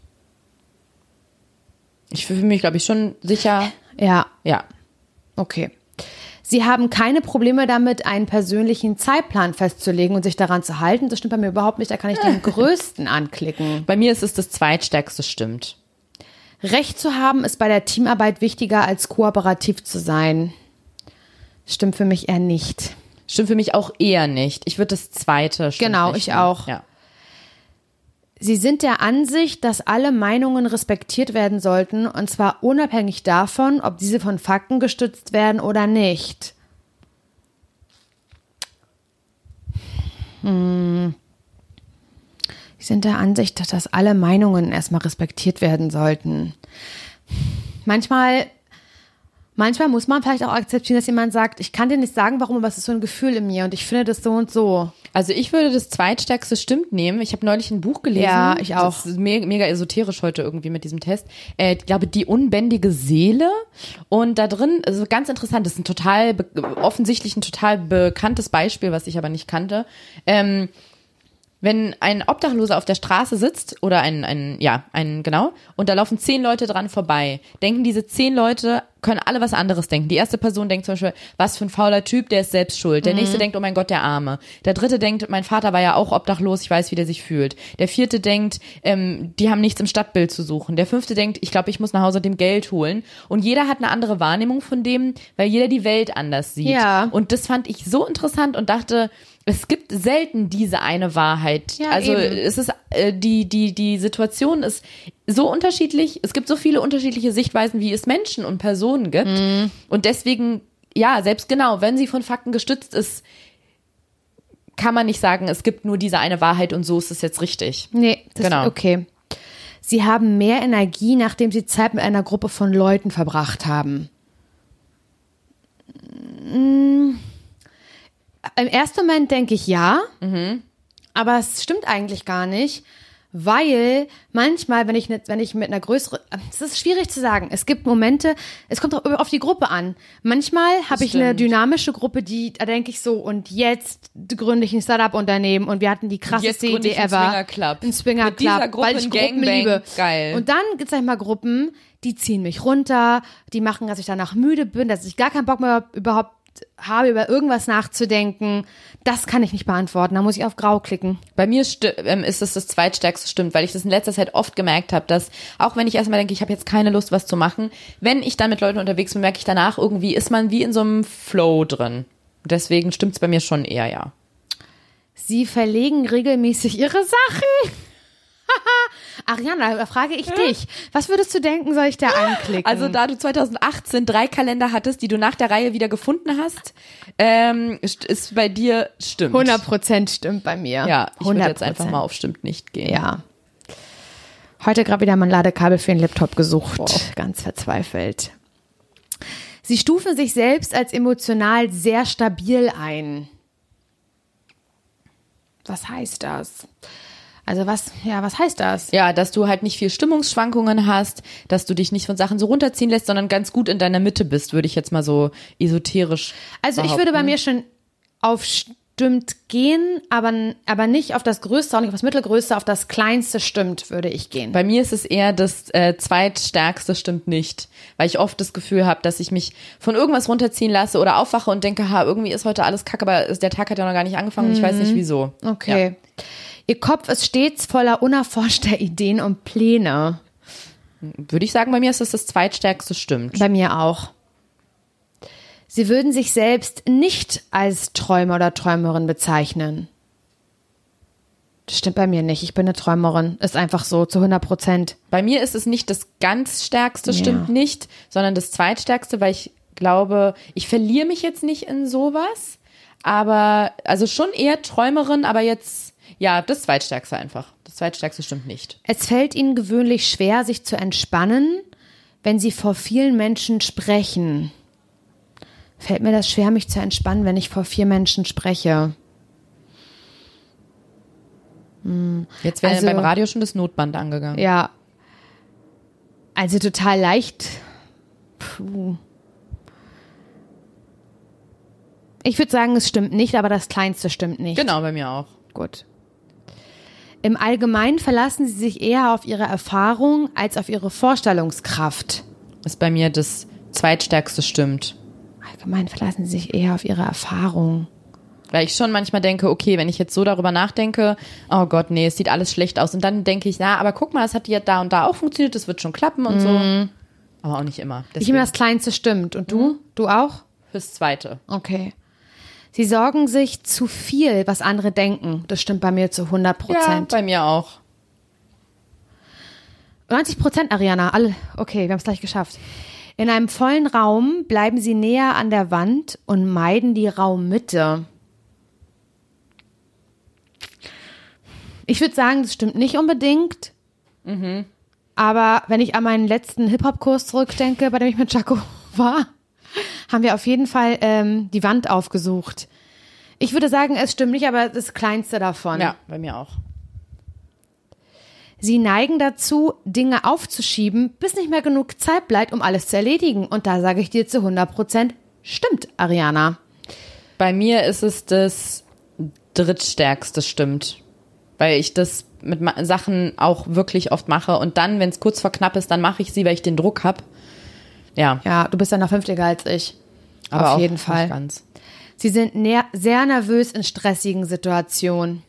Ich fühle mich, glaube ich, schon sicher. Ja, Ja. okay. Sie haben keine Probleme damit, einen persönlichen Zeitplan festzulegen und sich daran zu halten. Das stimmt bei mir überhaupt nicht. Da kann ich den größten anklicken. Bei mir ist es das zweitstärkste stimmt. Recht zu haben ist bei der Teamarbeit wichtiger als kooperativ zu sein. Stimmt für mich eher nicht. Stimmt für mich auch eher nicht. Ich würde das zweite stimmt Genau, nicht ich nehmen. auch. Ja. Sie sind der Ansicht, dass alle Meinungen respektiert werden sollten, und zwar unabhängig davon, ob diese von Fakten gestützt werden oder nicht. Sie sind der Ansicht, dass alle Meinungen erstmal respektiert werden sollten. Manchmal muss man vielleicht auch akzeptieren, dass jemand sagt, ich kann dir nicht sagen, warum, aber es ist so ein Gefühl in mir und ich finde das so und so. Also ich würde das zweitstärkste stimmt nehmen. Ich habe neulich ein Buch gelesen. Ja, ich auch. Das ist mega esoterisch heute irgendwie mit diesem Test. Ich glaube, die unbändige Seele. Und da drin, also ganz interessant, das ist offensichtlich ein total bekanntes Beispiel, was ich aber nicht kannte. Wenn ein Obdachloser auf der Straße sitzt oder genau, und da laufen 10 Leute dran vorbei, denken diese 10 Leute, können alle was anderes denken. Die erste Person denkt zum Beispiel, was für ein fauler Typ, der ist selbst schuld. Der nächste denkt, oh mein Gott, der Arme. Der dritte denkt, mein Vater war ja auch obdachlos, ich weiß, wie der sich fühlt. Der vierte denkt, die haben nichts im Stadtbild zu suchen. Der fünfte denkt, ich glaube, ich muss nach Hause dem Geld holen. Und jeder hat eine andere Wahrnehmung von dem, weil jeder die Welt anders sieht. Ja. Und das fand ich so interessant und dachte, es gibt selten diese eine Wahrheit. Ja, also eben. es ist die Situation ist so unterschiedlich. Es gibt so viele unterschiedliche Sichtweisen, wie es Menschen und Personen gibt. Und deswegen, ja, selbst genau, wenn sie von Fakten gestützt ist, kann man nicht sagen, es gibt nur diese eine Wahrheit und so ist es jetzt richtig. Nee, das Genau. ist okay. Sie haben mehr Energie, nachdem sie Zeit mit einer Gruppe von Leuten verbracht haben. Im ersten Moment denke ich ja, aber es stimmt eigentlich gar nicht, weil manchmal, wenn ich mit einer größeren, es ist schwierig zu sagen, es gibt Momente, es kommt auch auf die Gruppe an. Manchmal habe ich eine stimmt. dynamische Gruppe, da denke ich so, und jetzt gründe ich ein Startup-Unternehmen und wir hatten die krasseste gründe Idee ich einen ever. Swingerclub. Ein Swingerclub, Mit dieser Gruppe weil ich ein Gruppen Gangbang. liebe. Geil. Und dann gibt es mal Gruppen, die ziehen mich runter, die machen, dass ich danach müde bin, dass ich gar keinen Bock mehr überhaupt habe, über irgendwas nachzudenken. Das kann ich nicht beantworten. Da muss ich auf Grau klicken. Bei mir ist es das zweitstärkste stimmt, weil ich das in letzter Zeit oft gemerkt habe, dass auch wenn ich erstmal denke, ich habe jetzt keine Lust, was zu machen, wenn ich dann mit Leuten unterwegs bin, merke ich danach irgendwie, ist man wie in so einem Flow drin. Deswegen stimmt es bei mir schon eher, ja. Sie verlegen regelmäßig ihre Sachen. Ariana, da frage ich dich. Was würdest du denken, soll ich da anklicken? Also da du 2018 3 Kalender hattest, die du nach der Reihe wieder gefunden hast, ist bei dir stimmt. 100% stimmt bei mir. Ja, ich würde 100%. jetzt einfach mal auf stimmt nicht gehen. Ja. Heute gerade wieder mein Ladekabel für den Laptop gesucht. Ganz verzweifelt. Sie stufen sich selbst als emotional sehr stabil ein. Was heißt das? Also was heißt das? Ja, dass du halt nicht viel Stimmungsschwankungen hast, dass du dich nicht von Sachen so runterziehen lässt, sondern ganz gut in deiner Mitte bist, würde ich jetzt mal so esoterisch Also ich würde bei mir schon auf stimmt gehen, aber nicht auf das Größte, auch nicht auf das Mittelgrößte, auf das Kleinste stimmt, würde ich gehen. Bei mir ist es eher das zweitstärkste stimmt nicht, weil ich oft das Gefühl habe, dass ich mich von irgendwas runterziehen lasse oder aufwache und denke, irgendwie ist heute alles kacke, aber der Tag hat ja noch gar nicht angefangen und ich weiß nicht wieso. Okay. Ja. Ihr Kopf ist stets voller unerforschter Ideen und Pläne. Würde ich sagen, bei mir ist es das zweitstärkste stimmt. Bei mir auch. Sie würden sich selbst nicht als Träumer oder Träumerin bezeichnen. Das stimmt bei mir nicht. Ich bin eine Träumerin. Ist einfach so, zu 100%. Bei mir ist es nicht das ganz stärkste, stimmt nicht, sondern das zweitstärkste, weil ich glaube, ich verliere mich jetzt nicht in sowas, aber, also schon eher Träumerin, aber jetzt, ja, das zweitstärkste einfach. Das zweitstärkste stimmt nicht. Es fällt Ihnen gewöhnlich schwer, sich zu entspannen, wenn Sie vor vielen Menschen sprechen. Fällt mir das schwer, mich zu entspannen, wenn ich vor 4 Menschen spreche? Jetzt wäre beim Radio schon das Notband angegangen. Ja. Also total leicht. Puh. Ich würde sagen, es stimmt nicht, aber das Kleinste stimmt nicht. Genau, bei mir auch. Gut. Im Allgemeinen verlassen Sie sich eher auf Ihre Erfahrung als auf Ihre Vorstellungskraft. Ist bei mir das zweitstärkste stimmt. Allgemein verlassen Sie sich eher auf Ihre Erfahrung. Weil ich schon manchmal denke, okay, wenn ich jetzt so darüber nachdenke, oh Gott, nee, es sieht alles schlecht aus. Und dann denke ich, aber guck mal, es hat ja da und da auch funktioniert, das wird schon klappen und so. Aber auch nicht immer. Deswegen. Ich finde, das Kleinste stimmt. Und du? Du auch? Fürs Zweite. Okay. Sie sorgen sich zu viel, was andere denken. Das stimmt bei mir zu 100%. Ja, bei mir auch. 90%, Ariana. Alle. Okay, wir haben es gleich geschafft. In einem vollen Raum bleiben Sie näher an der Wand und meiden die Raummitte. Ich würde sagen, das stimmt nicht unbedingt. Aber wenn ich an meinen letzten Hip-Hop-Kurs zurückdenke, bei dem ich mit Jaco war, haben wir auf jeden Fall die Wand aufgesucht. Ich würde sagen, es stimmt nicht, aber das Kleinste davon. Ja, bei mir auch. Sie neigen dazu, Dinge aufzuschieben, bis nicht mehr genug Zeit bleibt, um alles zu erledigen. Und da sage ich dir zu 100%, stimmt, Ariana. Bei mir ist es das drittstärkste stimmt. Weil ich das mit Sachen auch wirklich oft mache. Und dann, wenn es kurz vor knapp ist, dann mache ich sie, weil ich den Druck habe. Ja. Ja, du bist ja noch vernünftiger als ich. Aber auf jeden Fall. Nicht ganz. Sie sind sehr nervös in stressigen Situationen.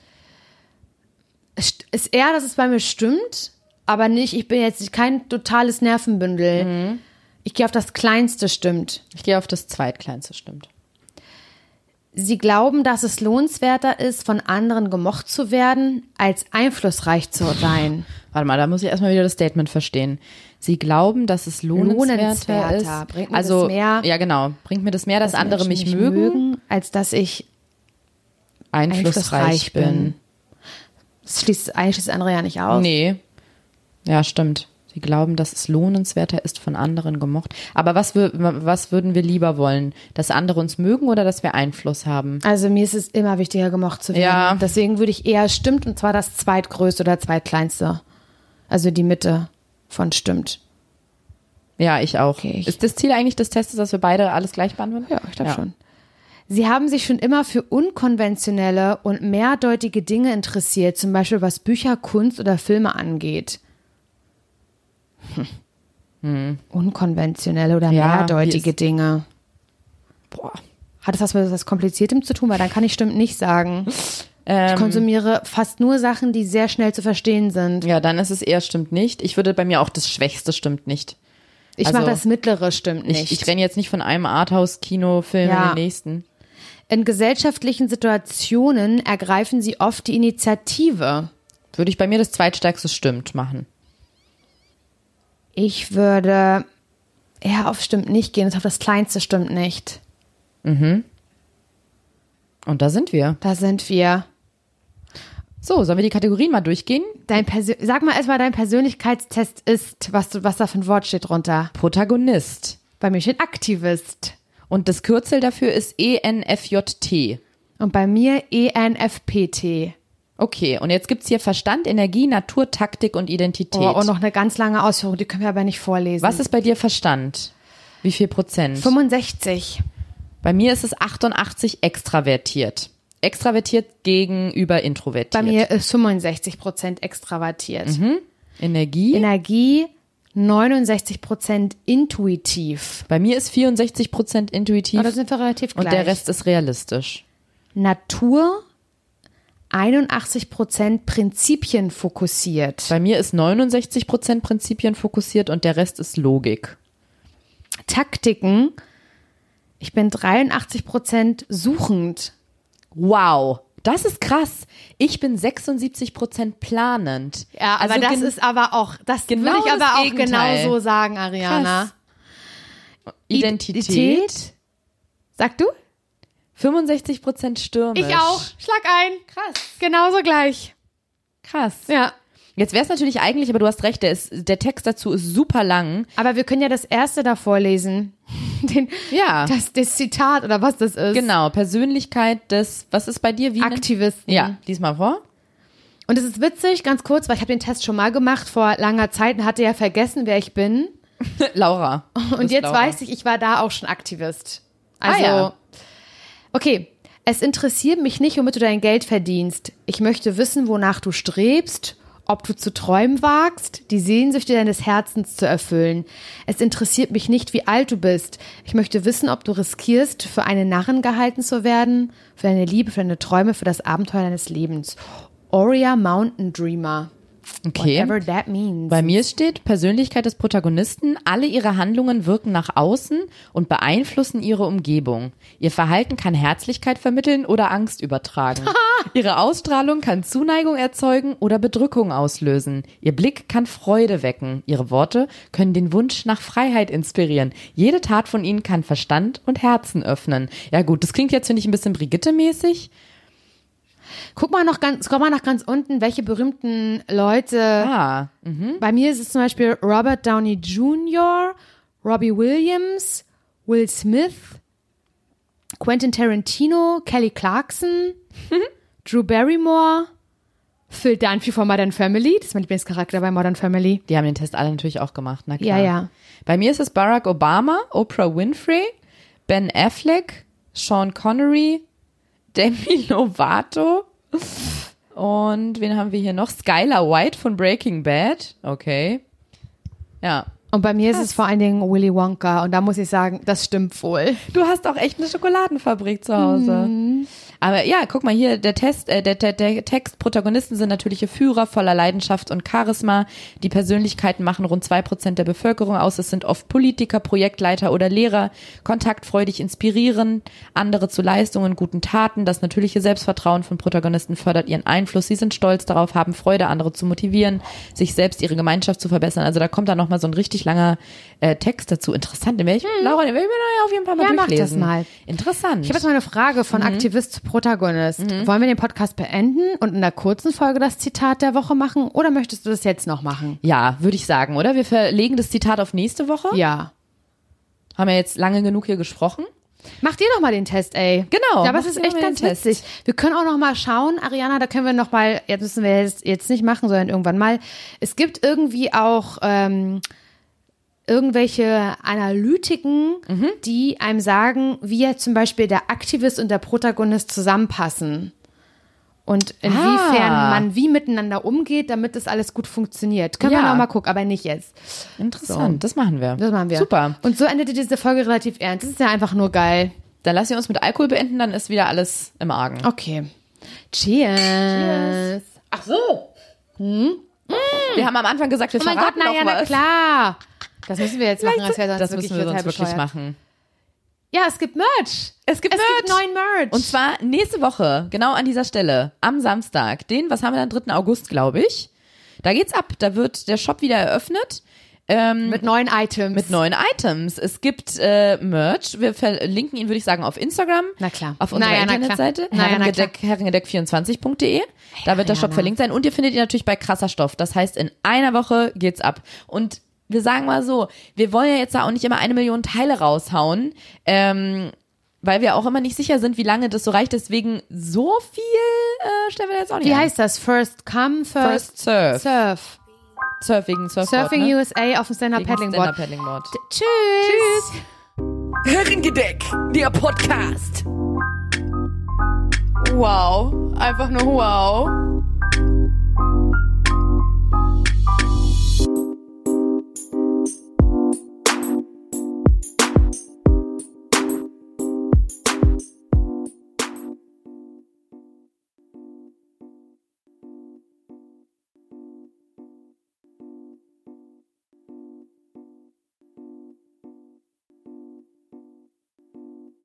Es ist eher, dass es bei mir stimmt, aber nicht, ich bin jetzt kein totales Nervenbündel. Ich gehe auf das Kleinste stimmt. Ich gehe auf das zweitkleinste stimmt. Sie glauben, dass es lohnenswerter ist, von anderen gemocht zu werden, als einflussreich zu sein. Warte mal, da muss ich erstmal wieder das Statement verstehen. Sie glauben, dass es lohnenswerter ist. Bringt mir das mehr, ja genau, bringt mir das mehr, dass andere mich mögen, als dass ich einflussreich bin. Das schließt das andere ja nicht aus. Nee, ja stimmt. Sie glauben, dass es lohnenswerter ist, von anderen gemocht. Aber was würden wir lieber wollen? Dass andere uns mögen oder dass wir Einfluss haben? Also mir ist es immer wichtiger, gemocht zu werden. Ja. Deswegen würde ich eher stimmt, und zwar das zweitgrößte oder zweitkleinste. Also die Mitte von stimmt. Ja, ich auch. Okay, ist das Ziel eigentlich des Tests, dass wir beide alles gleich beantworten? Ja, ich glaube schon. Sie haben sich schon immer für unkonventionelle und mehrdeutige Dinge interessiert, zum Beispiel was Bücher, Kunst oder Filme angeht. Unkonventionelle oder mehrdeutige Dinge. Boah. Hat das was mit etwas Kompliziertem zu tun? Weil dann kann ich stimmt nicht sagen. Ich konsumiere fast nur Sachen, die sehr schnell zu verstehen sind. Ja, dann ist es eher stimmt nicht. Ich würde bei mir auch das Schwächste stimmt nicht. Ich mache das Mittlere stimmt nicht. Ich renne jetzt nicht von einem Arthouse-Kinofilm in den nächsten. In gesellschaftlichen Situationen ergreifen sie oft die Initiative. Würde ich bei mir das zweitstärkste stimmt machen. Ich würde eher auf stimmt nicht gehen, auf das Kleinste stimmt nicht. Und da sind wir. Da sind wir. So, sollen wir die Kategorien mal durchgehen? Sag mal erstmal, dein Persönlichkeitstest ist, was da für ein Wort steht drunter. Protagonist. Bei mir steht Aktivist. Und das Kürzel dafür ist ENFJT. Und bei mir ENFPT. Okay, und jetzt gibt's hier Verstand, Energie, Natur, Taktik und Identität. Oh, und noch eine ganz lange Ausführung, die können wir aber nicht vorlesen. Was ist bei dir Verstand? Wie viel Prozent? 65. Bei mir ist es 88 extravertiert. Extravertiert gegenüber introvertiert. Bei mir ist 65% extravertiert. Energie. Energie 69% intuitiv. Bei mir ist 64% intuitiv. Aber da sind wir relativ gleich. Und der Rest ist realistisch. Natur 81% Prinzipien fokussiert. Bei mir ist 69% Prinzipien fokussiert und der Rest ist Logik. Taktiken, ich bin 83% suchend. Wow, das ist krass. Ich bin 76% planend. Ja, aber das ist aber auch, das genau würde ich aber das auch Gegenteil. genau so sagen, Ariana. Krass. Identität. Sag du? 65% stürmisch. Ich auch. Schlag ein. Krass. Genauso gleich. Krass. Ja. Jetzt wäre es natürlich eigentlich, aber du hast recht, der Text dazu ist super lang. Aber wir können ja das erste da vorlesen. Das Zitat oder was das ist. Genau, Persönlichkeit des, was ist bei dir? Wie Aktivisten. Ja, lies mal vor. Und es ist witzig, ganz kurz, weil ich habe den Test schon mal gemacht vor langer Zeit und hatte ja vergessen, wer ich bin. Laura. Und jetzt Laura. weiß ich war da auch schon Aktivist. Also, ja. Okay. Es interessiert mich nicht, womit du dein Geld verdienst. Ich möchte wissen, wonach du strebst, ob du zu träumen wagst, die Sehnsüchte deines Herzens zu erfüllen. Es interessiert mich nicht, wie alt du bist. Ich möchte wissen, ob du riskierst, für einen Narren gehalten zu werden, für deine Liebe, für deine Träume, für das Abenteuer deines Lebens. Oria Mountain Dreamer. Okay. Whatever that means. Bei mir steht Persönlichkeit des Protagonisten. Alle ihre Handlungen wirken nach außen und beeinflussen ihre Umgebung. Ihr Verhalten kann Herzlichkeit vermitteln oder Angst übertragen. Ihre Ausstrahlung kann Zuneigung erzeugen oder Bedrückung auslösen. Ihr Blick kann Freude wecken. Ihre Worte können den Wunsch nach Freiheit inspirieren. Jede Tat von ihnen kann Verstand und Herzen öffnen. Ja gut, das klingt jetzt, finde ich, ein bisschen Brigitte-mäßig. Guck mal noch ganz unten, welche berühmten Leute. Bei mir ist es zum Beispiel Robert Downey Jr., Robbie Williams, Will Smith, Quentin Tarantino, Kelly Clarkson, Drew Barrymore, Phil Dunphy von Modern Family. Das ist mein Lieblingscharakter bei Modern Family. Die haben den Test alle natürlich auch gemacht, na klar. Ja, ja. Bei mir ist es Barack Obama, Oprah Winfrey, Ben Affleck, Sean Connery, Demi Lovato und wen haben wir hier noch? Skylar White von Breaking Bad. Okay. Ja. Und bei mir ist es vor allen Dingen Willy Wonka. Und da muss ich sagen, das stimmt wohl. Du hast auch echt eine Schokoladenfabrik zu Hause. Aber ja, guck mal hier, der Text, Protagonisten sind natürliche Führer voller Leidenschaft und Charisma. Die Persönlichkeiten machen rund 2% der Bevölkerung aus. Es sind oft Politiker, Projektleiter oder Lehrer, kontaktfreudig inspirieren andere zu Leistungen, guten Taten. Das natürliche Selbstvertrauen von Protagonisten fördert ihren Einfluss. Sie sind stolz darauf, haben Freude, andere zu motivieren, sich selbst, ihre Gemeinschaft zu verbessern. Also da kommt dann nochmal so ein richtig langer Text dazu. Interessant. Laura, den will ich mir auf jeden Fall mal durchlesen. Mach das mal. Interessant. Ich habe jetzt mal eine Frage von Aktivist zu Protagonist. Wollen wir den Podcast beenden und in der kurzen Folge das Zitat der Woche machen oder möchtest du das jetzt noch machen? Ja, würde ich sagen, oder? Wir verlegen das Zitat auf nächste Woche. Ja. Haben wir jetzt lange genug hier gesprochen. Mach dir noch mal den Test, ey. Genau. Ja, aber es ist echt ganz witzig. Wir können auch noch mal schauen, Ariana, da können wir noch mal, jetzt müssen wir jetzt nicht machen, sondern irgendwann mal. Es gibt irgendwie auch irgendwelche Analytiken, die einem sagen, wie ja zum Beispiel der Aktivist und der Protagonist zusammenpassen. Und inwiefern man wie miteinander umgeht, damit das alles gut funktioniert. Können wir noch mal gucken, aber nicht jetzt. Interessant, das machen wir. Das machen wir. Super. Und so endete diese Folge relativ ernst. Das ist ja einfach nur geil. Dann lassen wir uns mit Alkohol beenden, dann ist wieder alles im Argen. Okay. Cheers. Ach so. Wir haben am Anfang gesagt, wir verraten noch was. Na klar. Das müssen wir jetzt machen, das müssen wir sonst wirklich machen. Ja, es gibt Merch. Es gibt neuen Merch. Und zwar nächste Woche, genau an dieser Stelle, am Samstag, was haben wir dann, 3. August, glaube ich. Da geht's ab. Da wird der Shop wieder eröffnet. Mit neuen Items. Es gibt Merch. Wir verlinken ihn, würde ich sagen, auf Instagram. Na klar. Auf unserer Internetseite. herrengedeck24.de. Da wird der Shop verlinkt sein. Und ihr findet ihn natürlich bei Krasser Stoff. Das heißt, in einer Woche geht's ab. Und wir sagen mal so, wir wollen ja jetzt da auch nicht immer 1 Million Teile raushauen, weil wir auch immer nicht sicher sind, wie lange das so reicht. Deswegen so viel stellen wir jetzt auch nicht Wie an. heißt das? First come, first serve. Surf. Surf wegen Surfboard, Surfing ne? USA auf dem Stand-Up-Paddlingboard. Tschüss. Herrengedeck, der Podcast. Wow. Einfach nur wow.